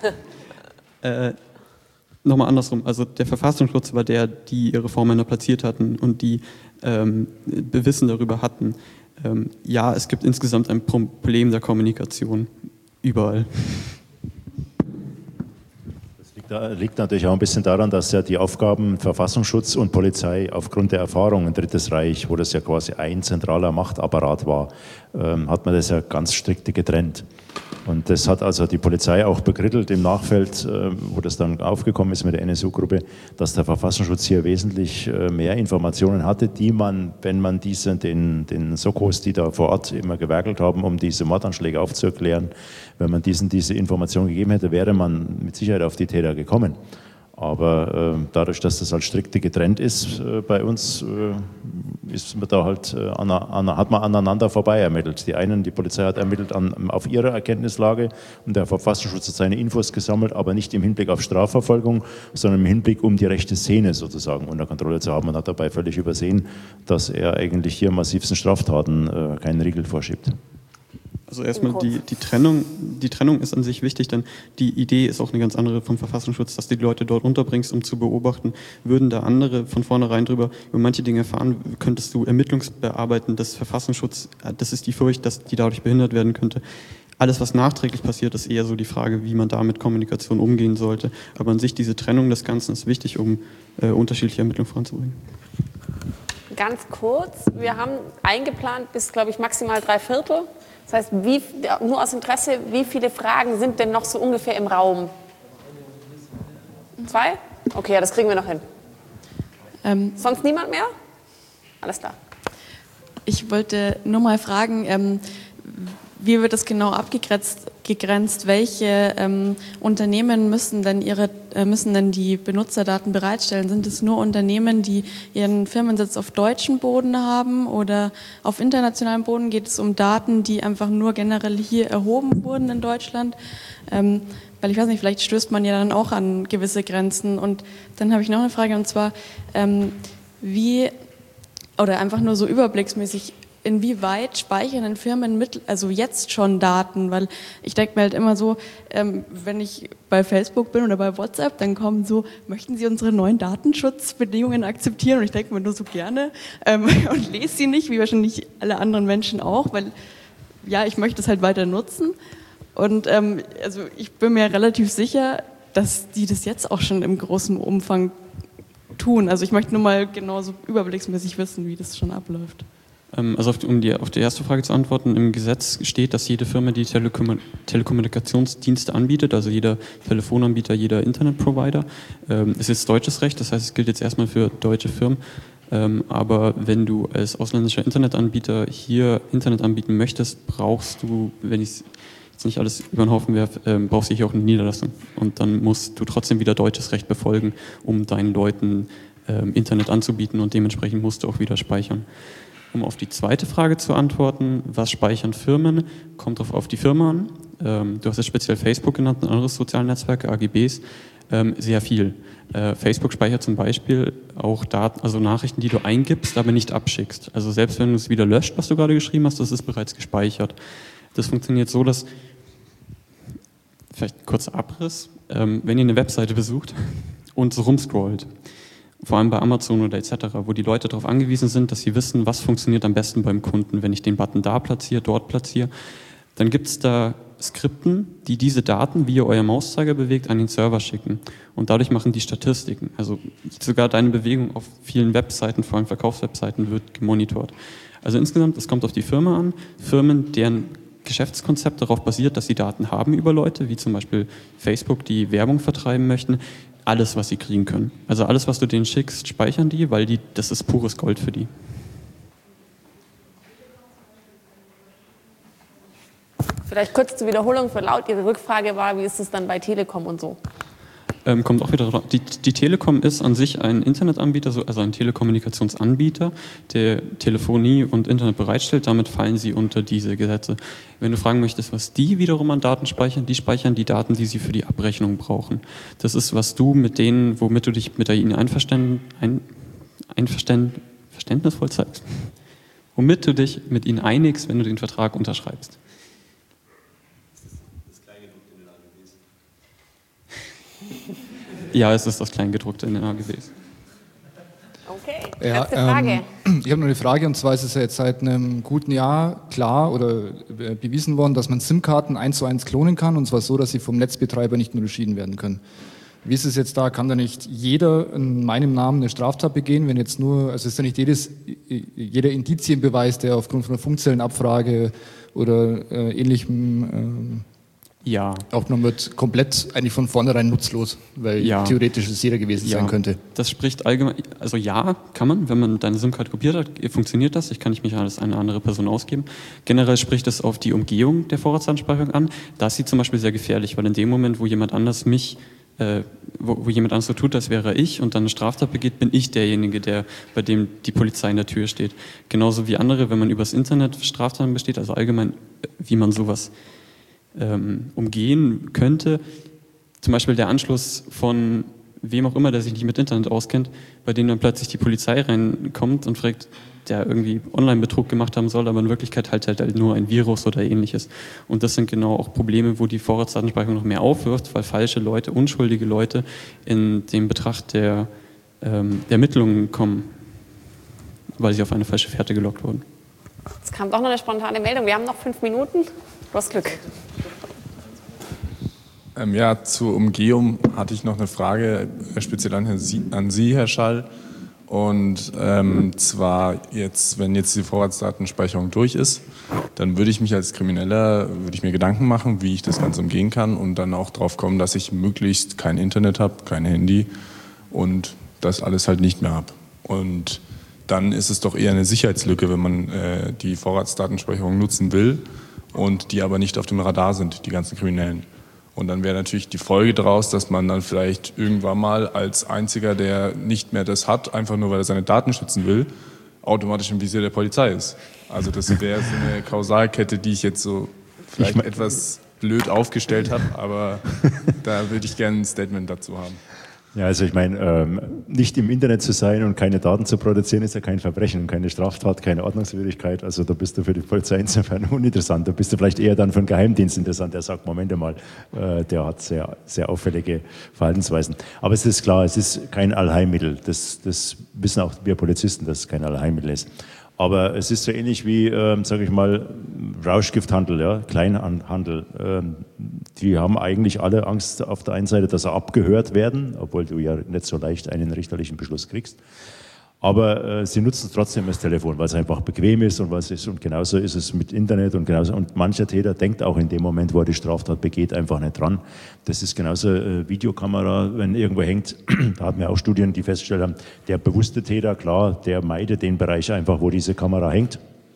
Nochmal andersrum. Also der Verfassungsschutz war der, die ihre Reformmänner platziert hatten und die Wissen darüber hatten. Ja, es gibt insgesamt ein Problem der Kommunikation überall. Das liegt natürlich auch ein bisschen daran, dass ja die Aufgaben Verfassungsschutz und Polizei aufgrund der Erfahrung im Drittes Reich, wo das ja quasi ein zentraler Machtapparat war, hat man das ja ganz strikt getrennt. Und das hat also die Polizei auch bekrittelt im Nachfeld, wo das dann aufgekommen ist mit der NSU-Gruppe, dass der Verfassungsschutz hier wesentlich mehr Informationen hatte, die man, wenn man den Sokos, die da vor Ort immer gewerkelt haben, um diese Mordanschläge aufzuklären, wenn man diesen diese Information gegeben hätte, wäre man mit Sicherheit auf die Täter gekommen. Aber dadurch, dass das halt strikt getrennt ist bei uns, ist man da halt hat man aneinander vorbei ermittelt. Die Polizei hat ermittelt auf ihre Erkenntnislage und der Verfassungsschutz hat seine Infos gesammelt, aber nicht im Hinblick auf Strafverfolgung, sondern im Hinblick, um die rechte Szene sozusagen unter Kontrolle zu haben und hat dabei völlig übersehen, dass er eigentlich hier massivsten Straftaten keinen Riegel vorschiebt. Also erstmal die Trennung ist an sich wichtig, denn die Idee ist auch eine ganz andere vom Verfassungsschutz, dass du die Leute dort unterbringst, um zu beobachten. Würden da andere von vornherein über manche Dinge erfahren, könntest du Ermittlungsbearbeiten des Verfassungsschutzes, das ist die Furcht, dass die dadurch behindert werden könnte. Alles, was nachträglich passiert, ist eher so die Frage, wie man da mit Kommunikation umgehen sollte. Aber an sich diese Trennung des Ganzen ist wichtig, um unterschiedliche Ermittlungen voranzubringen. Ganz kurz, wir haben eingeplant bis, glaube ich, maximal 3/4. Das heißt, nur aus Interesse, wie viele Fragen sind denn noch so ungefähr im Raum? 2? Okay, ja, das kriegen wir noch hin. Sonst niemand mehr? Alles klar. Ich wollte nur mal fragen, wie wird das genau abgegrenzt? Welche Unternehmen müssen denn die Benutzerdaten bereitstellen? Sind es nur Unternehmen, die ihren Firmensitz auf deutschem Boden haben oder auf internationalem Boden? Geht es um Daten, die einfach nur generell hier erhoben wurden in Deutschland? Weil ich weiß nicht, vielleicht stößt man ja dann auch an gewisse Grenzen. Und dann habe ich noch eine Frage, und zwar, oder einfach nur so überblicksmäßig, inwieweit speichern denn Firmen also jetzt schon Daten? Weil ich denke mir halt immer so, wenn ich bei Facebook bin oder bei WhatsApp, dann kommen so, möchten Sie unsere neuen Datenschutzbedingungen akzeptieren? Und ich denke mir nur so gerne und lese sie nicht, wie wahrscheinlich alle anderen Menschen auch, weil ja, ich möchte es halt weiter nutzen. Und also ich bin mir relativ sicher, dass die das jetzt auch schon im großen Umfang tun. Also ich möchte nur mal genauso überblicksmäßig wissen, wie das schon abläuft. Also um auf die erste Frage zu antworten, im Gesetz steht, dass jede Firma, die Telekommunikationsdienste anbietet, also jeder Telefonanbieter, jeder Internetprovider, ist jetzt deutsches Recht, das heißt, es gilt jetzt erstmal für deutsche Firmen, aber wenn du als ausländischer Internetanbieter hier Internet anbieten möchtest, brauchst du, wenn ich es jetzt nicht alles über den Haufen werfe, brauchst du hier auch eine Niederlassung und dann musst du trotzdem wieder deutsches Recht befolgen, um deinen Leuten Internet anzubieten und dementsprechend musst du auch wieder speichern. Um auf die zweite Frage zu antworten, was speichern Firmen, kommt drauf auf die Firma an. Du hast jetzt speziell Facebook genannt, ein anderes Sozialnetzwerk, AGBs, sehr viel. Facebook speichert zum Beispiel auch Daten, also Nachrichten, die du eingibst, aber nicht abschickst. Also selbst wenn du es wieder löscht, was du gerade geschrieben hast, das ist bereits gespeichert. Das funktioniert so, dass, vielleicht ein kurzer Abriss, wenn ihr eine Webseite besucht und so rumscrollt, vor allem bei Amazon oder etc., wo die Leute darauf angewiesen sind, dass sie wissen, was funktioniert am besten beim Kunden. Wenn ich den Button da platziere, dort platziere, dann gibt es da Skripten, die diese Daten, wie ihr euer Mauszeiger bewegt, an den Server schicken. Und dadurch machen die Statistiken. Also sogar deine Bewegung auf vielen Webseiten, vor allem Verkaufswebseiten, wird gemonitort. Also insgesamt, es kommt auf die Firma an. Firmen, deren Geschäftskonzept darauf basiert, dass sie Daten haben über Leute, wie zum Beispiel Facebook, die Werbung vertreiben möchten, alles, was sie kriegen können. Also alles, was du denen schickst, speichern die, weil das ist pures Gold für die. Vielleicht kurz zur Wiederholung für laut. Ihre Rückfrage war, wie ist es dann bei Telekom und so? Kommt auch wieder drauf. Die Telekom ist an sich ein Internetanbieter, also ein Telekommunikationsanbieter, der Telefonie und Internet bereitstellt. Damit fallen sie unter diese Gesetze. Wenn du fragen möchtest, was die wiederum an Daten speichern, die speichern die Daten, die sie für die Abrechnung brauchen. Das ist, was du mit denen, womit du dich mit ihnen verständnisvoll zeigst. Womit du dich mit ihnen einigst, wenn du den Vertrag unterschreibst. Ja, es ist das Kleingedruckte in den AGBs. Okay, Ja, letzte Frage. Ich habe noch eine Frage, und zwar ist es ja jetzt seit einem guten Jahr klar oder bewiesen worden, dass man SIM-Karten 1:1 klonen kann, und zwar so, dass sie vom Netzbetreiber nicht mehr unterschieden werden können. Wie ist es jetzt da? Kann da nicht jeder in meinem Namen eine Straftat begehen, wenn jetzt nur, also ist ja nicht jeder Indizienbeweis, der aufgrund von einer Funkzellenabfrage oder ähnlichem aufgenommen wird, komplett eigentlich von vornherein nutzlos, weil theoretisch es jeder gewesen sein könnte. Das spricht allgemein, also ja, kann man, wenn man deine SIM-Card kopiert hat, funktioniert das, ich kann nicht mich als eine andere Person ausgeben. Generell spricht es auf die Umgehung der Vorratsdatenspeicherung an. Das ist sie zum Beispiel sehr gefährlich, weil in dem Moment, wo jemand anders wo jemand anderes so tut, als wäre ich und dann eine Straftat begeht, bin ich derjenige, bei dem die Polizei in der Tür steht. Genauso wie andere, wenn man übers Internet Straftaten besteht, also allgemein, wie man sowas umgehen könnte. Zum Beispiel der Anschluss von wem auch immer, der sich nicht mit Internet auskennt, bei dem dann plötzlich die Polizei reinkommt und fragt, der irgendwie Online-Betrug gemacht haben soll, aber in Wirklichkeit halt nur ein Virus oder ähnliches. Und das sind genau auch Probleme, wo die Vorratsdatenspeicherung noch mehr aufwirft, weil falsche Leute, unschuldige Leute in den Betracht der Ermittlungen kommen, weil sie auf eine falsche Fährte gelockt wurden. Jetzt kam doch noch eine spontane Meldung. Wir haben noch 5 Minuten. Du hast Glück. Ja, zur Umgehung hatte ich noch eine Frage, speziell an Sie, Herr Schall. Und zwar jetzt, wenn jetzt die Vorratsdatenspeicherung durch ist, dann würde ich mich als Krimineller, mir Gedanken machen, wie ich das Ganze umgehen kann und dann auch drauf kommen, dass ich möglichst kein Internet habe, kein Handy und das alles halt nicht mehr habe. Und dann ist es doch eher eine Sicherheitslücke, wenn man die Vorratsdatenspeicherung nutzen will und die aber nicht auf dem Radar sind, die ganzen Kriminellen. Und dann wäre natürlich die Folge daraus, dass man dann vielleicht irgendwann mal als Einziger, der nicht mehr das hat, einfach nur weil er seine Daten schützen will, automatisch im Visier der Polizei ist. Also das wäre so eine Kausalkette, die ich jetzt so vielleicht etwas blöd aufgestellt habe, aber da würde ich gerne ein Statement dazu haben. Ja, also ich meine, nicht im Internet zu sein und keine Daten zu produzieren, ist ja kein Verbrechen, keine Straftat, keine Ordnungswidrigkeit. Also da bist du für die Polizei insofern uninteressant. Da bist du vielleicht eher dann für den Geheimdienst interessant, der sagt, Moment mal, der hat sehr, sehr auffällige Verhaltensweisen. Aber es ist klar, es ist kein Allheilmittel. Das wissen auch wir Polizisten, dass es kein Allheilmittel ist. Aber es ist so ähnlich wie, sage ich mal, Rauschgifthandel, ja, Kleinhandel. Die haben eigentlich alle Angst auf der einen Seite, dass sie abgehört werden, obwohl du ja nicht so leicht einen richterlichen Beschluss kriegst. Aber sie nutzen trotzdem das Telefon, weil es einfach bequem ist und was ist. Und genauso ist es mit Internet und genauso. Und mancher Täter denkt auch in dem Moment, wo er die Straftat begeht, einfach nicht dran. Das ist genauso Videokamera, wenn irgendwo hängt. Da hatten wir auch Studien, die festgestellt haben, der bewusste Täter, klar, der meidet den Bereich einfach, wo diese Kamera hängt.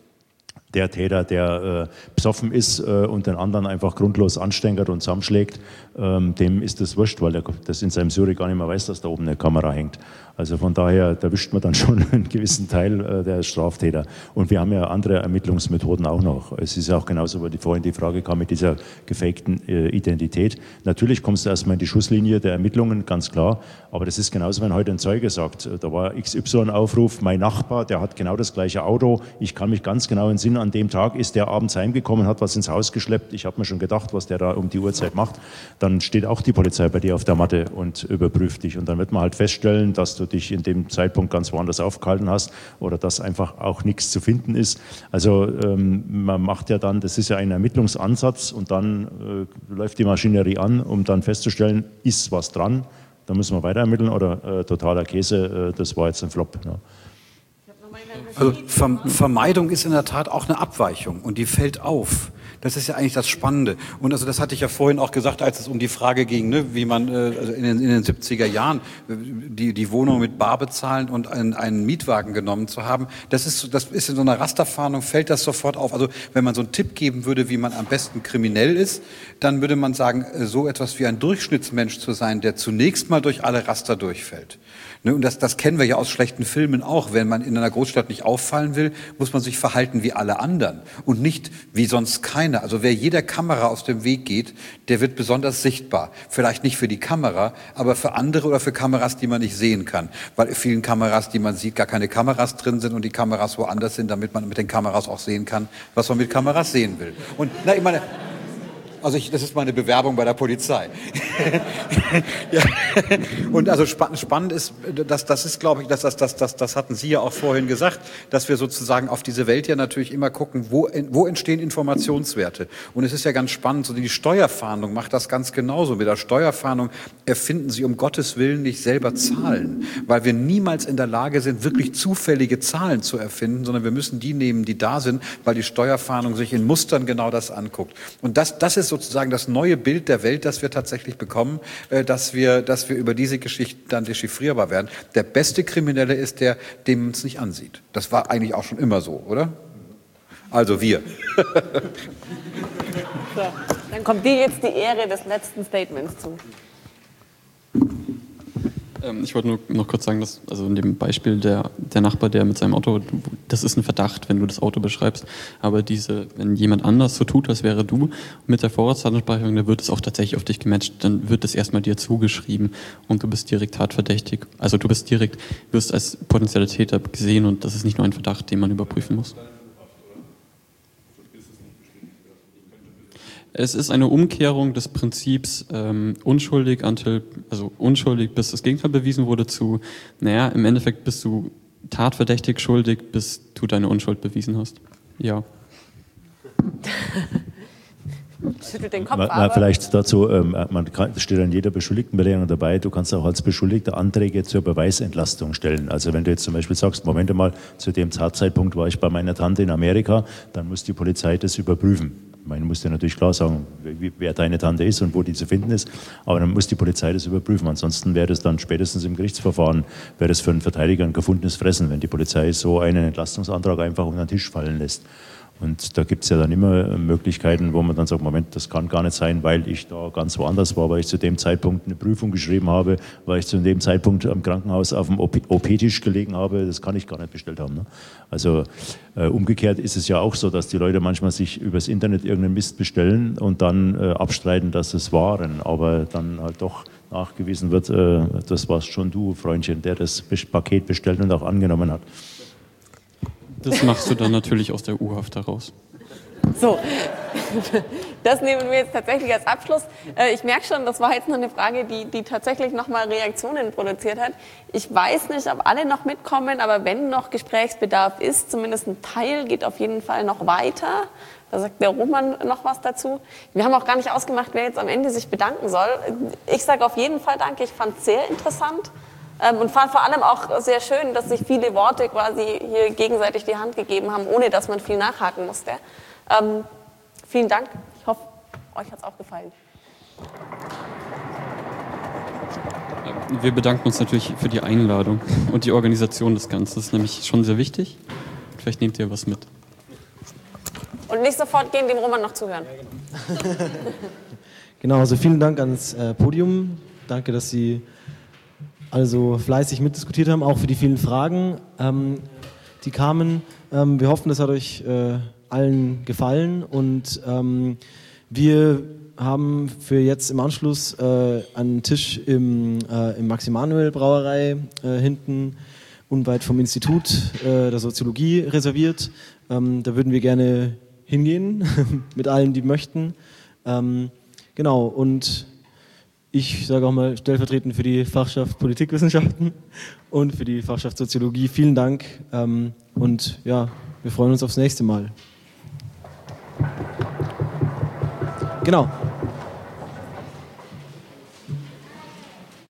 Der Täter, der besoffen ist und den anderen einfach grundlos anstänkert und zusammenschlägt, dem ist das wurscht, weil er das in seinem Syri gar nicht mehr weiß, dass da oben eine Kamera hängt. Also von daher erwischt man dann schon einen gewissen Teil der Straftäter. Und wir haben ja andere Ermittlungsmethoden auch noch. Es ist ja auch genauso, weil vorhin die Frage kam mit dieser gefakten Identität. Natürlich kommst du erstmal in die Schusslinie der Ermittlungen, ganz klar. Aber das ist genauso, wenn heute ein Zeuge sagt, da war XY-Aufruf, mein Nachbar, der hat genau das gleiche Auto. Ich kann mich ganz genau entsinnen, an dem Tag ist der abends heimgekommen, hat was ins Haus geschleppt. Ich habe mir schon gedacht, was der da um die Uhrzeit macht. Dann steht auch die Polizei bei dir auf der Matte und überprüft dich. Und dann wird man halt feststellen, dass du dich in dem Zeitpunkt ganz woanders aufgehalten hast oder dass einfach auch nichts zu finden ist. Also man macht ja dann, das ist ja ein Ermittlungsansatz und dann läuft die Maschinerie an, um dann festzustellen, ist was dran, da müssen wir weiter ermitteln oder totaler Käse, das war jetzt ein Flop. Ja. Also Vermeidung ist in der Tat auch eine Abweichung und die fällt auf. Das ist ja eigentlich das Spannende. Und also das hatte ich ja vorhin auch gesagt, als es um die Frage ging, ne, wie man also in den 70er Jahren die Wohnung mit bar bezahlen und einen Mietwagen genommen zu haben. Das ist in so einer Rasterfahndung, fällt das sofort auf. Also wenn man so einen Tipp geben würde, wie man am besten kriminell ist, dann würde man sagen, so etwas wie ein Durchschnittsmensch zu sein, der zunächst mal durch alle Raster durchfällt. Und das kennen wir ja aus schlechten Filmen auch. Wenn man in einer Großstadt nicht auffallen will, muss man sich verhalten wie alle anderen und nicht wie sonst keiner. Also wer jeder Kamera aus dem Weg geht, der wird besonders sichtbar. Vielleicht nicht für die Kamera, aber für andere oder für Kameras, die man nicht sehen kann. Weil in vielen Kameras, die man sieht, gar keine Kameras drin sind und die Kameras woanders sind, damit man mit den Kameras auch sehen kann, was man mit Kameras sehen will. Und ich meine... Also das ist meine Bewerbung bei der Polizei. Ja. Und also spannend ist, das ist, glaube ich, das hatten Sie ja auch vorhin gesagt, dass wir sozusagen auf diese Welt ja natürlich immer gucken, wo entstehen Informationswerte. Und es ist ja ganz spannend, so die Steuerfahndung macht das ganz genauso. Mit der Steuerfahndung erfinden Sie um Gottes Willen nicht selber Zahlen, weil wir niemals in der Lage sind, wirklich zufällige Zahlen zu erfinden, sondern wir müssen die nehmen, die da sind, weil die Steuerfahndung sich in Mustern genau das anguckt. Und das ist sozusagen das neue Bild der Welt, das wir tatsächlich bekommen, dass wir über diese Geschichten dann dechiffrierbar werden. Der beste Kriminelle ist der, dem man es nicht ansieht. Das war eigentlich auch schon immer so, oder? Also wir. So, dann kommt dir jetzt die Ehre des letzten Statements zu. Ich wollte nur noch kurz sagen, dass also in dem Beispiel der Nachbar, der mit seinem Auto, das ist ein Verdacht, wenn du das Auto beschreibst, aber wenn jemand anders so tut, als wäre du, mit der Vorratsdatenspeicherung, dann wird es auch tatsächlich auf dich gematcht, dann wird es erstmal dir zugeschrieben und du bist direkt tatverdächtig, also wirst als potenzieller Täter gesehen und das ist nicht nur ein Verdacht, den man überprüfen muss. Es ist eine Umkehrung des Prinzips unschuldig, bis das Gegenteil bewiesen wurde, zu, im Endeffekt bist du tatverdächtig schuldig, bis du deine Unschuld bewiesen hast. Ja. Schüttelt den Kopf, aber... Vielleicht dazu, steht an jeder Beschuldigtenbelehrung dabei, du kannst auch als Beschuldigter Anträge zur Beweisentlastung stellen. Also wenn du jetzt zum Beispiel sagst, Moment mal, zu dem Tatzeitpunkt war ich bei meiner Tante in Amerika, dann muss die Polizei das überprüfen. Man muss dir natürlich klar sagen, wer deine Tante ist und wo die zu finden ist, aber dann muss die Polizei das überprüfen. Ansonsten wäre das dann spätestens im Gerichtsverfahren, wäre das für einen Verteidiger ein gefundenes Fressen, wenn die Polizei so einen Entlastungsantrag einfach unter den Tisch fallen lässt. Und da gibt es ja dann immer Möglichkeiten, wo man dann sagt, Moment, das kann gar nicht sein, weil ich da ganz woanders war, weil ich zu dem Zeitpunkt eine Prüfung geschrieben habe, weil ich zu dem Zeitpunkt am Krankenhaus auf dem OP-Tisch gelegen habe, das kann ich gar nicht bestellt haben. Ne? Also umgekehrt ist es ja auch so, dass die Leute manchmal sich übers Internet irgendeinen Mist bestellen und dann abstreiten, dass es waren, aber dann halt doch nachgewiesen wird, das warst schon du, Freundchen, der das Paket bestellt und auch angenommen hat. Das machst du dann natürlich aus der U-Haft heraus. So, das nehmen wir jetzt tatsächlich als Abschluss. Ich merke schon, das war jetzt noch eine Frage, die tatsächlich nochmal Reaktionen produziert hat. Ich weiß nicht, ob alle noch mitkommen, aber wenn noch Gesprächsbedarf ist, zumindest ein Teil geht auf jeden Fall noch weiter. Da sagt der Roman noch was dazu. Wir haben auch gar nicht ausgemacht, wer jetzt am Ende sich bedanken soll. Ich sage auf jeden Fall Danke, ich fand es sehr interessant. Und fand vor allem auch sehr schön, dass sich viele Worte quasi hier gegenseitig die Hand gegeben haben, ohne dass man viel nachhaken musste. Vielen Dank. Ich hoffe, euch hat es auch gefallen. Wir bedanken uns natürlich für die Einladung und die Organisation des Ganzen. Das ist nämlich schon sehr wichtig. Vielleicht nehmt ihr was mit. Und nicht sofort gehen, dem Roman noch zuhören. Genau, also vielen Dank ans Podium. Danke, dass Sie also fleißig mitdiskutiert haben, auch für die vielen Fragen, die kamen. Wir hoffen, das hat euch allen gefallen und wir haben für jetzt im Anschluss einen Tisch im Max-Emanuel-Brauerei hinten unweit vom Institut der Soziologie reserviert. Da würden wir gerne hingehen mit allen, die möchten. Genau, und ich sage auch mal stellvertretend für die Fachschaft Politikwissenschaften und für die Fachschaft Soziologie vielen Dank und ja, wir freuen uns aufs nächste Mal. Genau.